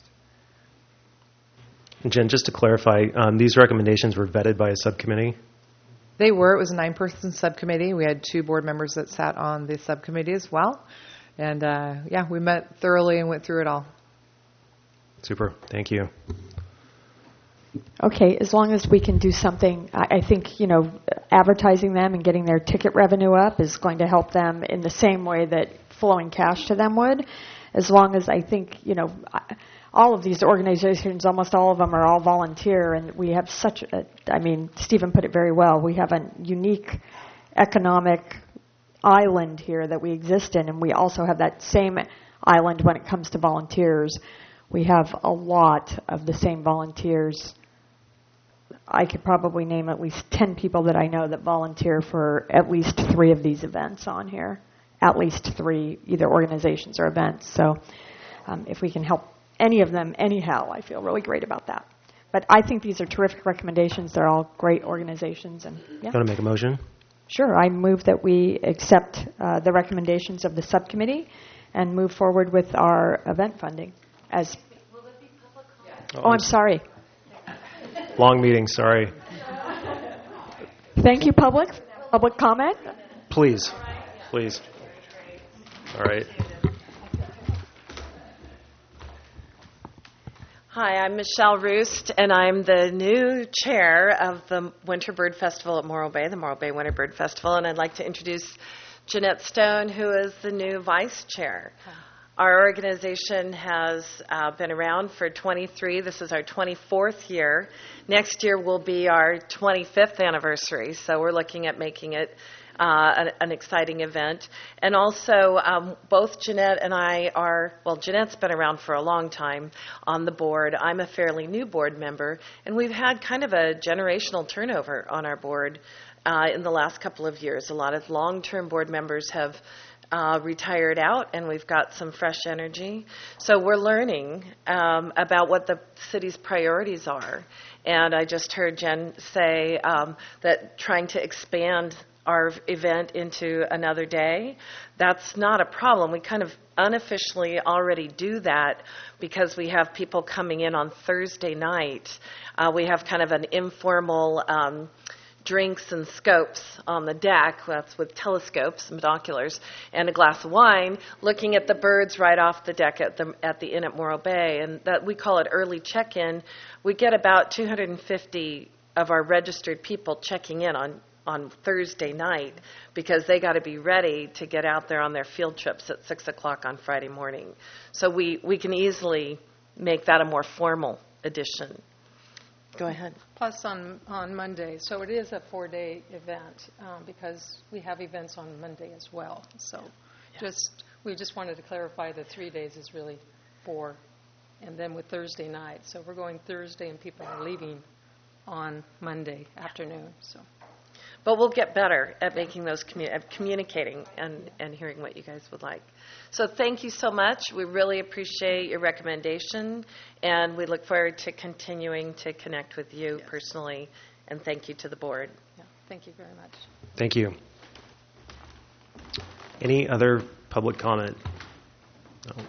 Speaker 1: Jen, just to clarify, um, these recommendations were vetted by a subcommittee?
Speaker 2: They were. It was a nine-person subcommittee. We had two board members that sat on the subcommittee as well. And, uh, yeah, we met thoroughly and went through it all.
Speaker 1: Super. Thank you.
Speaker 7: Okay, as long as we can do something, I, I think, you know, advertising them and getting their ticket revenue up is going to help them in the same way that flowing cash to them would, as long as I think, you know, all of these organizations, almost all of them are all volunteer, and we have such a, I mean, Stephen put it very well, we have a unique economic island here that we exist in, and we also have that same island when it comes to volunteers. We have a lot of the same volunteers. I could probably name at least ten people that I know that volunteer for at least three of these events on here. At least three, either organizations or events. So um, if we can help any of them anyhow, I feel really great about that. But I think these are terrific recommendations. They're all great organizations. And yeah.
Speaker 1: Want to make a motion?
Speaker 7: Sure. I move that we accept uh, the recommendations of the subcommittee and move forward with our event funding. As Will it be public comment? Oh, I'm sorry.
Speaker 1: Long meeting, sorry.
Speaker 7: Thank you, public. Public comment?
Speaker 1: Please. Please. All right.
Speaker 15: Hi, I'm Michelle Roost, and I'm the new chair of the Winter Bird Festival at Morro Bay, the Morro Bay Winter Bird Festival, and I'd like to introduce Jeanette Stone, who is the new vice chair. Our organization has uh, been around for twenty-three. This is our twenty-fourth year. Next year will be our twenty-fifth anniversary, so we're looking at making it uh, an, an exciting event. And also, um, both Jeanette and I are, well, Jeanette's been around for a long time on the board. I'm a fairly new board member, and we've had kind of a generational turnover on our board uh, in the last couple of years. A lot of long-term board members have Uh, retired out, and we've got some fresh energy. So we're learning um, about what the city's priorities are. And I just heard Jen say um, that trying to expand our event into another day, that's not a problem. We kind of unofficially already do that because we have people coming in on Thursday night. Uh, we have kind of an informal um, drinks and scopes on the deck. That's with telescopes and binoculars and a glass of wine, looking at the birds right off the deck at the at the inn at Morro Bay, and that we call it early check-in. We get about two hundred fifty of our registered people checking in on on Thursday night because they got to be ready to get out there on their field trips at six o'clock on Friday morning. So we we can easily make that a more formal edition. Go ahead.
Speaker 16: Plus on, on Monday. So it is a four-day event um, because we have events on Monday as well. So yeah. just we just wanted to clarify that three days is really four, and then with Thursday night. So we're going Thursday, and people are leaving on Monday afternoon. So.
Speaker 15: But we'll get better at making those commu- at communicating and, and hearing what you guys would like. So thank you so much. We really appreciate your recommendation, and we look forward to continuing to connect with you yes. personally. And thank you to the board.
Speaker 16: Yeah, thank you very much.
Speaker 1: Thank you. Any other public comment? No.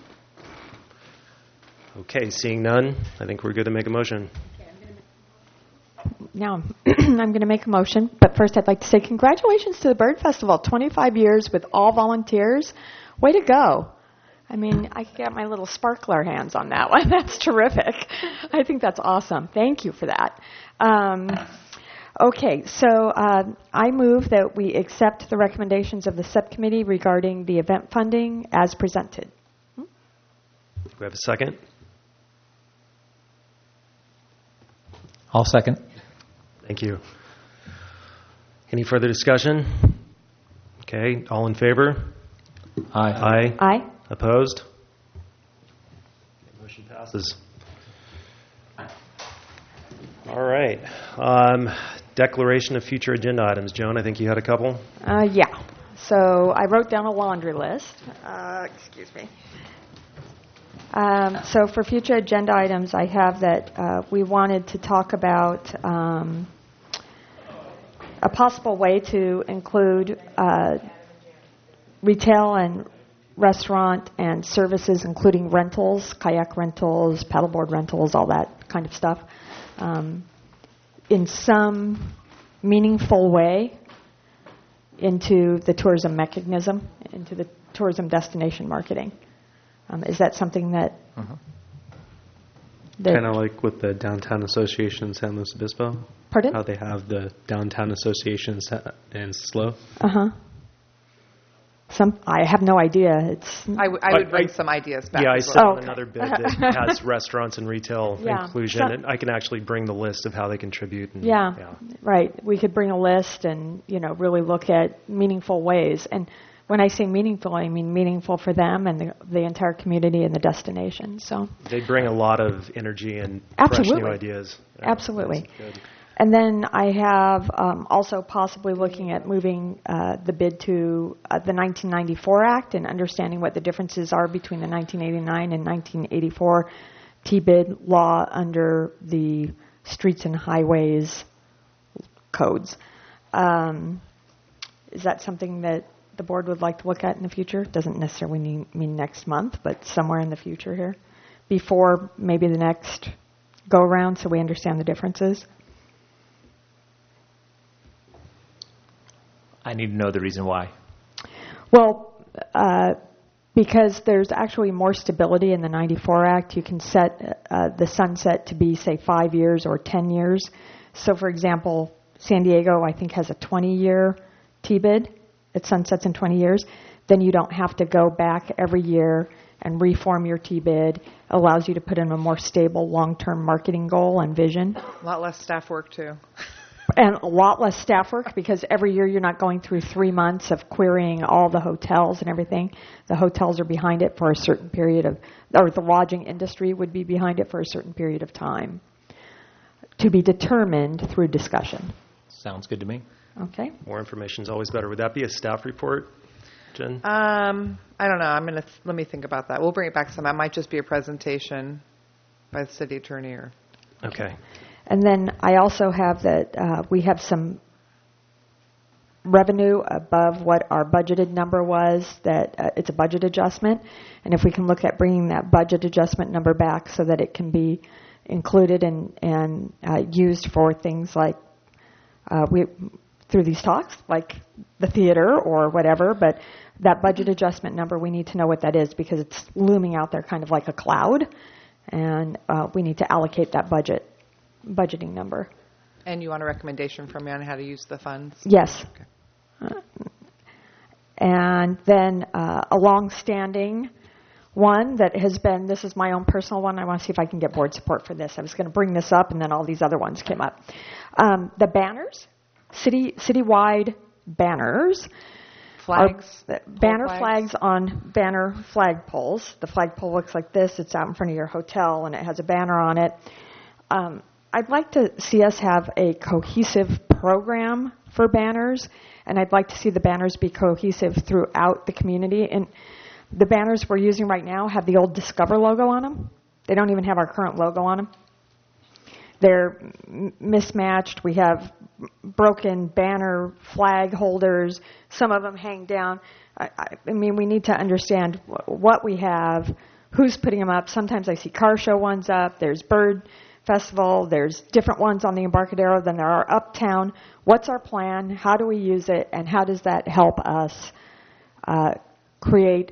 Speaker 1: Okay, seeing none, I think we're good to make a motion.
Speaker 7: Now, I'm going to make a motion, but first I'd like to say congratulations to the Bird Festival. twenty-five years with all volunteers. Way to go. I mean, I got my little sparkler hands on that one. That's terrific. I think that's awesome. Thank you for that. Um, okay, so uh, I move that we accept the recommendations of the subcommittee regarding the event funding as presented.
Speaker 1: Hmm? Do we have a second?
Speaker 8: I'll second.
Speaker 1: Thank you. Any further discussion? Okay, all in favor?
Speaker 8: Aye.
Speaker 1: Aye.
Speaker 7: Aye.
Speaker 1: Opposed? Motion passes. All right. Um, declaration of future agenda items. Joan, I think you had a couple?
Speaker 7: Uh, yeah. So I wrote down a laundry list. Uh, excuse me. Um, so for future agenda items, I have that uh, we wanted to talk about um, a possible way to include uh, retail and restaurant and services, including rentals, kayak rentals, paddleboard rentals, all that kind of stuff, um, in some meaningful way into the tourism mechanism, into the tourism destination marketing. Um, is that something that uh-huh. that-
Speaker 13: Kind of like with the Downtown Association in San Luis Obispo?
Speaker 7: Pardon?
Speaker 13: How they have the Downtown Association in Sa- in SLO?
Speaker 7: Uh-huh. Some, I have no idea. It's.
Speaker 2: I, w- I would bring some ideas back.
Speaker 1: Yeah, I
Speaker 2: as
Speaker 1: sit
Speaker 2: well.
Speaker 1: on another bid that has restaurants and retail
Speaker 7: Yeah.
Speaker 1: inclusion,
Speaker 7: So-
Speaker 1: and I can actually bring the list of how they contribute. And,
Speaker 7: Yeah, right. We could bring a list and, you know, really look at meaningful ways. And when I say meaningful, I mean meaningful for them and the, the entire community and the destination. So
Speaker 1: They bring a lot of energy and fresh
Speaker 7: Absolutely.
Speaker 1: new ideas.
Speaker 7: Absolutely.
Speaker 1: That's good.
Speaker 7: And then I have um, also possibly looking at moving uh, the bid to uh, the nineteen ninety-four Act and understanding what the differences are between the nineteen eighty-nine and nineteen eighty-four T-bid law under the Streets and Highways codes. Um, is that something that the board would like to look at in the future? Doesn't necessarily mean, mean next month, but somewhere in the future here, before maybe the next go-around, so we understand the differences.
Speaker 8: I need to know the reason why.
Speaker 7: Well, uh, because there's actually more stability in the ninety-four Act, you can set uh, the sunset to be, say, five years or ten years. So, for example, San Diego, I think, has a twenty-year T-bid. It sunsets in twenty years. Then you don't have to go back every year and reform your T-bid. It allows you to put in a more stable long-term marketing goal and vision.
Speaker 2: A lot less staff work, too.
Speaker 7: And a lot less staff work because every year you're not going through three months of querying all the hotels and everything. The hotels are behind it for a certain period of, or the lodging industry would be behind it for a certain period of time to be determined through discussion.
Speaker 8: Sounds good to me.
Speaker 7: Okay.
Speaker 1: More information is always better. Would that be a staff report, Jen?
Speaker 2: Um, I don't know. I'm gonna th- let me think about that. We'll bring it back some. It might just be a presentation by the city attorney. Or
Speaker 1: Okay.
Speaker 7: And then I also have that uh, we have some revenue above what our budgeted number was, that uh, it's a budget adjustment. And if we can look at bringing that budget adjustment number back so that it can be included and, and uh, used for things like uh, we through these talks, like the theater or whatever, but that budget adjustment number, we need to know what that is because it's looming out there kind of like a cloud, and uh, we need to allocate that budget budgeting number.
Speaker 2: And you want a recommendation from me on how to use the funds?
Speaker 7: Yes.
Speaker 2: Okay.
Speaker 7: Uh, and then uh, a long-standing one that has been, this is my own personal one. I want to see if I can get board support for this. I was going to bring this up, and then all these other ones came up. Um, the banners, city citywide banners.
Speaker 2: Flags?
Speaker 7: Are, uh, banner
Speaker 2: flags?
Speaker 7: flags on banner flag poles. The flagpole looks like this. It's out in front of your hotel, and it has a banner on it. Um, I'd like to see us have a cohesive program for banners, and I'd like to see the banners be cohesive throughout the community. And the banners we're using right now have the old Discover logo on them. They don't even have our current logo on them. They're m- mismatched. We have broken banner flag holders. Some of them hang down. I, I, I mean, we need to understand wh- what we have, who's putting them up. Sometimes I see car show ones up. There's bird festival. There's different ones on the Embarcadero than there are uptown. What's our plan? How do we use it? And how does that help us uh, create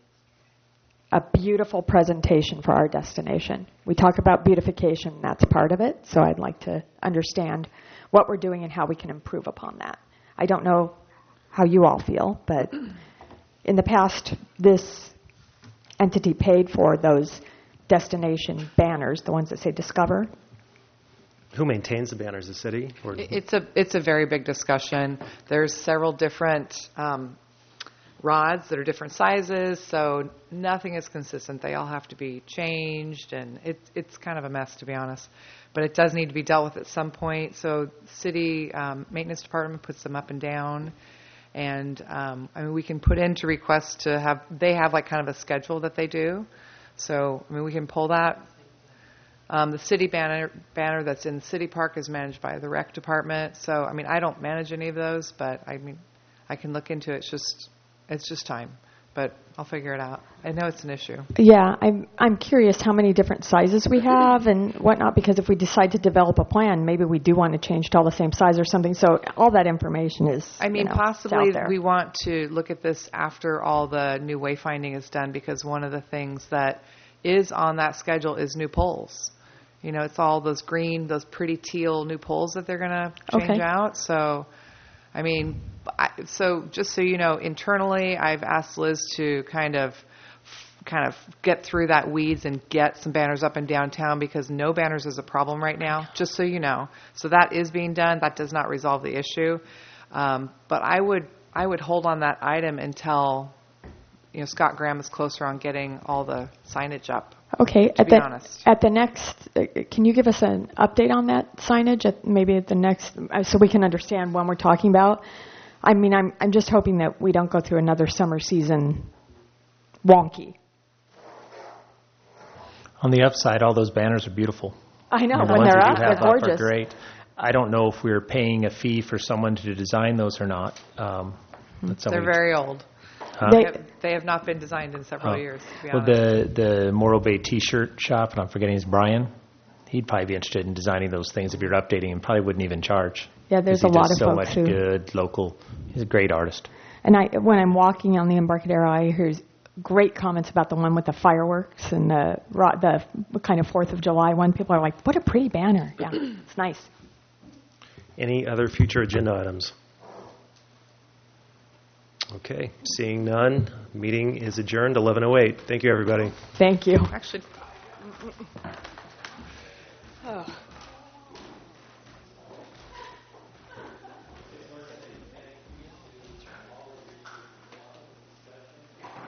Speaker 7: a beautiful presentation for our destination? We talk about beautification, and that's part of it. So I'd like to understand what we're doing and how we can improve upon that. I don't know how you all feel, but in the past, this entity paid for those destination banners, the ones that say Discover.
Speaker 1: Who maintains the banners? The city? Or
Speaker 2: It's a it's a very big discussion. There's several different um, rods that are different sizes, so nothing is consistent. They all have to be changed, and it, it's kind of a mess, to be honest. But it does need to be dealt with at some point. So city um, maintenance department puts them up and down. And um, I mean, we can put into requests to have, they have like kind of a schedule that they do. So, I mean, we can pull that. Um, the city banner, banner that's in City Park is managed by the rec department. So, I mean, I don't manage any of those, but I mean, I can look into it. It's just, it's just time. But I'll figure it out. I know it's an issue.
Speaker 7: Yeah, I'm I'm curious how many different sizes we have and whatnot, because if we decide to develop a plan, maybe we do want to change to all the same size or something. So all that information is,
Speaker 2: I mean,
Speaker 7: you know, it's
Speaker 2: possibly
Speaker 7: out there.
Speaker 2: we want to look at this after all the new wayfinding is done, because one of the things that is on that schedule is new poles. You know, it's all those green, those pretty teal new poles that they're going to change
Speaker 7: Okay.
Speaker 2: out. So, I mean, I, so just so you know, internally, I've asked Liz to kind of kind of get through that weeds and get some banners up in downtown, because no banners is a problem right now, just so you know. So that is being done. That does not resolve the issue. Um, but I would I would hold on that item until, you know, Scott Graham is closer on getting all the signage up.
Speaker 7: Okay.
Speaker 2: To
Speaker 7: At
Speaker 2: be
Speaker 7: the
Speaker 2: honest.
Speaker 7: at the next, uh, can you give us an update on that signage? At maybe at the next, uh, so we can understand when we're talking about. I mean, I'm I'm just hoping that we don't go through another summer season wonky.
Speaker 8: On the upside, all those banners are beautiful.
Speaker 7: I know,
Speaker 8: And the
Speaker 7: when
Speaker 8: ones
Speaker 7: they're
Speaker 8: we
Speaker 7: up,
Speaker 8: do
Speaker 7: they're
Speaker 8: have up are
Speaker 7: gorgeous.
Speaker 8: great. I don't know if we're paying a fee for someone to design those or not. Um, that's
Speaker 2: They're
Speaker 8: something-
Speaker 2: very old.
Speaker 8: Huh?
Speaker 2: They, have, they have not been designed in several
Speaker 8: Oh.
Speaker 2: years, to be
Speaker 8: Well,
Speaker 2: honest.
Speaker 8: the the Morro Bay T-shirt shop, and I'm forgetting his Brian. He'd probably be interested in designing those things if you're updating him. Probably wouldn't even charge.
Speaker 7: Yeah, there's
Speaker 8: 'Cause
Speaker 7: a
Speaker 8: he
Speaker 7: lot
Speaker 8: does
Speaker 7: of
Speaker 8: so
Speaker 7: folks
Speaker 8: much
Speaker 7: who-
Speaker 8: good local. He's a great artist.
Speaker 7: And I, when I'm walking on the Embarcadero, I hear great comments about the one with the fireworks and the ro- the kind of Fourth of July one. People are like, "What a pretty banner!" Yeah, it's nice.
Speaker 1: Any other future agenda items? Okay, seeing none, meeting is adjourned eleven oh eight. Thank you, everybody.
Speaker 7: Thank you.
Speaker 2: Actually,